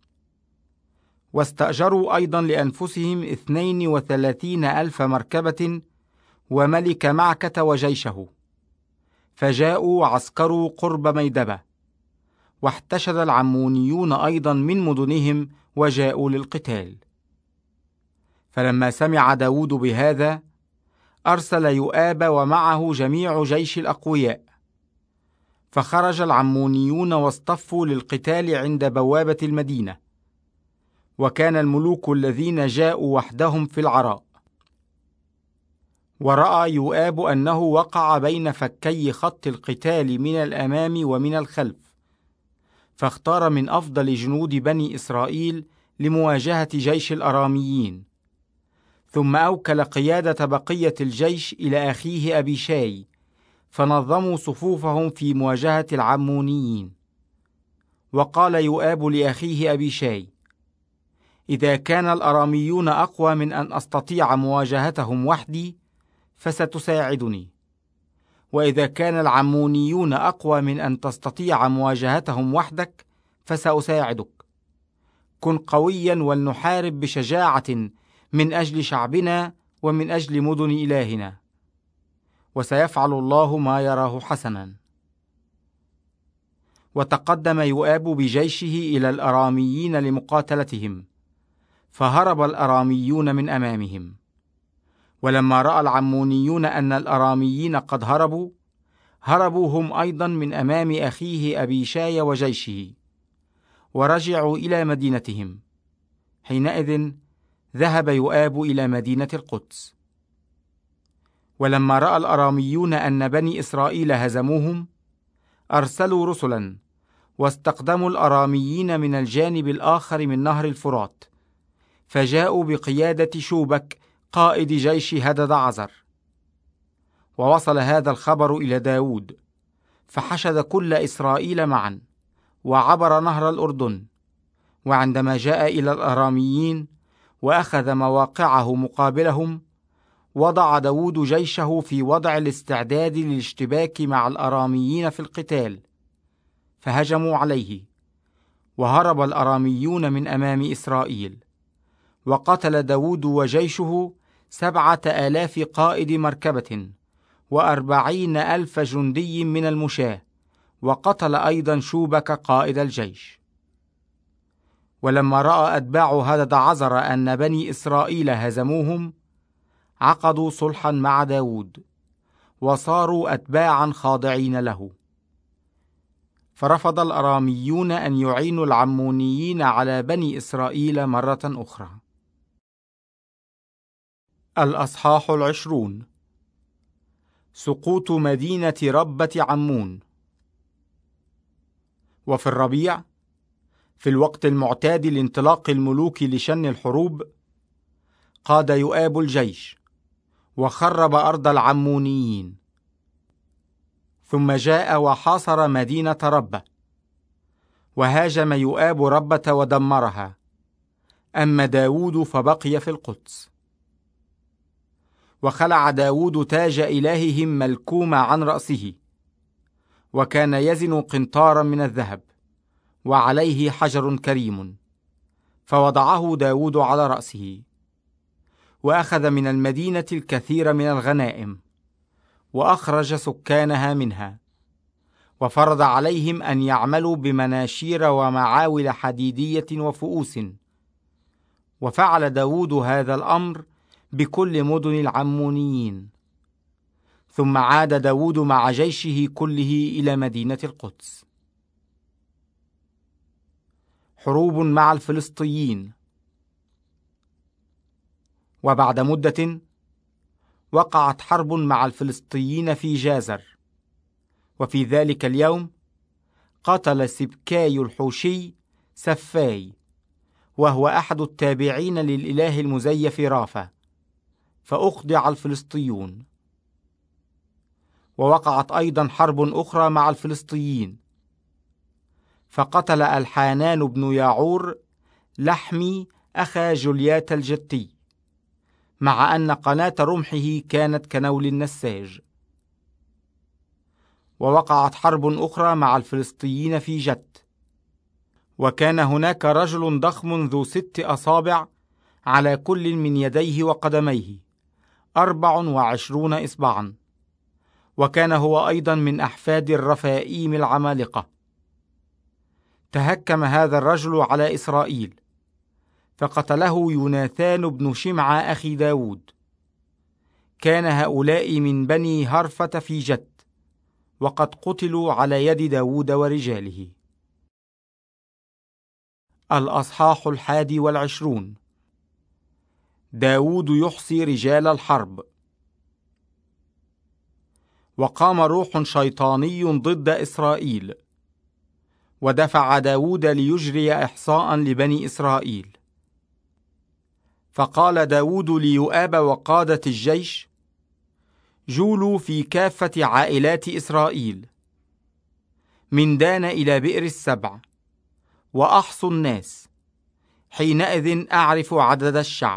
A: واستأجروا أيضا لأنفسهم 32,000 مركبة وملك معكة وجيشه. فجاءوا وعسكروا قرب ميدبة، واحتشد العمونيون أيضا من مدنهم وجاءوا للقتال. فلما سمع داود بهذا أرسل يؤاب ومعه جميع جيش الأقوياء، فخرج العمونيون واصطفوا للقتال عند بوابة المدينة. وكان الملوك الذين جاءوا وحدهم في العراء. ورأى يؤاب أنه وقع بين فكي خط القتال من الأمام ومن الخلف، فاختار من أفضل جنود بني إسرائيل لمواجهة جيش الأراميين، ثم أوكل قيادة بقية الجيش إلى أخيه أبيشاي، فنظموا صفوفهم في مواجهة العمونيين. وقال يؤاب لأخيه أبيشاي: إذا كان الأراميون أقوى من أن أستطيع مواجهتهم وحدي فستساعدني، وإذا كان العمونيون أقوى من أن تستطيع مواجهتهم وحدك فسأساعدك. كن قويا ولنحارب بشجاعة من أجل شعبنا ومن أجل مدن إلهنا، وسيفعل الله ما يراه حسنا. وتقدم يؤاب بجيشه إلى الأراميين لمقاتلتهم، فهرب الأراميون من أمامهم. ولما رأى العمونيون أن الأراميين قد هربوا هم أيضا من أمام أخيه أبيشاي وجيشه، ورجعوا إلى مدينتهم. حينئذ ذهب يؤاب إلى مدينة القدس. ولما رأى الأراميون أن بني إسرائيل هزموهم، أرسلوا رسلا واستقدموا الأراميين من الجانب الآخر من نهر الفرات، فجاءوا بقيادة شوبك قائد جيش هددعزر. ووصل هذا الخبر إلى داود، فحشد كل إسرائيل معا وعبر نهر الأردن. وعندما جاء إلى الأراميين وأخذ مواقعه مقابلهم، وضع داود جيشه في وضع الاستعداد للاشتباك مع الأراميين في القتال، فهجموا عليه، وهرب الأراميون من أمام إسرائيل. وقتل داود وجيشه 7,000 قائد مركبة 40,000 جندي من المشاة، وقتل أيضا شوبك قائد الجيش. ولما رأى أتباع هددعزر أن بني إسرائيل هزموهم، عقدوا صلحا مع داود، وصاروا أتباعا خاضعين له. فرفض الأراميون أن يعينوا العمونيين على بني إسرائيل مرة أخرى. الأصحاح 20. سقوط مدينة ربة عمون. وفي الربيع، في الوقت المعتاد لانطلاق الملوك لشن الحروب، قاد يؤاب الجيش وخرب أرض العمونيين، ثم جاء وحاصر مدينة ربة، وهاجم يؤاب ربة ودمرها، أما داود فبقي في القدس. وخلع داود تاج إلههم ملكوم عن رأسه، وكان يزن قنطارا من الذهب، وعليه حجر كريم، فوضعه داود على رأسه. وأخذ من المدينة الكثير من الغنائم، وأخرج سكانها منها، وفرض عليهم أن يعملوا بمناشير ومعاول حديدية وفؤوس. وفعل داود هذا الأمر بكل مدن العمونيين. ثم عاد داود مع جيشه كله إلى مدينة القدس. حروب مع الفلسطيين. وبعد مدة وقعت حرب مع الفلسطيين في جازر. وفي ذلك اليوم قتل سبكاي الحوشي سفاي، وهو أحد التابعين للإله المزيف رافا، فأخضع الفلسطيون. ووقعت أيضا حرب أخرى مع الفلسطيين، فقتل الحانان بن ياعور لحمي أخا جليات الجتي، مع أن قناة رمحه كانت كنول النساج. ووقعت حرب أخرى مع الفلسطيين في جت، وكان هناك رجل ضخم ذو 6 أصابع على كل من يديه وقدميه 24 إصبعا، وكان هو أيضا من أحفاد الرفائيم العمالقة. تهكم هذا الرجل على إسرائيل، فقتله يوناثان بن شمعة أخي داود. كان هؤلاء من بني هرفة في جت، وقد قتلوا على يد داود ورجاله. الأصحاح 21. داود يحصي رجال الحرب. وقام روح شيطاني ضد إسرائيل، ودفع داود ليجري إحصاء لبني إسرائيل. فقال داود ليؤاب وقادة الجيش: جولوا في كافة عائلات إسرائيل من دان إلى بئر السبع، وأحصوا الناس، حينئذ أعرف عدد الشعب.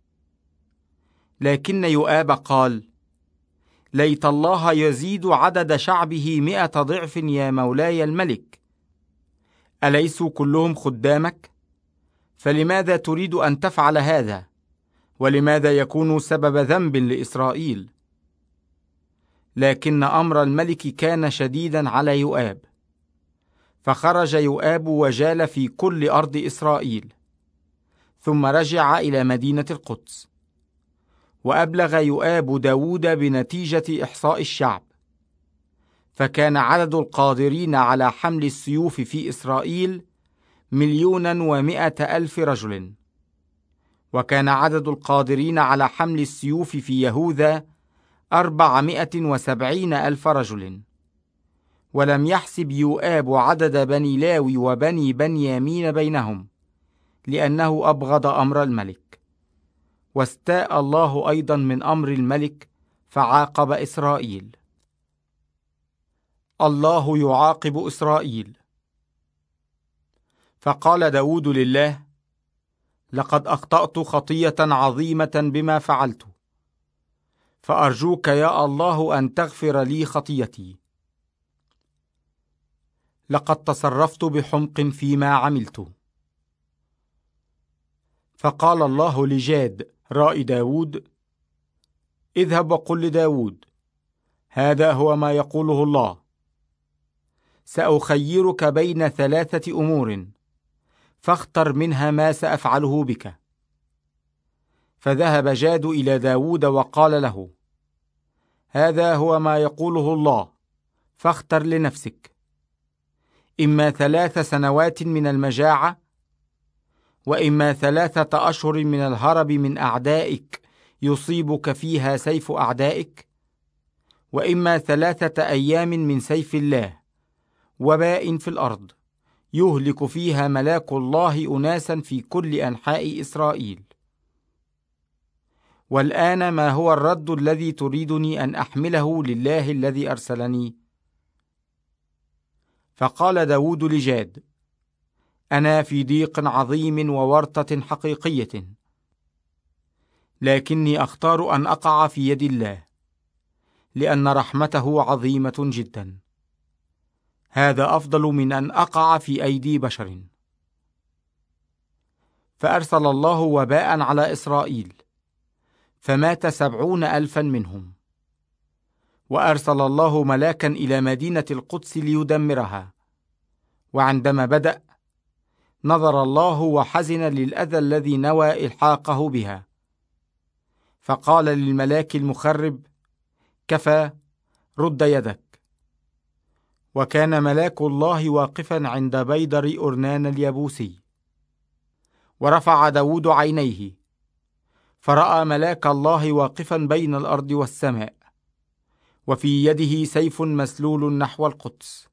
A: لكن يؤاب قال: ليت الله يزيد عدد شعبه 100 ضعف يا مولاي الملك، أليسوا كلهم خدامك؟ فلماذا تريد أن تفعل هذا؟ ولماذا يكون سبب ذنب لإسرائيل؟ لكن أمر الملك كان شديدا على يؤاب، فخرج يؤاب وجال في كل أرض إسرائيل، ثم رجع إلى مدينة القدس. وأبلغ يؤاب داود بنتيجة إحصاء الشعب، فكان عدد القادرين على حمل السيوف في إسرائيل 1,100,000 رجل، وكان عدد القادرين على حمل السيوف في يهوذا 470,000 رجل. ولم يحسب يؤاب عدد بني لاوي وبني بنيامين بينهم، لأنه أبغض أمر الملك، واستاء الله أيضا من أمر الملك فعاقب إسرائيل. الله يعاقب إسرائيل. فقال داود لله: لقد أخطأت خطية عظيمة بما فعلت، فأرجوك يا الله أن تغفر لي خطيتي. لقد تصرفت بحمق فيما عملت. فقال الله لجاد راعي داود: اذهب وقل لداود: هذا هو ما يقوله الله: سأخيرك بين 3 أمور، فاختر منها ما سأفعله بك. فذهب جاد إلى داود وقال له: هذا هو ما يقوله الله، فاختر لنفسك: إما 3 سنوات من المجاعة، وإما 3 أشهر من الهرب من أعدائك يصيبك فيها سيف أعدائك، وإما 3 أيام من سيف الله، وباء في الأرض يهلك فيها ملاك الله أناسا في كل أنحاء إسرائيل. والآن ما هو الرد الذي تريدني أن أحمله لله الذي أرسلني؟ فقال داود لجاد: أنا في ضيق عظيم وورطة حقيقية، لكني أختار أن أقع في يد الله، لأن رحمته عظيمة جدا. هذا أفضل من أن أقع في أيدي بشر. فأرسل الله وباء على إسرائيل، فمات 70,000 منهم. وأرسل الله ملاكا إلى مدينة القدس ليدمرها، وعندما بدأ نظر الله وحزن للأذى الذي نوى إلحاقه بها، فقال للملاك المخرب: كفى، رد يدك. وكان ملاك الله واقفا عند بيدر أرنان اليبوسي. ورفع داود عينيه، فرأى ملاك الله واقفا بين الأرض والسماء، وفي يده سيف مسلول نحو القدس.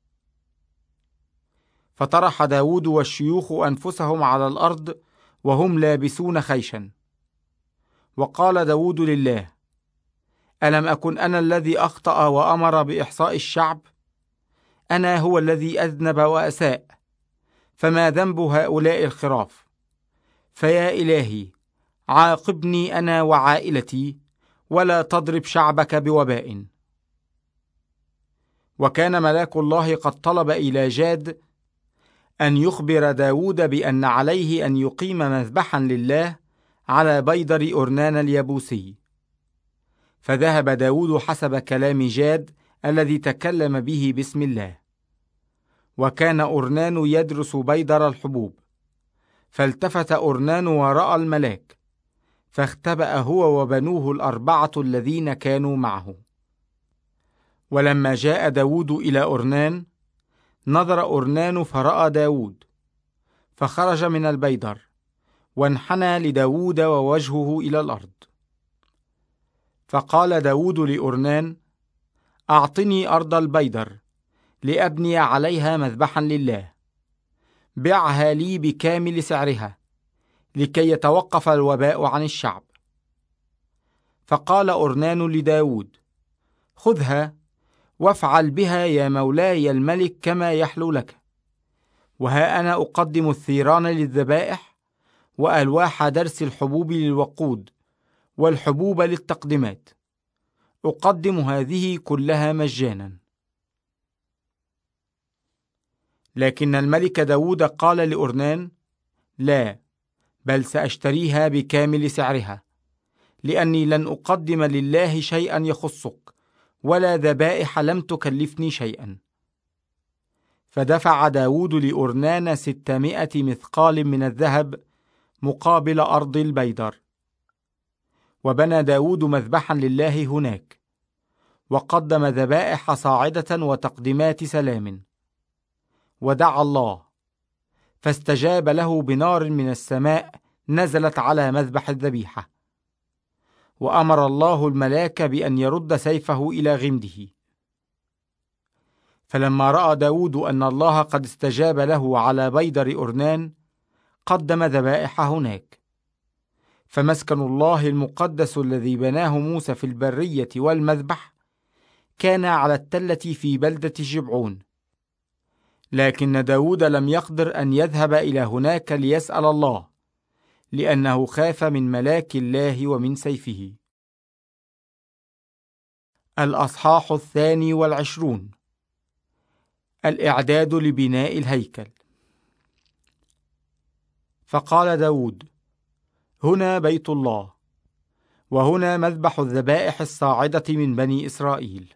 A: فطرح داود والشيوخ أنفسهم على الأرض وهم لابسون خيشا. وقال داود لله: ألم أكن أنا الذي أخطأ وأمر بإحصاء الشعب؟ أنا هو الذي أذنب وأساء، فما ذنب هؤلاء الخراف؟ فيا إلهي، عاقبني أنا وعائلتي، ولا تضرب شعبك بوباء. وكان ملاك الله قد طلب إلى جاد أن يخبر داود بأن عليه أن يقيم مذبحا لله على بيدر أرنان اليبوسي. فذهب داود حسب كلام جاد الذي تكلم به باسم الله. وكان أرنان يدرس بيدر الحبوب، فالتفت أرنان ورأى الملاك، فاختبأ هو وبنوه 4 الذين كانوا معه. ولما جاء داود إلى أرنان، نظر أرنان فرأى داود، فخرج من البيدر وانحنى لداود ووجهه إلى الأرض. فقال داود لأرنان: أعطني أرض البيدر لأبني عليها مذبحا لله، بعها لي بكامل سعرها لكي يتوقف الوباء عن الشعب. فقال أرنان لداود: خذها وافعل بها يا مولاي الملك كما يحلو لك. وها أنا أقدم الثيران للذبائح، وألواح درس الحبوب للوقود، والحبوب للتقدمات، أقدم هذه كلها مجانا. لكن الملك داود قال لأرنان: لا، بل سأشتريها بكامل سعرها، لأني لن أقدم لله شيئا يخصك، ولا ذبائح لم تكلفني شيئا. فدفع داود لأرنان 600 مثقال من الذهب مقابل أرض البيدر. وبنى داود مذبحا لله هناك، وقدم ذبائح صاعدة وتقدمات سلام، ودعا الله، فاستجاب له بنار من السماء نزلت على مذبح الذبيحة. وأمر الله الملاك بأن يرد سيفه إلى غمده. فلما رأى داود أن الله قد استجاب له على بيدر أرنان، قدم ذبائح هناك. فمسكن الله المقدس الذي بناه موسى في البرية والمذبح كان على التلة في بلدة جبعون. لكن داود لم يقدر أن يذهب إلى هناك ليسأل الله، لأنه خاف من ملاك الله ومن سيفه. الأصحاح 22. الإعداد لبناء الهيكل. فقال داود: هنا بيت الله، وهنا مذبح الذبائح الصاعدة من بني إسرائيل.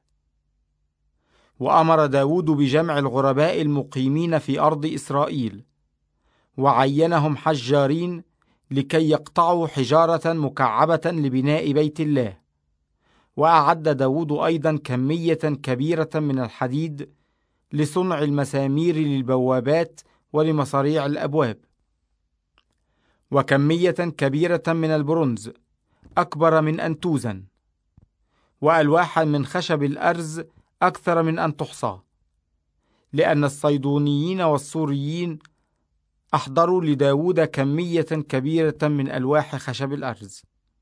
A: وأمر داود بجمع الغرباء المقيمين في أرض إسرائيل، وعينهم حجارين لكي يقطعوا حجارة مكعبة لبناء بيت الله. وأعد داود أيضا كمية كبيرة من الحديد لصنع المسامير للبوابات ولمصاريع الأبواب، وكمية كبيرة من البرونز أكبر من أن توزن، وألواحا من خشب الأرز أكثر من أن تحصى، لأن الصيدونيين والسوريين أحضروا لداود كمية كبيرة من ألواح خشب الأرز.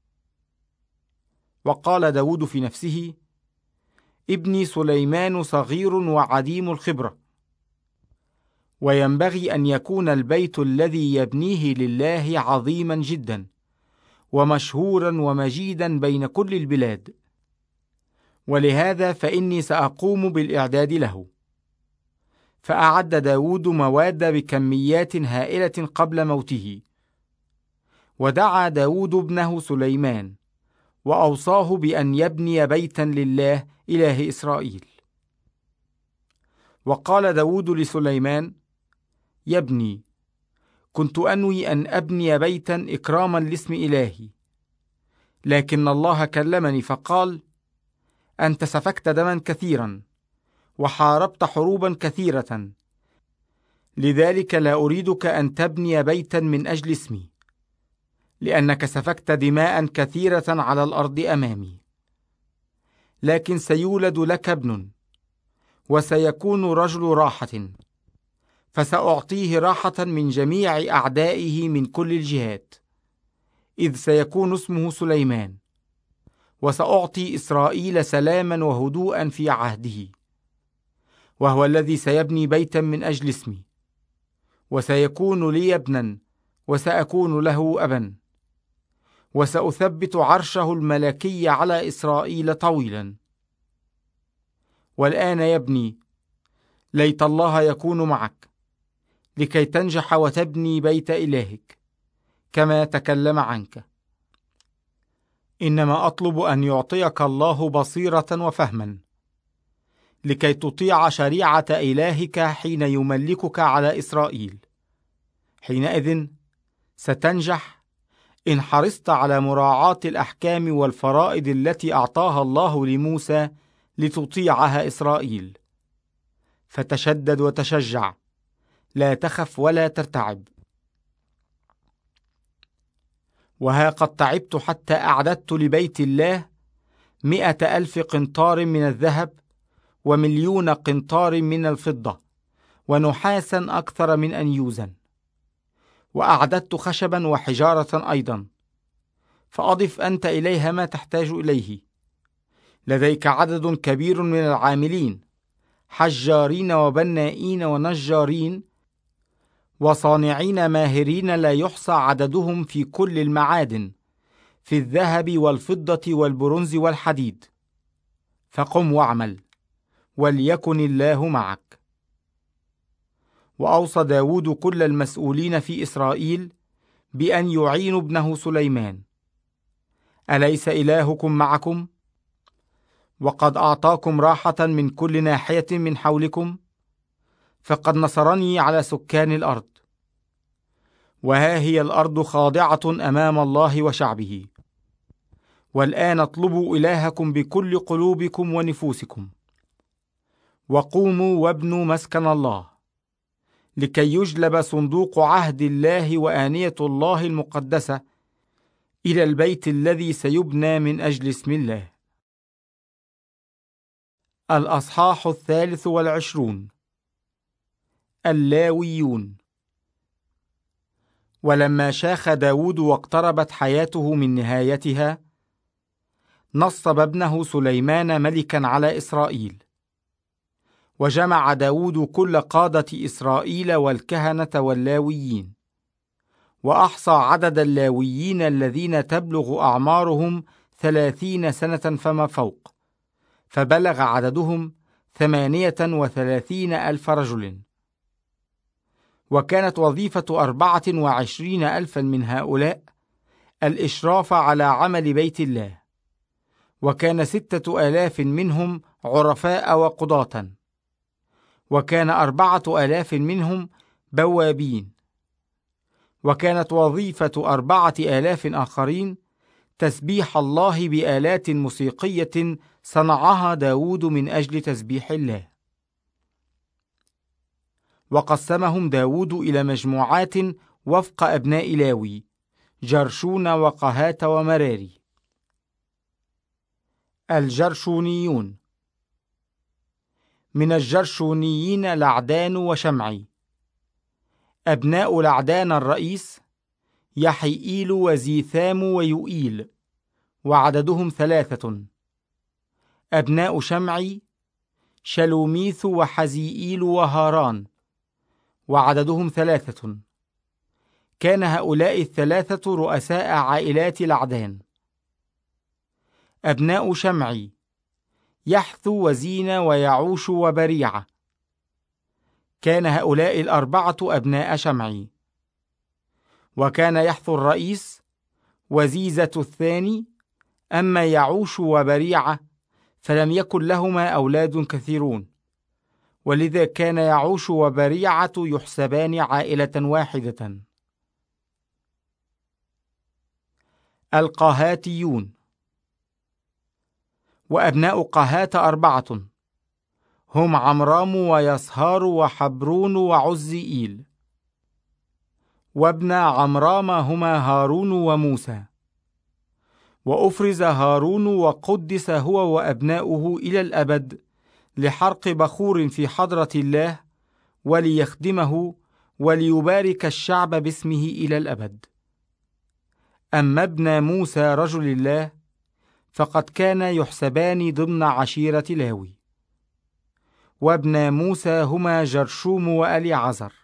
A: وقال داود في نفسه: ابني سليمان صغير وعديم الخبرة، وينبغي أن يكون البيت الذي يبنيه لله عظيما جدا ومشهورا ومجيدا بين كل البلاد، ولهذا فإني سأقوم بالإعداد له. فأعد داود مواد بكميات هائلة قبل موته. ودعا داود ابنه سليمان، وأوصاه بأن يبني بيتا لله إله إسرائيل. وقال داود لسليمان: يا ابني، كنت أنوي أن أبني بيتا إكراما لاسم إلهي، لكن الله كلمني فقال: أنت سفكت دما كثيرا وحاربت حروبا كثيرة، لذلك لا أريدك أن تبني بيتا من أجل اسمي، لأنك سفكت دماء كثيرة على الأرض أمامي. لكن سيولد لك ابن، وسيكون رجل راحة، فسأعطيه راحة من جميع أعدائه من كل الجهات، إذ سيكون اسمه سليمان. وسأعطي إسرائيل سلاما وهدوءا في عهده، وهو الذي سيبني بيتا من أجل اسمي، وسيكون لي ابنا وسأكون له أبا، وسأثبت عرشه الملكي على إسرائيل طويلا. والآن يا ابني، ليت الله يكون معك لكي تنجح وتبني بيت إلهك كما تكلم عنك. إنما أطلب أن يعطيك الله بصيرة وفهما لكي تطيع شريعة إلهك حين يملكك على إسرائيل. حينئذ ستنجح إن حرصت على مراعاة الأحكام والفرائض التي أعطاها الله لموسى لتطيعها إسرائيل. فتشدد وتشجع، لا تخف ولا ترتعب. وها قد تعبت حتى أعددت لبيت الله 100,000 قنطار من الذهب و1,000,000 قنطار من الفضة، ونحاسا أكثر من أن يوزن. وأعددت خشبا وحجارة أيضا، فأضف أنت إليها ما تحتاج إليه. لديك عدد كبير من العاملين، حجارين وبنائين ونجارين وصانعين ماهرين لا يحصى عددهم في كل المعادن، في الذهب والفضة والبرونز والحديد. فقم واعمل، وليكن الله معك. وأوصى داود كل المسؤولين في إسرائيل بأن يعينوا ابنه سليمان. أليس إلهكم معكم؟ وقد أعطاكم راحة من كل ناحية من حولكم، فقد نصرني على سكان الأرض. وها هي الأرض خاضعة أمام الله وشعبه. والآن اطلبوا إلهكم بكل قلوبكم ونفوسكم، وقوموا وابنوا مسكن الله، لكي يجلب صندوق عهد الله وآنية الله المقدسة إلى البيت الذي سيبنى من أجل اسم الله. الأصحاح 23. اللاويون. ولما شاخ داود واقتربت حياته من نهايتها، نصب ابنه سليمان ملكا على إسرائيل. وجمع داود كل قادة إسرائيل والكهنة واللاويين، وأحصى عدد اللاويين الذين تبلغ أعمارهم 30 سنة فما فوق، فبلغ عددهم 38,000 رجل. وكانت وظيفة 24,000 من هؤلاء الإشراف على عمل بيت الله، وكان 6,000 منهم عرفاء وقضاة، وكان 4,000 منهم بوابين. وكانت وظيفة 4,000 آخرين تسبيح الله بآلات موسيقية صنعها داود من أجل تسبيح الله. وقسمهم داود إلى مجموعات وفق أبناء لاوي: جرشون وقهات ومراري. الجرشونيون. من الجرشونيين لعدان وشمعي. أبناء لعدان الرئيس: يحيئيل وزيثام ويؤيل، وعددهم 3. أبناء شمعي: شلوميث وحزيئيل وهاران، وعددهم 3. كان هؤلاء 3 رؤساء عائلات لعدان. أبناء شمعي: يحثو وزين ويعوش وبريعة. كان هؤلاء 4 أبناء شمعي. وكان يحثو الرئيس، وزيزة الثاني. أما يعوش وبريعة فلم يكن لهما أولاد كثيرون، ولذا كان يعوش وبريعة يحسبان عائلة واحدة. القهاتيون. وأبناء قهات 4، هم عمرام ويصهار وحبرون وعزيئيل. وابن عمرام هما هارون وموسى. وأفرز هارون وقدس هو وأبناؤه إلى الأبد لحرق بخور في حضرة الله، وليخدمه وليبارك الشعب باسمه إلى الأبد. أما ابن موسى رجل الله فقد كان يحسبان ضمن عشيرة لاوي. وابن موسى هما جرشوم وأليعزر.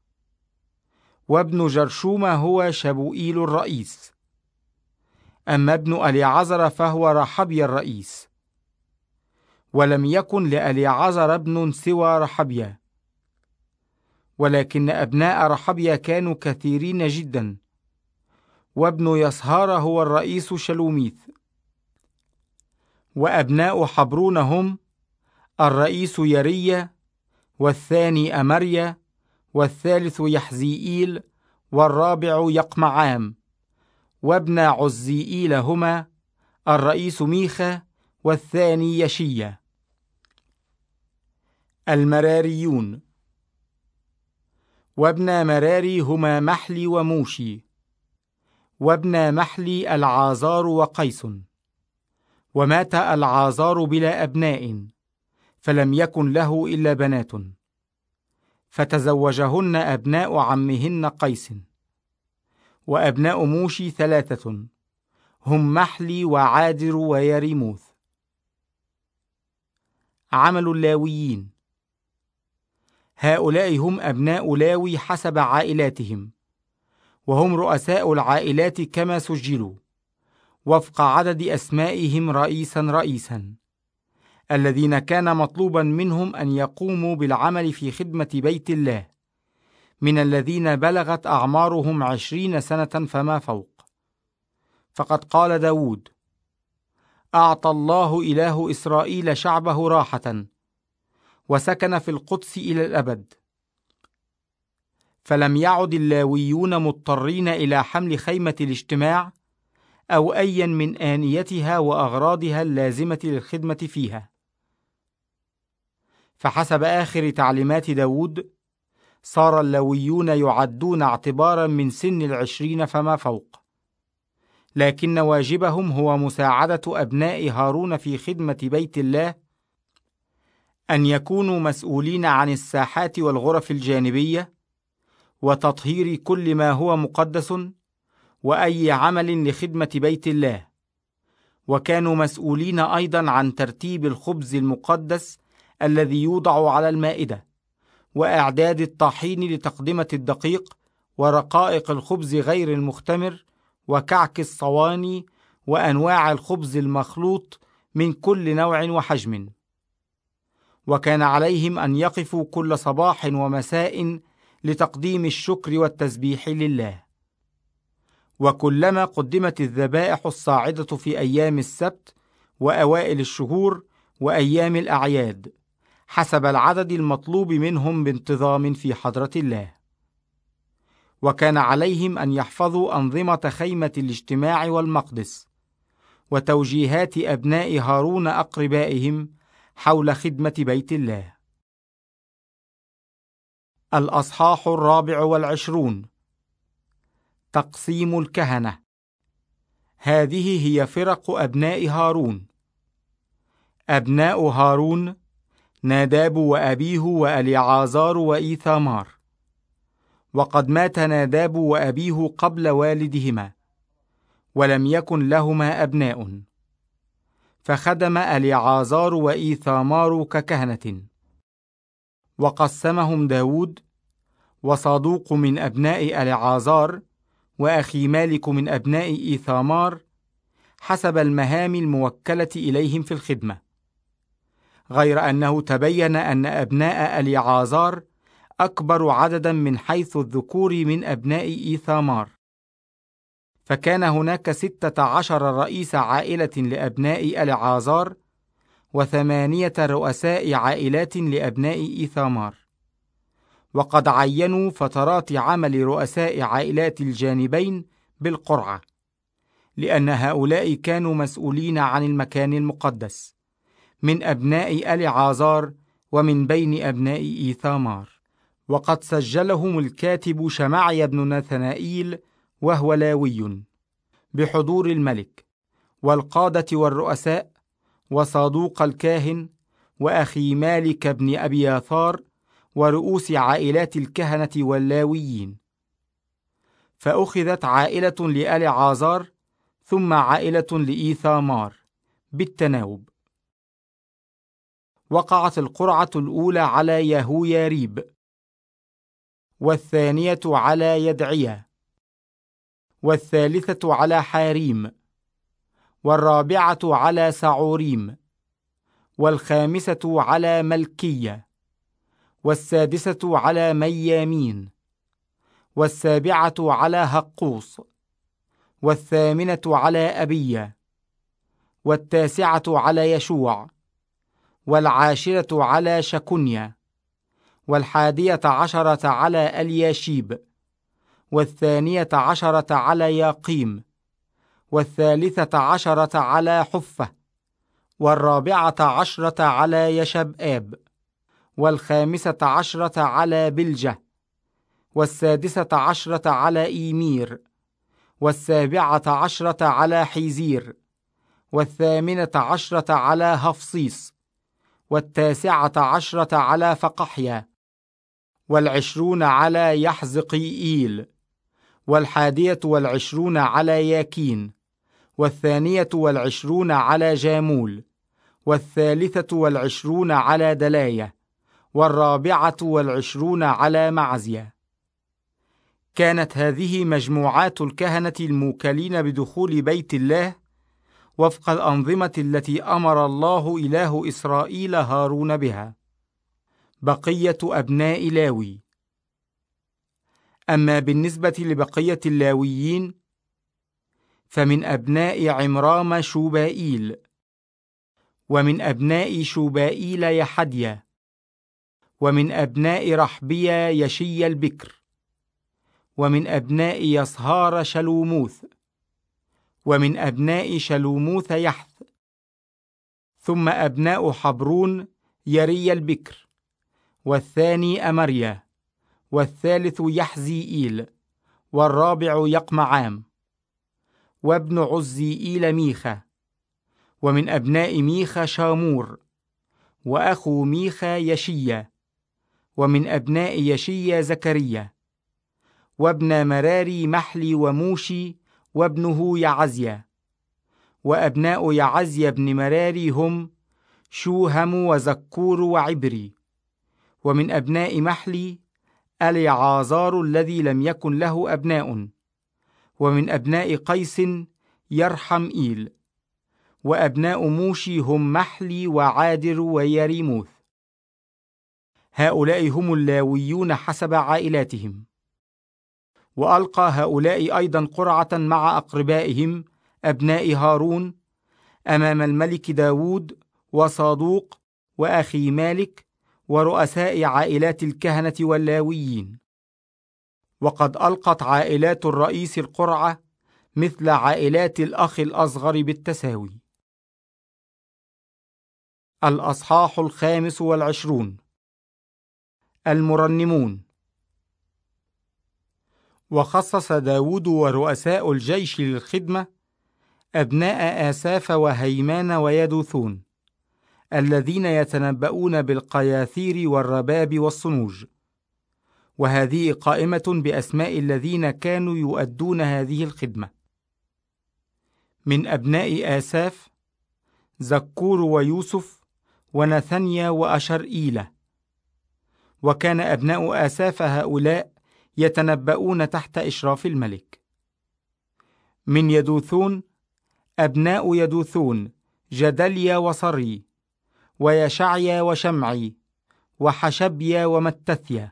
A: وابن جرشوم هو شبوئيل الرئيس. أما ابن أليعزر فهو رحبيا الرئيس. ولم يكن لأليعزر ابن سوى رحبيا، ولكن أبناء رحبيا كانوا كثيرين جدا. وابن يصهار هو الرئيس شلوميث. وأبناء حبرون هم: الرئيس يريا، والثاني أمريا، والثالث يحزيئيل، والرابع يقمعام. وابن عزيئيل هما: الرئيس ميخا، والثاني يشيا. المراريون. وابن مراري هما محلي وموشي. وابن محلي العازار وقيس. ومات العازار بلا أبناء، فلم يكن له إلا بنات، فتزوجهن أبناء عمهن قيس. وأبناء موشي 3، هم محلي وعادر ويريموث. عمل اللاويين. هؤلاء هم أبناء لاوي حسب عائلاتهم، وهم رؤساء العائلات كما سجلوا وفق عدد أسمائهم رئيسا، الذين كان مطلوبا منهم أن يقوموا بالعمل في خدمة بيت الله، من الذين بلغت أعمارهم 20 سنة فما فوق. فقد قال داود: أعطى الله إله إسرائيل شعبه راحة، وسكن في القدس إلى الأبد. فلم يعد اللاويون مضطرين إلى حمل خيمة الاجتماع أو أيا من آنيتها وأغراضها اللازمة للخدمة فيها. فحسب آخر تعليمات داود، صار اللاويون يعدون اعتبارا من سن 20 فما فوق، لكن واجبهم هو مساعدة أبناء هارون في خدمة بيت الله، أن يكونوا مسؤولين عن الساحات والغرف الجانبية، وتطهير كل ما هو مقدس، وأي عمل لخدمة بيت الله. وكانوا مسؤولين أيضا عن ترتيب الخبز المقدس الذي يوضع على المائدة، وإعداد الطحين لتقدمة الدقيق ورقائق الخبز غير المختمر، وكعك الصواني، وأنواع الخبز المخلوط من كل نوع وحجم. وكان عليهم أن يقفوا كل صباح ومساء لتقديم الشكر والتسبيح لله. وكلما قدمت الذبائح الصاعدة في أيام السبت وأوائل الشهور وأيام الأعياد حسب العدد المطلوب منهم بانتظام في حضرة الله. وكان عليهم أن يحفظوا أنظمة خيمة الاجتماع والمقدس، وتوجيهات أبناء هارون أقربائهم حول خدمة بيت الله. الأصحاح 24. تقسيم الكهنة. هذه هي فرق أبناء هارون. أبناء هارون: ناداب وأبيه وأليعازار وإيثامار. وقد مات ناداب وأبيه قبل والدهما، ولم يكن لهما أبناء، فخدم أليعازار وإيثامار ككهنة. وقسمهم داود، وصادوق من أبناء أليعازار، وأخي مالك من أبناء إيثامار، حسب المهام الموكلة إليهم في الخدمة. غير أنه تبين أن أبناء أليعازار أكبر عددا من حيث الذكور من أبناء إيثامار، فكان هناك 16 رئيس عائلة لأبناء أليعازار، و8 رؤساء عائلات لأبناء إيثامار. وقد عينوا فترات عمل رؤساء عائلات الجانبين بالقرعة، لأن هؤلاء كانوا مسؤولين عن المكان المقدس من أبناء أليعازار ومن بين أبناء إيثامار. وقد سجلهم الكاتب شمعي بن نثنائيل وهو لاوي بحضور الملك والقادة والرؤساء، وصادوق الكاهن، وأخي مالك بن أبياثار، ورؤوس عائلات الكهنة واللاويين. فأخذت عائلة لأليعازار ثم عائلة لإيثامار بالتناوب. وقعت القرعة الأولى على يهوياريب، والثانية على يدعيا، والثالثة على حاريم، والرابعة على سعوريم، والخامسة على ملكية، والسادسة على ميامين، والسابعة على هقوص، والثامنة على أبية، والتاسعة على يشوع، والعاشرة على شكنيا، والحادية عشرة على الياشيب، والثانية عشرة على ياقيم، والثالثة عشرة على حفة، والرابعة عشرة على يشبآب، والخامسة عشرة على بلجة، والسادسة عشرة على إيمير، والسابعة عشرة على حيزير، والثامنة عشرة على هفصيس، و19 على فقحيا، 20 على يحزقيئيل، 21 على ياكين، 22 على جامول، 23 على دلاية، 24 على معزية. كانت هذه مجموعات الكهنة الموكلين بدخول بيت الله وفق الأنظمة التي أمر الله إله إسرائيل هارون بها. بقية أبناء لاوي. أما بالنسبة لبقية اللاويين فمن أبناء عمرام شوبائيل، ومن أبناء شوبائيل يحديا، ومن أبناء رحبيا يشي البكر، ومن أبناء يصهار شلوموث، ومن أبناء شلوموث يحث، ثم أبناء حبرون يري البكر، والثاني أمريا، والثالث يحزيئيل، والرابع يقمعام، وابن عزيئيل ميخا، ومن أبناء ميخا شامور، وأخو ميخا يشيا، ومن أبناء يشيا زكريا، وابن مراري محلي وموشي وابنه يعزيا، وأبناء يعزيا بن مراري هم شوهم وزكور وعبري، ومن أبناء محلي اليعازار الذي لم يكن له أبناء، ومن أبناء قيس يرحمئيل، وأبناء موشي هم محلي وعادر ويريموث. هؤلاء هم اللاويون حسب عائلاتهم. وألقى هؤلاء أيضا قرعة مع أقربائهم أبناء هارون أمام الملك داود وصادوق وأخي مالك ورؤساء عائلات الكهنة واللاويين. وقد ألقت عائلات الرئيس القرعة مثل عائلات الأخ الأصغر بالتساوي. الأصحاح 25. المرنمون. وخصص داود ورؤساء الجيش للخدمة أبناء آساف وهيمان ويدوثون الذين يتنبؤون بالقياثير والرباب والصنوج، وهذه قائمة بأسماء الذين كانوا يؤدون هذه الخدمة. من أبناء آساف زكور ويوسف ونثنيا وأشرئيلة. وكان أبناء آساف هؤلاء يتنبؤون تحت إشراف الملك. من يدوثون أبناء يدوثون جدليا وصري ويشعيا وشمعي وحشبيا ومتثيا،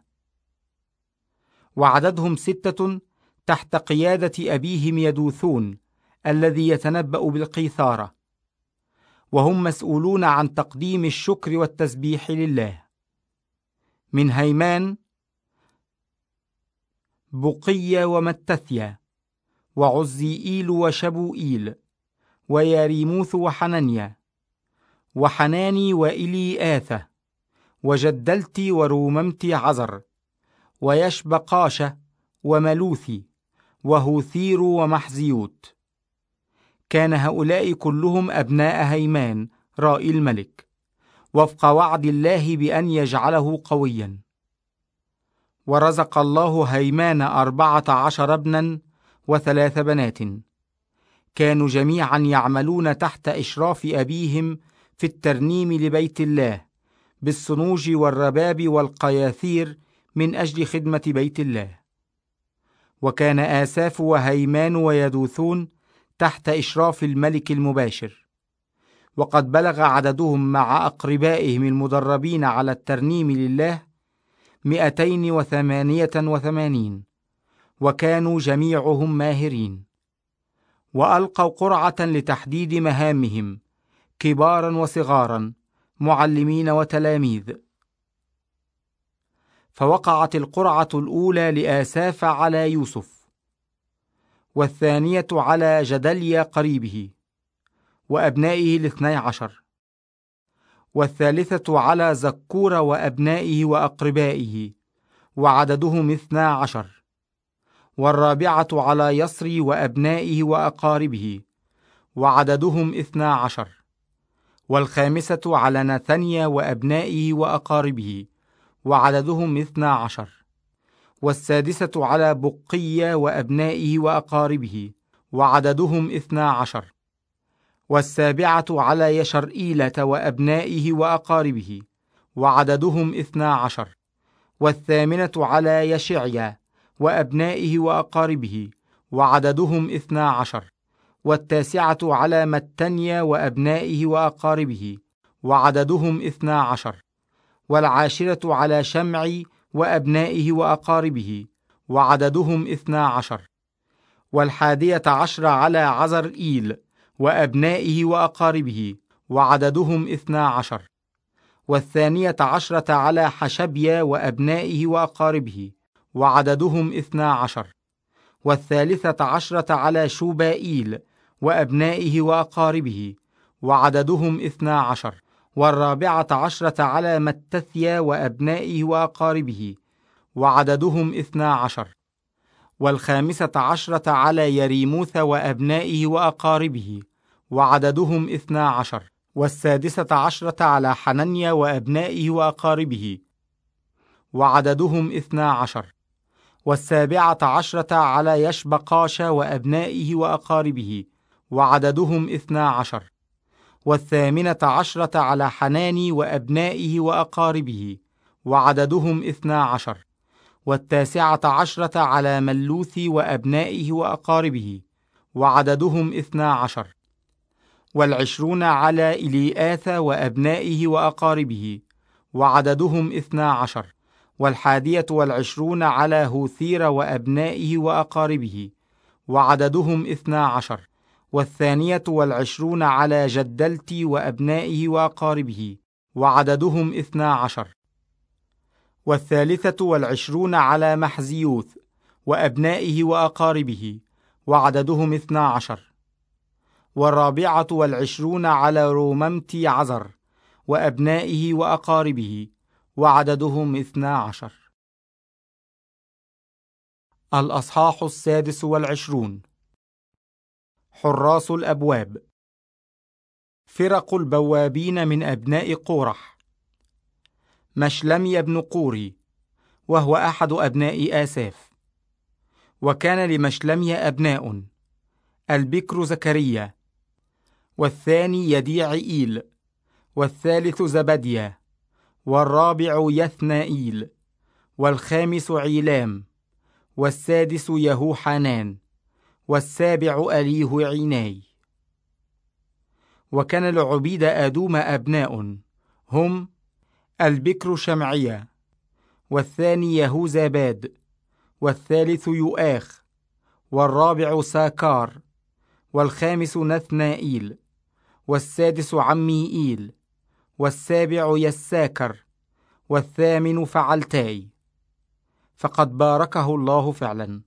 A: وعددهم 6 تحت قيادة أبيهم يدوثون الذي يتنبأ بالقيثارة، وهم مسؤولون عن تقديم الشكر والتسبيح لله. من هيمان بقية ومتثيا وعزيئيل وشبوئيل وياريموث وحنانيا وحناني وإلي آثة وجدلتي وروممتي عزر ويشبقاشة وملوثي وهوثير ومحزيوت. كان هؤلاء كلهم أبناء هيمان رائي الملك وفق وعد الله بأن يجعله قويا. ورزق الله هيمان 14 ابنا و3 بنات، كانوا جميعا يعملون تحت إشراف أبيهم في الترنيم لبيت الله بالصنوج والرباب والقياثير من أجل خدمة بيت الله. وكان آساف وهيمان ويدوثون تحت إشراف الملك المباشر، وقد بلغ عددهم مع أقربائهم المدربين على الترنيم لله 288، وكانوا جميعهم ماهرين. وألقوا قرعة لتحديد مهامهم كبارا وصغارا، معلمين وتلاميذ. فوقعت القرعة الأولى لآساف على يوسف، والثانية على جدليا قريبه وأبنائه 12، والثالثة على زكور وأبنائه وأقربائه وعددهم 12، والرابعة على يصري وأبنائه وأقاربه وعددهم 12، والخامسة على نثنيا وأبنائه وأقاربه، وعددهم 12. والسادسة على بقية وأبنائه وأقاربه، وعددهم 12. والسابعة على يشرئيلة وأبنائه وأقاربه، وعددهم 12. والثامنة على يشعيا وأبنائه وأقاربه، وعددهم 12. والتاسعة على متنيا وأبنائه وأقاربه، وعددهم 12. والعاشرة على شمعي وأبنائه وأقاربه، وعددهم 12. والحادية عشر على عزرئيل وأبنائه وأقاربه، وعددهم 12. والثانية عشرة على حشبيا وأبنائه وأقاربه، وعددهم 12. والثالثة عشرة على شوبائيل وأبنائه وأقاربه، وعددهم 12. والرابعة عشرة على متثيا وأبنائه وأقاربه، وعددهم 12. والخامسة عشرة على يريموث وأبنائه وأقاربه، وعددهم 12. والسادسة عشرة على حننيا وأبنائه وأقاربه، وعددهم 12. والسابعة عشرة على يشبقاش وأبنائه وأقاربه، وعددهم 12. والثامنة عشرة على حناني وأبنائه وأقاربه، وعددهم 12. والتاسعة عشرة على ملوثي وأبنائه وأقاربه، وعددهم 12. والعشرون على إليآثا وأبنائه وأقاربه، وعددهم 12. والحادية والعشرون على هوثير وأبنائه وأقاربه، وعددهم 12. والثانية والعشرون على جدلتي وأبنائه وأقاربه، وعددهم 12. والثالثة والعشرون على محزيوث وأبنائه وأقاربه، وعددهم 12. والرابعة والعشرون على روممتي عزر وأبنائه وأقاربه، وعددهم 12. الأصحاح 26. حراس الأبواب. فرق البوابين من أبناء قورح: مشلمي بن قوري، وهو أحد أبناء آساف. وكان لمشلمي أبناء: البكر زكريا، والثاني يديعئيل، والثالث زبديا، والرابع يثنائيل، والخامس عيلام، والسادس يهوحنان، والسابع أليه عيناي. وكان لعبيد آدوم أبناء: هم البكر شمعيا، والثاني يهوزاباد، والثالث يؤاخ، والرابع ساكار، والخامس نثنائيل، والسادس عميئيل، والسابع يساكر، والثامن فعلتاي. فقد باركه الله فعلا.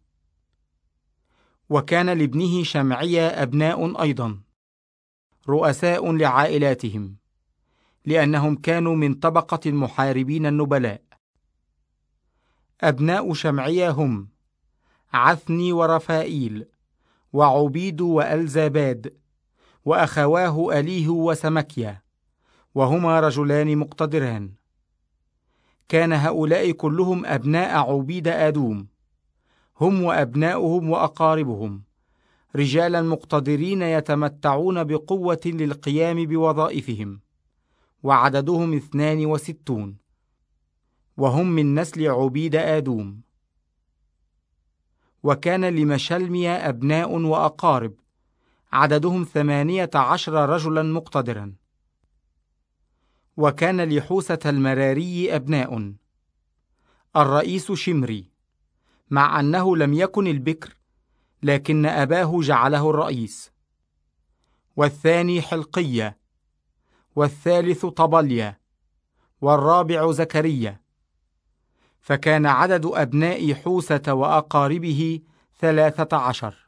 A: وكان لابنه شمعيا أبناء أيضا، رؤساء لعائلاتهم، لأنهم كانوا من طبقة المحاربين النبلاء. أبناء شمعيا هم عثني ورفائيل، وعبيد وألزاباد، وأخواه أليه وسمكيا، وهما رجلان مقتدران. كان هؤلاء كلهم أبناء عبيد آدوم، هم وأبناؤهم وأقاربهم، رجالا مقتدرين يتمتعون بقوة للقيام بوظائفهم، وعددهم 62، وهم من نسل عبيد آدوم. وكان لمشلمي أبناء وأقارب، عددهم 18 رجلا مقتدرا. وكان لحوسة المراري أبناء: الرئيس شمري، مع أنه لم يكن البكر، لكن أباه جعله الرئيس، والثاني حلقية، والثالث طبليا، والرابع زكريا. فكان عدد أبناء حوسة وأقاربه 13.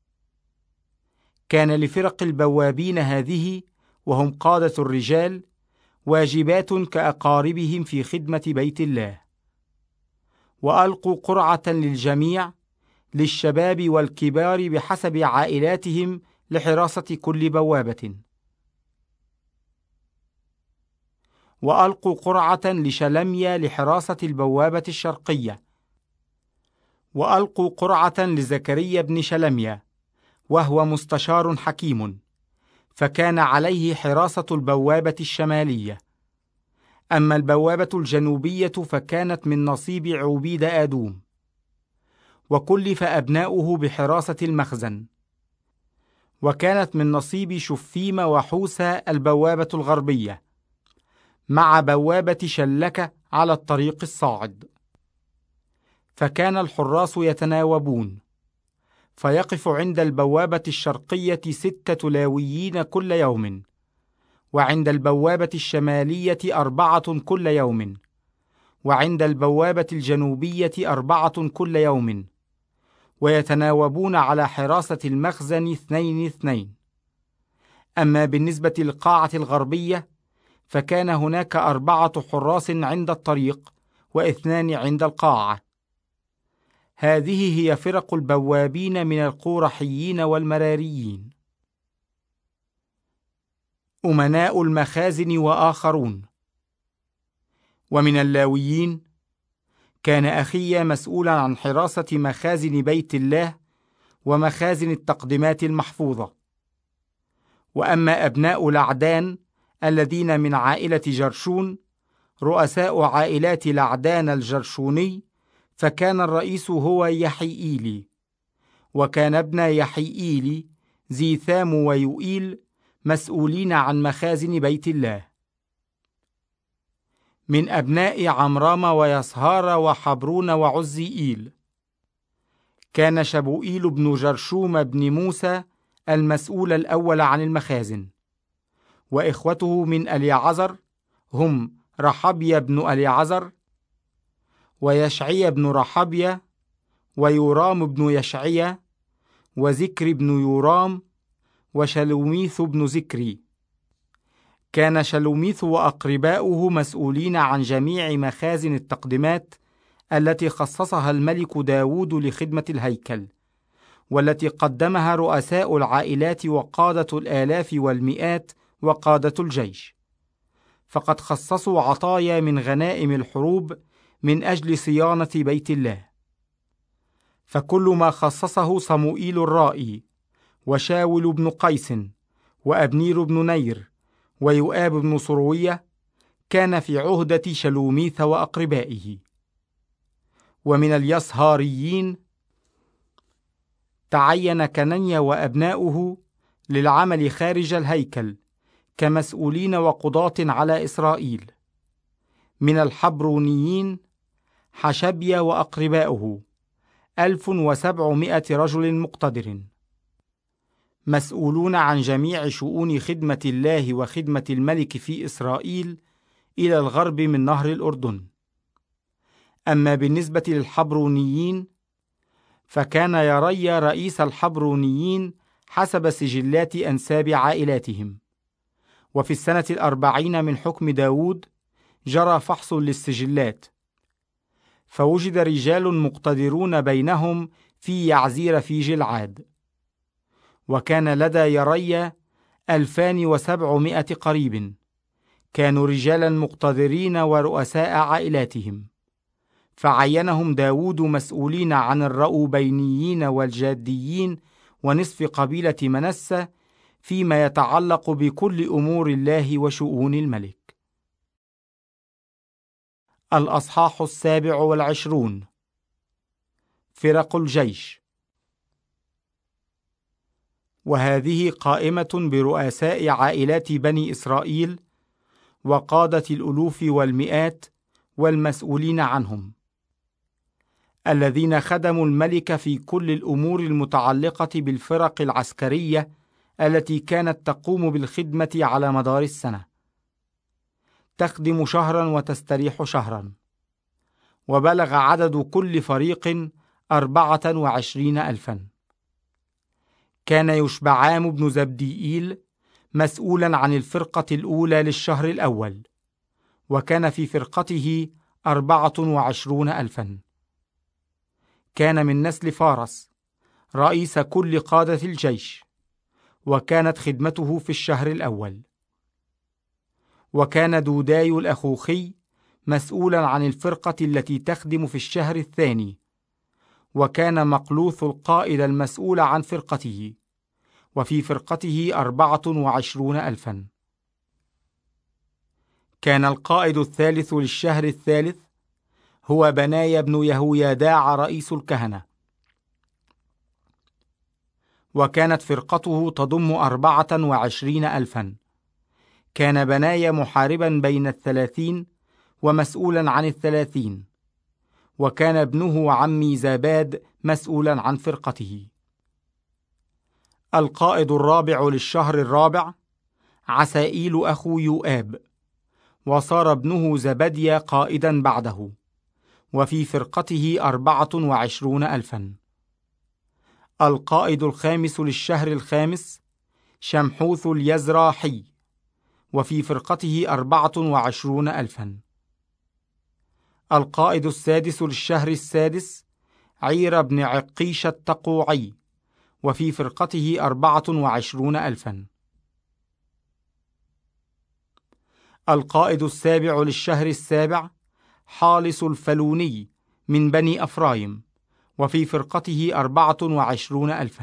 A: كان لفرق البوابين هذه، وهم قادة الرجال، واجبات كأقاربهم في خدمة بيت الله. وألقوا قرعة للجميع، للشباب والكبار بحسب عائلاتهم، لحراسة كل بوابة. وألقوا قرعة لشلميا لحراسة البوابة الشرقية، وألقوا قرعة لزكريا بن شلميا، وهو مستشار حكيم، فكان عليه حراسة البوابة الشمالية. أما البوابة الجنوبية فكانت من نصيب عبيد آدوم، وكلف أبناؤه بحراسة المخزن. وكانت من نصيب شفيم وحوسى البوابة الغربية، مع بوابة شلكة على الطريق الصاعد. فكان الحراس يتناوبون، فيقف عند البوابة الشرقية 6 لاويين كل يوم، وعند البوابة الشمالية 4 كل يوم، وعند البوابة الجنوبية 4 كل يوم، ويتناوبون على حراسة المخزن 2-2. أما بالنسبة للقاعة الغربية فكان هناك 4 حراس عند الطريق و2 عند القاعة. هذه هي فرق البوابين من القورحيين والمراريين. أمناء المخازن وآخرون. ومن اللاويين كان أخيا مسؤولا عن حراسة مخازن بيت الله ومخازن التقدمات المحفوظة. وأما أبناء لعدان الذين من عائلة جرشون رؤساء عائلات لعدان الجرشوني، فكان الرئيس هو يحيئيلي، وكان ابن يحيئيلي زيثام ويوئيل مسؤولين عن مخازن بيت الله. من أبناء عمرام ويصهار وحبرون وعزيئيل كان شبوئيل بن جرشوم بن موسى المسؤول الأول عن المخازن، وإخوته من أليعزر هم رحبيا بن أليعزر، ويشعيا بن رحبيا، ويورام بن يشعيا، وزكري بن يورام، وشلوميث بن زكري. كان شلوميث وأقرباؤه مسؤولين عن جميع مخازن التقدمات التي خصصها الملك داود لخدمة الهيكل، والتي قدمها رؤساء العائلات وقادة الآلاف والمئات وقادة الجيش، فقد خصصوا عطايا من غنائم الحروب من أجل صيانة بيت الله. فكل ما خصصه صموئيل الرائي وشاول بن قيس وأبنير بن نير ويؤاب بن صروية كان في عهدة شلوميث وأقربائه. ومن اليصهاريين تعين كننيا وأبناؤه للعمل خارج الهيكل كمسؤولين وقضاة على إسرائيل. من الحبرونيين حشبيا وأقرباؤه 1700 رجل مقتدر، مسؤولون عن جميع شؤون خدمة الله وخدمة الملك في إسرائيل إلى الغرب من نهر الأردن. أما بالنسبة للحبرونيين فكان يريا رئيس الحبرونيين حسب سجلات أنساب عائلاتهم. وفي السنة 40 من حكم داود جرى فحص للسجلات، فوجد رجال مقتدرون بينهم في يعزير في جلعاد. وكان لدى يريا 2700 قريب، كانوا رجالا مقتدرين ورؤساء عائلاتهم، فعينهم داود مسؤولين عن الرأوبينيين والجاديين ونصف قبيلة منسى فيما يتعلق بكل أمور الله وشؤون الملك. الأصحاح 27. فرق الجيش. وهذه قائمة برؤساء عائلات بني إسرائيل وقادة الألوف والمئات والمسؤولين عنهم، الذين خدموا الملك في كل الأمور المتعلقة بالفرق العسكرية التي كانت تقوم بالخدمة على مدار السنة، تخدم شهرا وتستريح شهرا. وبلغ عدد كل فريق 24,000. كان يشبعام بن زبديئيل مسؤولا عن الفرقة الأولى للشهر الأول، وكان في فرقته 24,000. كان من نسل فارس رئيس كل قادة الجيش، وكانت خدمته في الشهر الأول. وكان دوداي الأخوخي مسؤولا عن الفرقة التي تخدم في الشهر الثاني، وكان مقلوث القائد المسؤول عن فرقته، وفي فرقته 24,000. كان القائد الثالث للشهر الثالث هو بنايا بن يهوياداع رئيس الكهنة، وكانت فرقته تضم 24,000. كان بنايا محاربا بين 30 ومسؤولا عن 30، وكان ابنه عمي زاباد مسؤولا عن فرقته. القائد الرابع للشهر الرابع عسائيل أخو يؤاب، وصار ابنه زبديا قائدا بعده، وفي فرقته 24,000. القائد الخامس للشهر الخامس شمحوث اليزراحي، وفي فرقته 24,000. القائد السادس للشهر السادس عير بن عقيش التقوعي، وفي فرقته 24,000. القائد السابع للشهر السابع حالس الفلوني من بني أفرايم، وفي فرقته 24,000.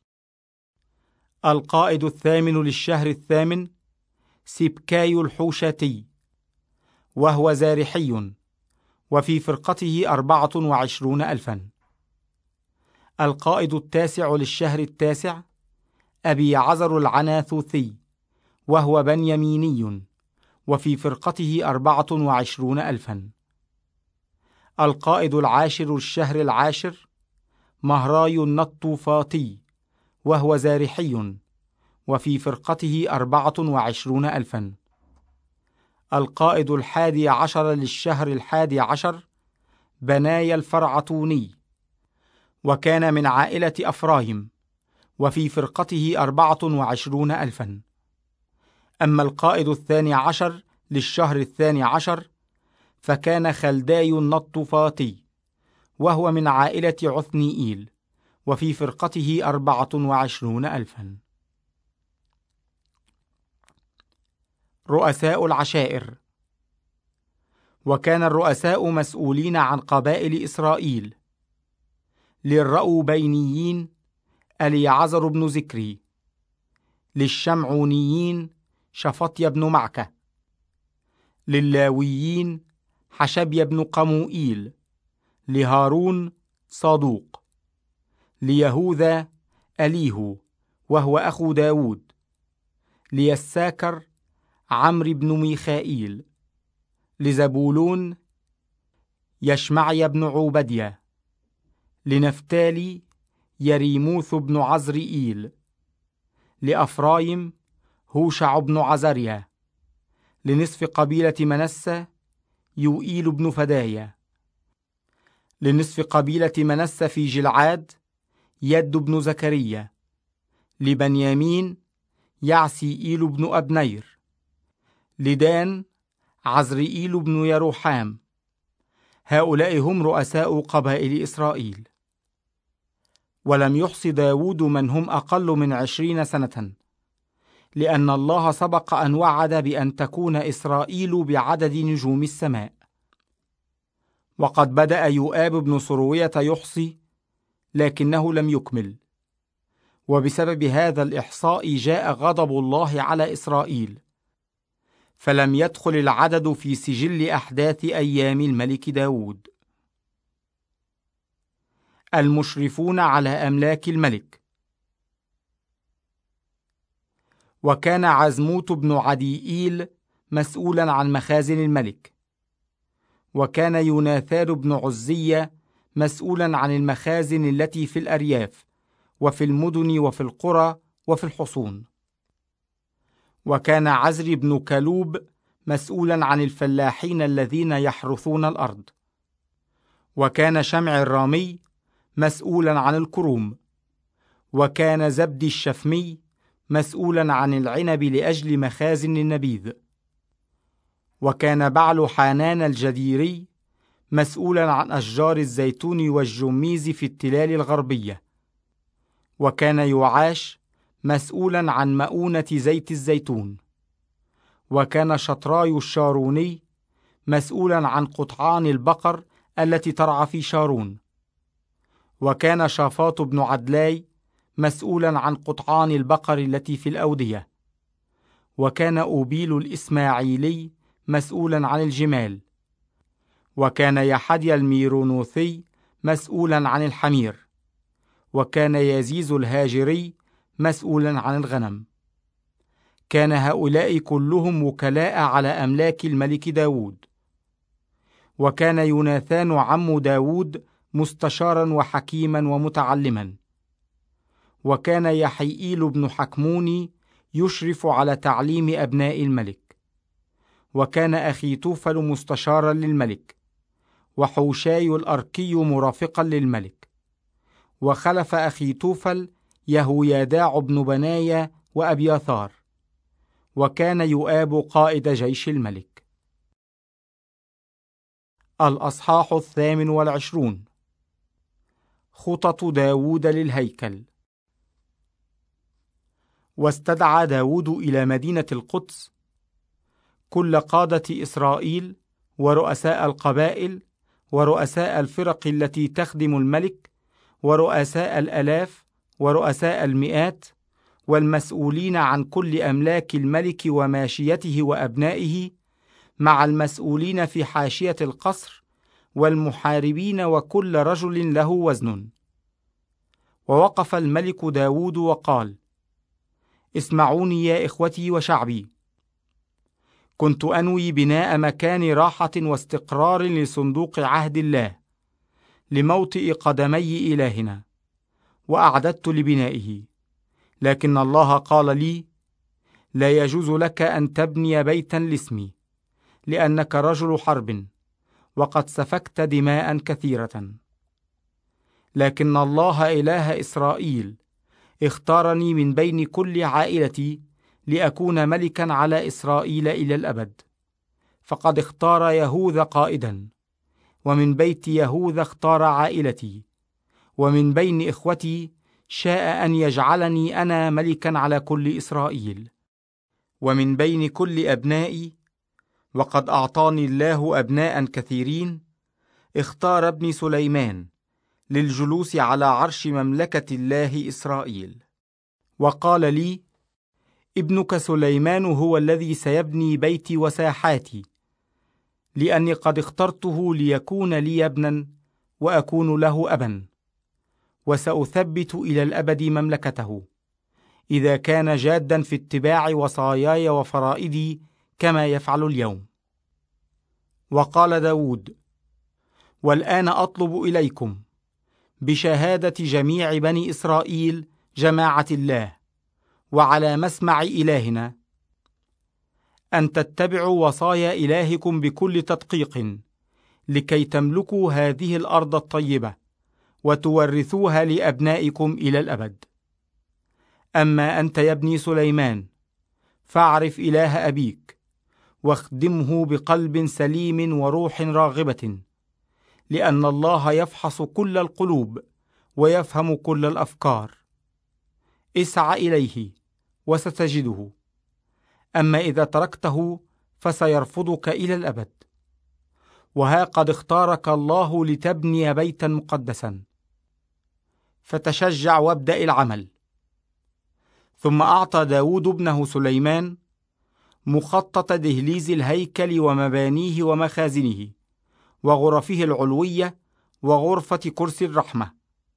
A: القائد الثامن للشهر الثامن سبكاي الحوشاتي، وهو زارحي، وفي فرقته 24,000. القائد التاسع للشهر التاسع أبي عزر العناثوثي، وهو بنيميني، وفي فرقته 24,000. القائد العاشر للشهر العاشر مهراي النطوفاطي، وهو زارحي، وفي فرقته 24,000. القائد الحادي عشر للشهر الحادي عشر بنايا الفرعتوني، وكان من عائلة أفرايم، وفي فرقته 24,000. أما القائد الثاني عشر للشهر الثاني عشر فكان خلداي النطوفاطي، وهو من عائلة عثنيئيل، وفي فرقته 24,000. رؤساء العشائر. وكان الرؤساء مسؤولين عن قبائل إسرائيل: للرأوبينيين أليعزر بن زكري، للشمعونيين شفطيا بن معكة، للاويين حشبيا بن قموئيل، لهارون صادوق، ليهوذا أليهو وهو أخو داود، ليساكر عمرو بن ميخائيل، لزبولون يشمعيا بن عوبديا، لنفتالي يريموث بن عزرئيل، لأفرايم هوشع بن عزريا، لنصف قبيلة منسى يوئيل بن فدايا، لنصف قبيلة منسى في جلعاد يد بن زكريا، لبنيامين يعسيئيل بن أبنير، لدان عزرئيل بن يروحام. هؤلاء هم رؤساء قبائل إسرائيل. ولم يحص داود من هم أقل من 20 سنة، لأن الله سبق أن وعد بأن تكون إسرائيل بعدد نجوم السماء. وقد بدأ يؤاب بن صروية يحصي، لكنه لم يكمل، وبسبب هذا الإحصاء جاء غضب الله على إسرائيل، فلم يدخل العدد في سجل أحداث أيام الملك داود. المشرفون على أملاك الملك. وكان عزموت بن عديئيل مسؤولا عن مخازن الملك، وكان يوناثان بن عزية مسؤولا عن المخازن التي في الأرياف وفي المدن وفي القرى وفي الحصون، وكان عزري بن كلوب مسؤولا عن الفلاحين الذين يحرثون الأرض، وكان شمع الرامي مسؤولا عن الكروم، وكان زبدي الشفمي مسؤولا عن العنب لأجل مخازن النبيذ، وكان بعل حانان الجديري مسؤولا عن أشجار الزيتون والجميز في التلال الغربية، وكان يعاش مسؤولا عن مؤونة زيت الزيتون، وكان شطراي الشاروني مسؤولا عن قطعان البقر التي ترعى في شارون، وكان شافاط بن عدلاي مسؤولا عن قطعان البقر التي في الأودية، وكان أوبيل الإسماعيلي مسؤولا عن الجمال، وكان يحديا الميرونوثي مسؤولا عن الحمير، وكان يزيز الهاجري مسؤولا عن الغنم. كان هؤلاء كلهم وكلاء على أملاك الملك داود. وكان يوناثان عم داود مستشارا وحكيما ومتعلما، وكان يحيئيل بن حكموني يشرف على تعليم أبناء الملك، وكان أخيتوفل مستشارا للملك، وحوشاي الأركي مرافقا للملك، وخلف أخيتوفل يهوياداع بن بنايا وأبياثار، وكان يؤاب قائد جيش الملك. الأصحاح 28. خطط داود للهيكل. واستدعى داود إلى مدينة القدس كل قادة إسرائيل ورؤساء القبائل ورؤساء الفرق التي تخدم الملك ورؤساء الآلاف ورؤساء المئات والمسؤولين عن كل أملاك الملك وماشيته وأبنائه، مع المسؤولين في حاشية القصر والمحاربين وكل رجل له وزن. ووقف الملك داود وقال: اسمعوني يا إخوتي وشعبي، كنت أنوي بناء مكان راحة واستقرار لصندوق عهد الله لموطئ قدمي إلهنا، وأعددت لبنائه، لكن الله قال لي: لا يجوز لك أن تبني بيتا لاسمي، لأنك رجل حرب وقد سفكت دماء كثيرة. لكن الله إله إسرائيل اختارني من بين كل عائلتي لأكون ملكا على إسرائيل إلى الأبد، فقد اختار يهوذا قائدا، ومن بيت يهوذا اختار عائلتي، ومن بين إخوتي شاء أن يجعلني أنا ملكا على كل إسرائيل، ومن بين كل أبنائي، وقد أعطاني الله أبناء كثيرين، اختار ابني سليمان للجلوس على عرش مملكة الله إسرائيل. وقال لي: ابنك سليمان هو الذي سيبني بيتي وساحاتي، لأني قد اخترته ليكون لي ابنا وأكون له أبا، وسأثبت إلى الأبد مملكته، إذا كان جادا في اتباع وصاياي وفرائدي كما يفعل اليوم. وقال داود: والآن أطلب إليكم بشهادة جميع بني إسرائيل جماعة الله وعلى مسمع إلهنا أن تتبعوا وصايا إلهكم بكل تدقيق، لكي تملكوا هذه الأرض الطيبة وتورثوها لأبنائكم إلى الأبد. أما أنت يا ابني سليمان، فاعرف إله أبيك واخدمه بقلب سليم وروح راغبة، لأن الله يفحص كل القلوب ويفهم كل الأفكار. اسعى إليه وستجده، أما إذا تركته فسيرفضك إلى الأبد. وها قد اختارك الله لتبني بيتا مقدسا، فتشجع وابدأ العمل. ثم أعطى داود ابنه سليمان مخطط دهليز الهيكل ومبانيه ومخازنه وغرفه العلوية وغرفة كرسي الرحمة،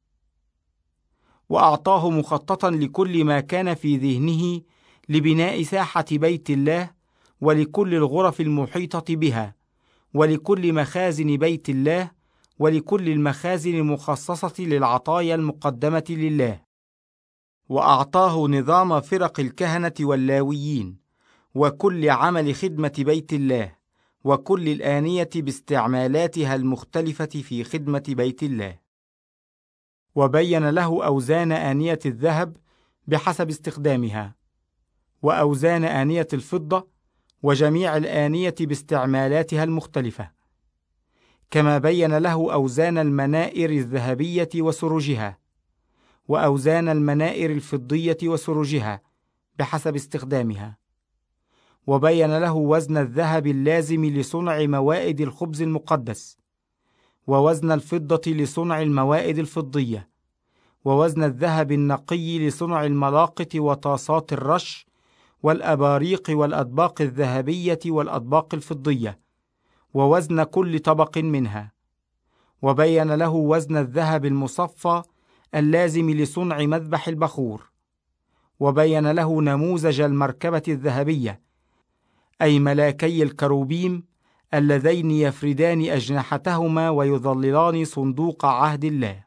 A: وأعطاه مخططا لكل ما كان في ذهنه لبناء ساحة بيت الله، ولكل الغرف المحيطة بها، ولكل مخازن بيت الله، ولكل المخازن المخصصة للعطايا المقدمة لله. وأعطاه نظام فرق الكهنة واللاويين، وكل عمل خدمة بيت الله، وكل الآنية باستعمالاتها المختلفة في خدمة بيت الله. وبين له أوزان آنية الذهب بحسب استخدامها، وأوزان آنية الفضة، وجميع الآنية باستعمالاتها المختلفة، كما بين له أوزان المنائر الذهبية وسروجها، وأوزان المنائر الفضية وسروجها بحسب استخدامها، وبين له وزن الذهب اللازم لصنع موائد الخبز المقدس، ووزن الفضة لصنع الموائد الفضية، ووزن الذهب النقي لصنع الملاقط وطاسات الرش والأباريق والأطباق الذهبية والأطباق الفضية، ووزن كل طبق منها. وبين له وزن الذهب المصفى اللازم لصنع مذبح البخور، وبين له نموذج المركبة الذهبية، أي ملاكي الكروبيم اللذين يفردان أجنحتهما ويظللان صندوق عهد الله.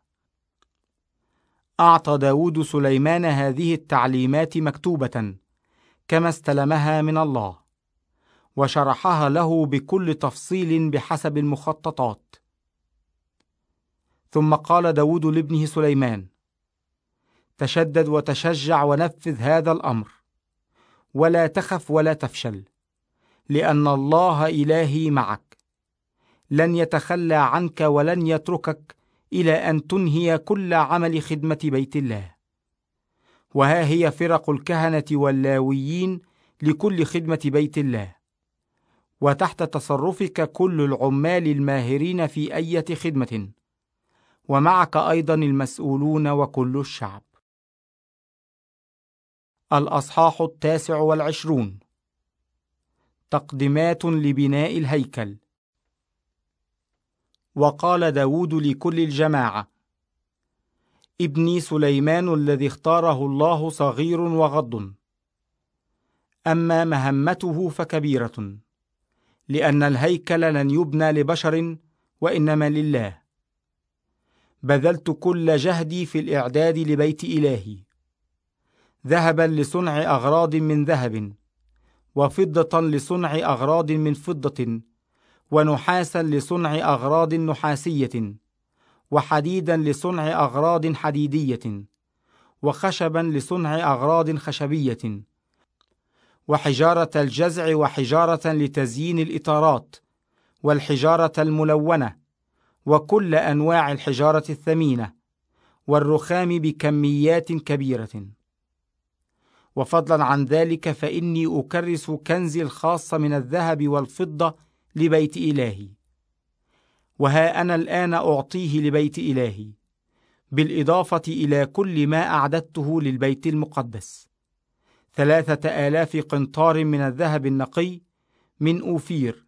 A: أعطى داود سليمان هذه التعليمات مكتوبة كما استلمها من الله، وشرحها له بكل تفصيل بحسب المخططات. ثم قال داود لابنه سليمان: تشدد وتشجع ونفذ هذا الأمر، ولا تخف ولا تفشل، لأن الله إلهي معك، لن يتخلى عنك ولن يتركك إلى أن تنهي كل عمل خدمة بيت الله. وها هي فرق الكهنة واللاويين لكل خدمة بيت الله، وتحت تصرفك كل العمال الماهرين في أية خدمة، ومعك أيضا المسؤولون وكل الشعب. الأصحاح 29. تقدمات لبناء الهيكل. وقال داود لكل الجماعة: ابني سليمان الذي اختاره الله صغير وغض، أما مهمته فكبيرة، لأن الهيكل لن يبنى لبشر وإنما لله. بذلت كل جهدي في الإعداد لبيت إلهي، ذهبا لصنع أغراض من ذهب، وفضة لصنع أغراض من فضة، ونحاسا لصنع أغراض نحاسية، وحديدا لصنع أغراض حديدية، وخشبا لصنع أغراض خشبية، وحجارة الجزع، وحجارة لتزيين الإطارات، والحجارة الملونة، وكل أنواع الحجارة الثمينة، والرخام بكميات كبيرة. وفضلا عن ذلك فإني أكرس كنزي الخاص من الذهب والفضة لبيت إلهي، وها أنا الآن أعطيه لبيت إلهي، بالإضافة إلى كل ما أعددته للبيت المقدس: 3,000 قنطار من الذهب النقي من أوفير،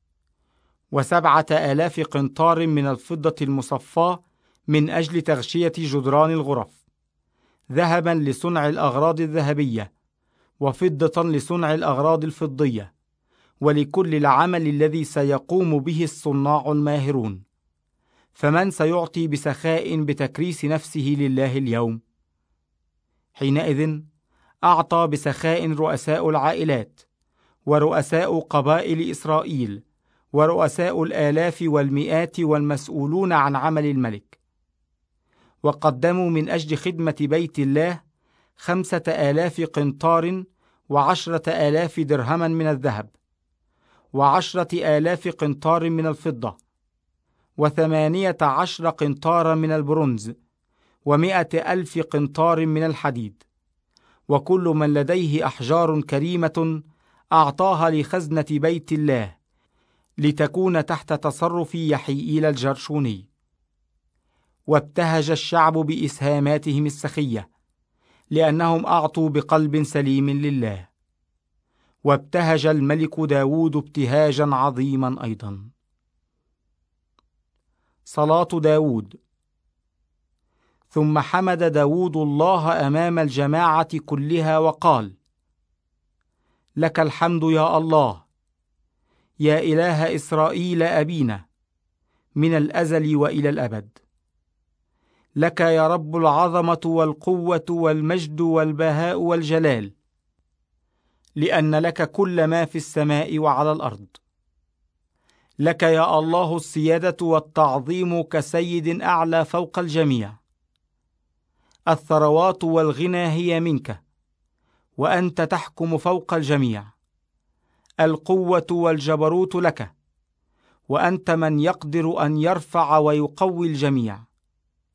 A: 7,000 قنطار من الفضة المصفاة من أجل تغشية جدران الغرف، ذهبا لصنع الأغراض الذهبية، وفضة لصنع الأغراض الفضية، ولكل العمل الذي سيقوم به الصناع الماهرون. فمن سيعطي بسخاء بتكريس نفسه لله اليوم؟ حينئذ أعطى بسخاء رؤساء العائلات، ورؤساء قبائل إسرائيل، ورؤساء الآلاف والمئات، والمسؤولون عن عمل الملك. وقدموا من أجل خدمة بيت الله 5,000 قنطار، 10,000 درهما من الذهب، 10,000 قنطار من الفضة، 18 قنطارا من البرونز، 100,000 قنطار من الحديد. وكل من لديه أحجار كريمة أعطاها لخزنة بيت الله، لتكون تحت تصرف يحيئيل الجرشوني. وابتهج الشعب بإسهاماتهم السخية، لأنهم أعطوا بقلب سليم لله. وابتهج الملك داود ابتهاجا عظيما أيضا. صلاة داود. ثم حمد داود الله أمام الجماعة كلها وقال: لك الحمد يا الله، يا إله إسرائيل أبينا، من الأزل وإلى الأبد. لك يا رب العظمة والقوة والمجد والبهاء والجلال، لأن لك كل ما في السماء وعلى الأرض. لك يا الله السيادة والتعظيم كسيد أعلى فوق الجميع. الثروات والغنى هي منك، وأنت تحكم فوق الجميع. القوة والجبروت لك، وأنت من يقدر أن يرفع ويقوي الجميع.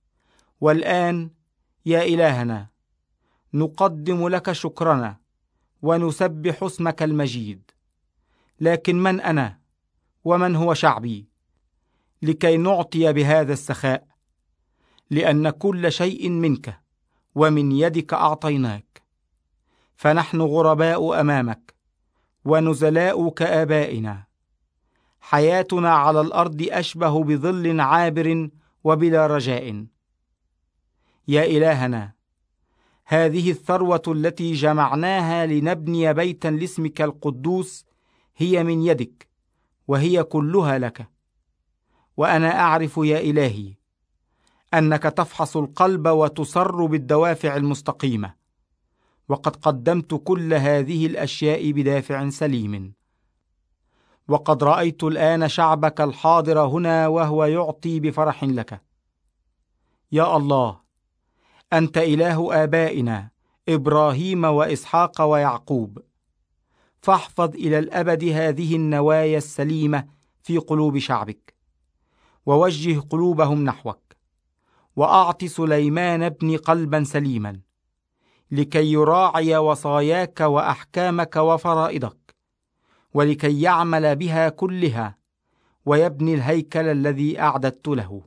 A: والآن يا إلهنا نقدم لك شكرنا ونسبح اسمك المجيد. لكن من أنا ومن هو شعبي لكي نعطي بهذا السخاء؟ لأن كل شيء منك ومن يدك أعطيناك، فنحن غرباء أمامك ونزلاء كآبائنا. حياتنا على الأرض أشبه بظل عابر وبلا رجاء. يا إلهنا، هذه الثروة التي جمعناها لنبني بيتا لاسمك القدوس هي من يدك، وهي كلها لك. وأنا أعرف يا إلهي أنك تفحص القلب وتصر بالدوافع المستقيمة، وقد قدمت كل هذه الأشياء بدافع سليم. وقد رأيت الآن شعبك الحاضر هنا وهو يعطي بفرح لك. يا الله، أنت إله آبائنا إبراهيم وإسحاق ويعقوب، فاحفظ إلى الأبد هذه النوايا السليمة في قلوب شعبك، ووجه قلوبهم نحوك، وأعط سليمان ابني قلبا سليما لكي يراعي وصاياك وأحكامك وفرائضك، ولكي يعمل بها كلها ويبني الهيكل الذي أعددت له.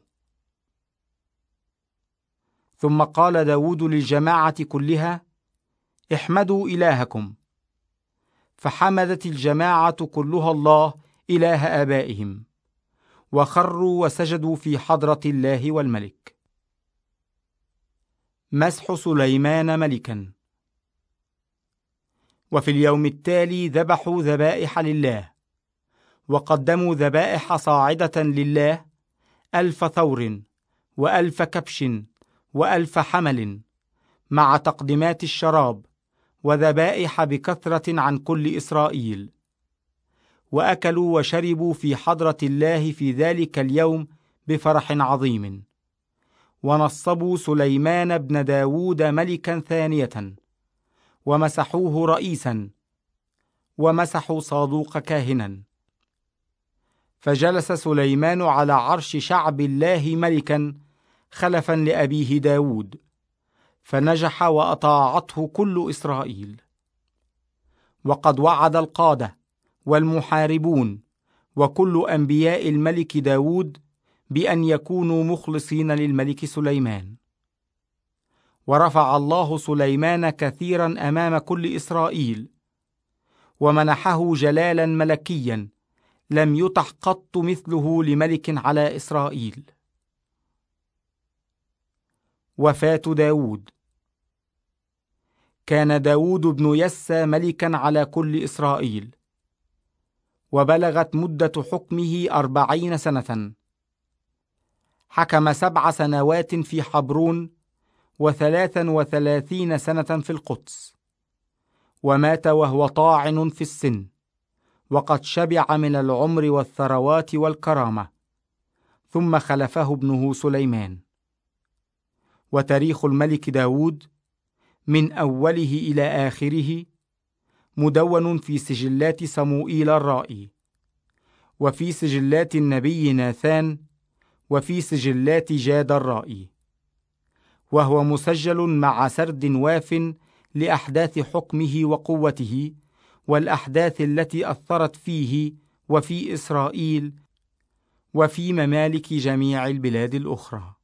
A: ثم قال داود للجماعة كلها: احمدوا إلهكم. فحمدت الجماعة كلها الله إله آبائهم، وخروا وسجدوا في حضرة الله والملك. مسح سليمان ملكا. وفي اليوم التالي ذبحوا ذبائح لله، وقدموا ذبائح صاعدة لله 1000 ثور و1000 كبش و1000 حمل، مع تقديمات الشراب وذبائح بكثرة عن كل إسرائيل. وأكلوا وشربوا في حضرة الله في ذلك اليوم بفرح عظيم. ونصبوا سليمان بن داود ملكا ثانية، ومسحوه رئيسا، ومسحوا صادوق كاهنا. فجلس سليمان على عرش شعب الله ملكا خلفا لأبيه داود، فنجح وأطاعته كل إسرائيل. وقد وعد القادة والمحاربون وكل أنبياء الملك داود بأن يكونوا مخلصين للملك سليمان. ورفع الله سليمان كثيرا أمام كل إسرائيل، ومنحه جلالا ملكيا لم يتح قط مثله لملك على إسرائيل. وفاة داود. كان داود بن يسى ملكا على كل إسرائيل، وبلغت مدة حكمه 40 سنة. حكم 7 سنوات في حبرون، و33 سنة في القدس. ومات وهو طاعن في السن، وقد شبع من العمر والثروات والكرامة. ثم خلفه ابنه سليمان. وتاريخ الملك داود من أوله إلى آخره مدون في سجلات صموئيل الرائي، وفي سجلات النبي ناثان، وفي سجلات جاد الرائي، وهو مسجل مع سرد واف لأحداث حكمه وقوته، والأحداث التي أثرت فيه وفي إسرائيل وفي ممالك جميع البلاد الأخرى.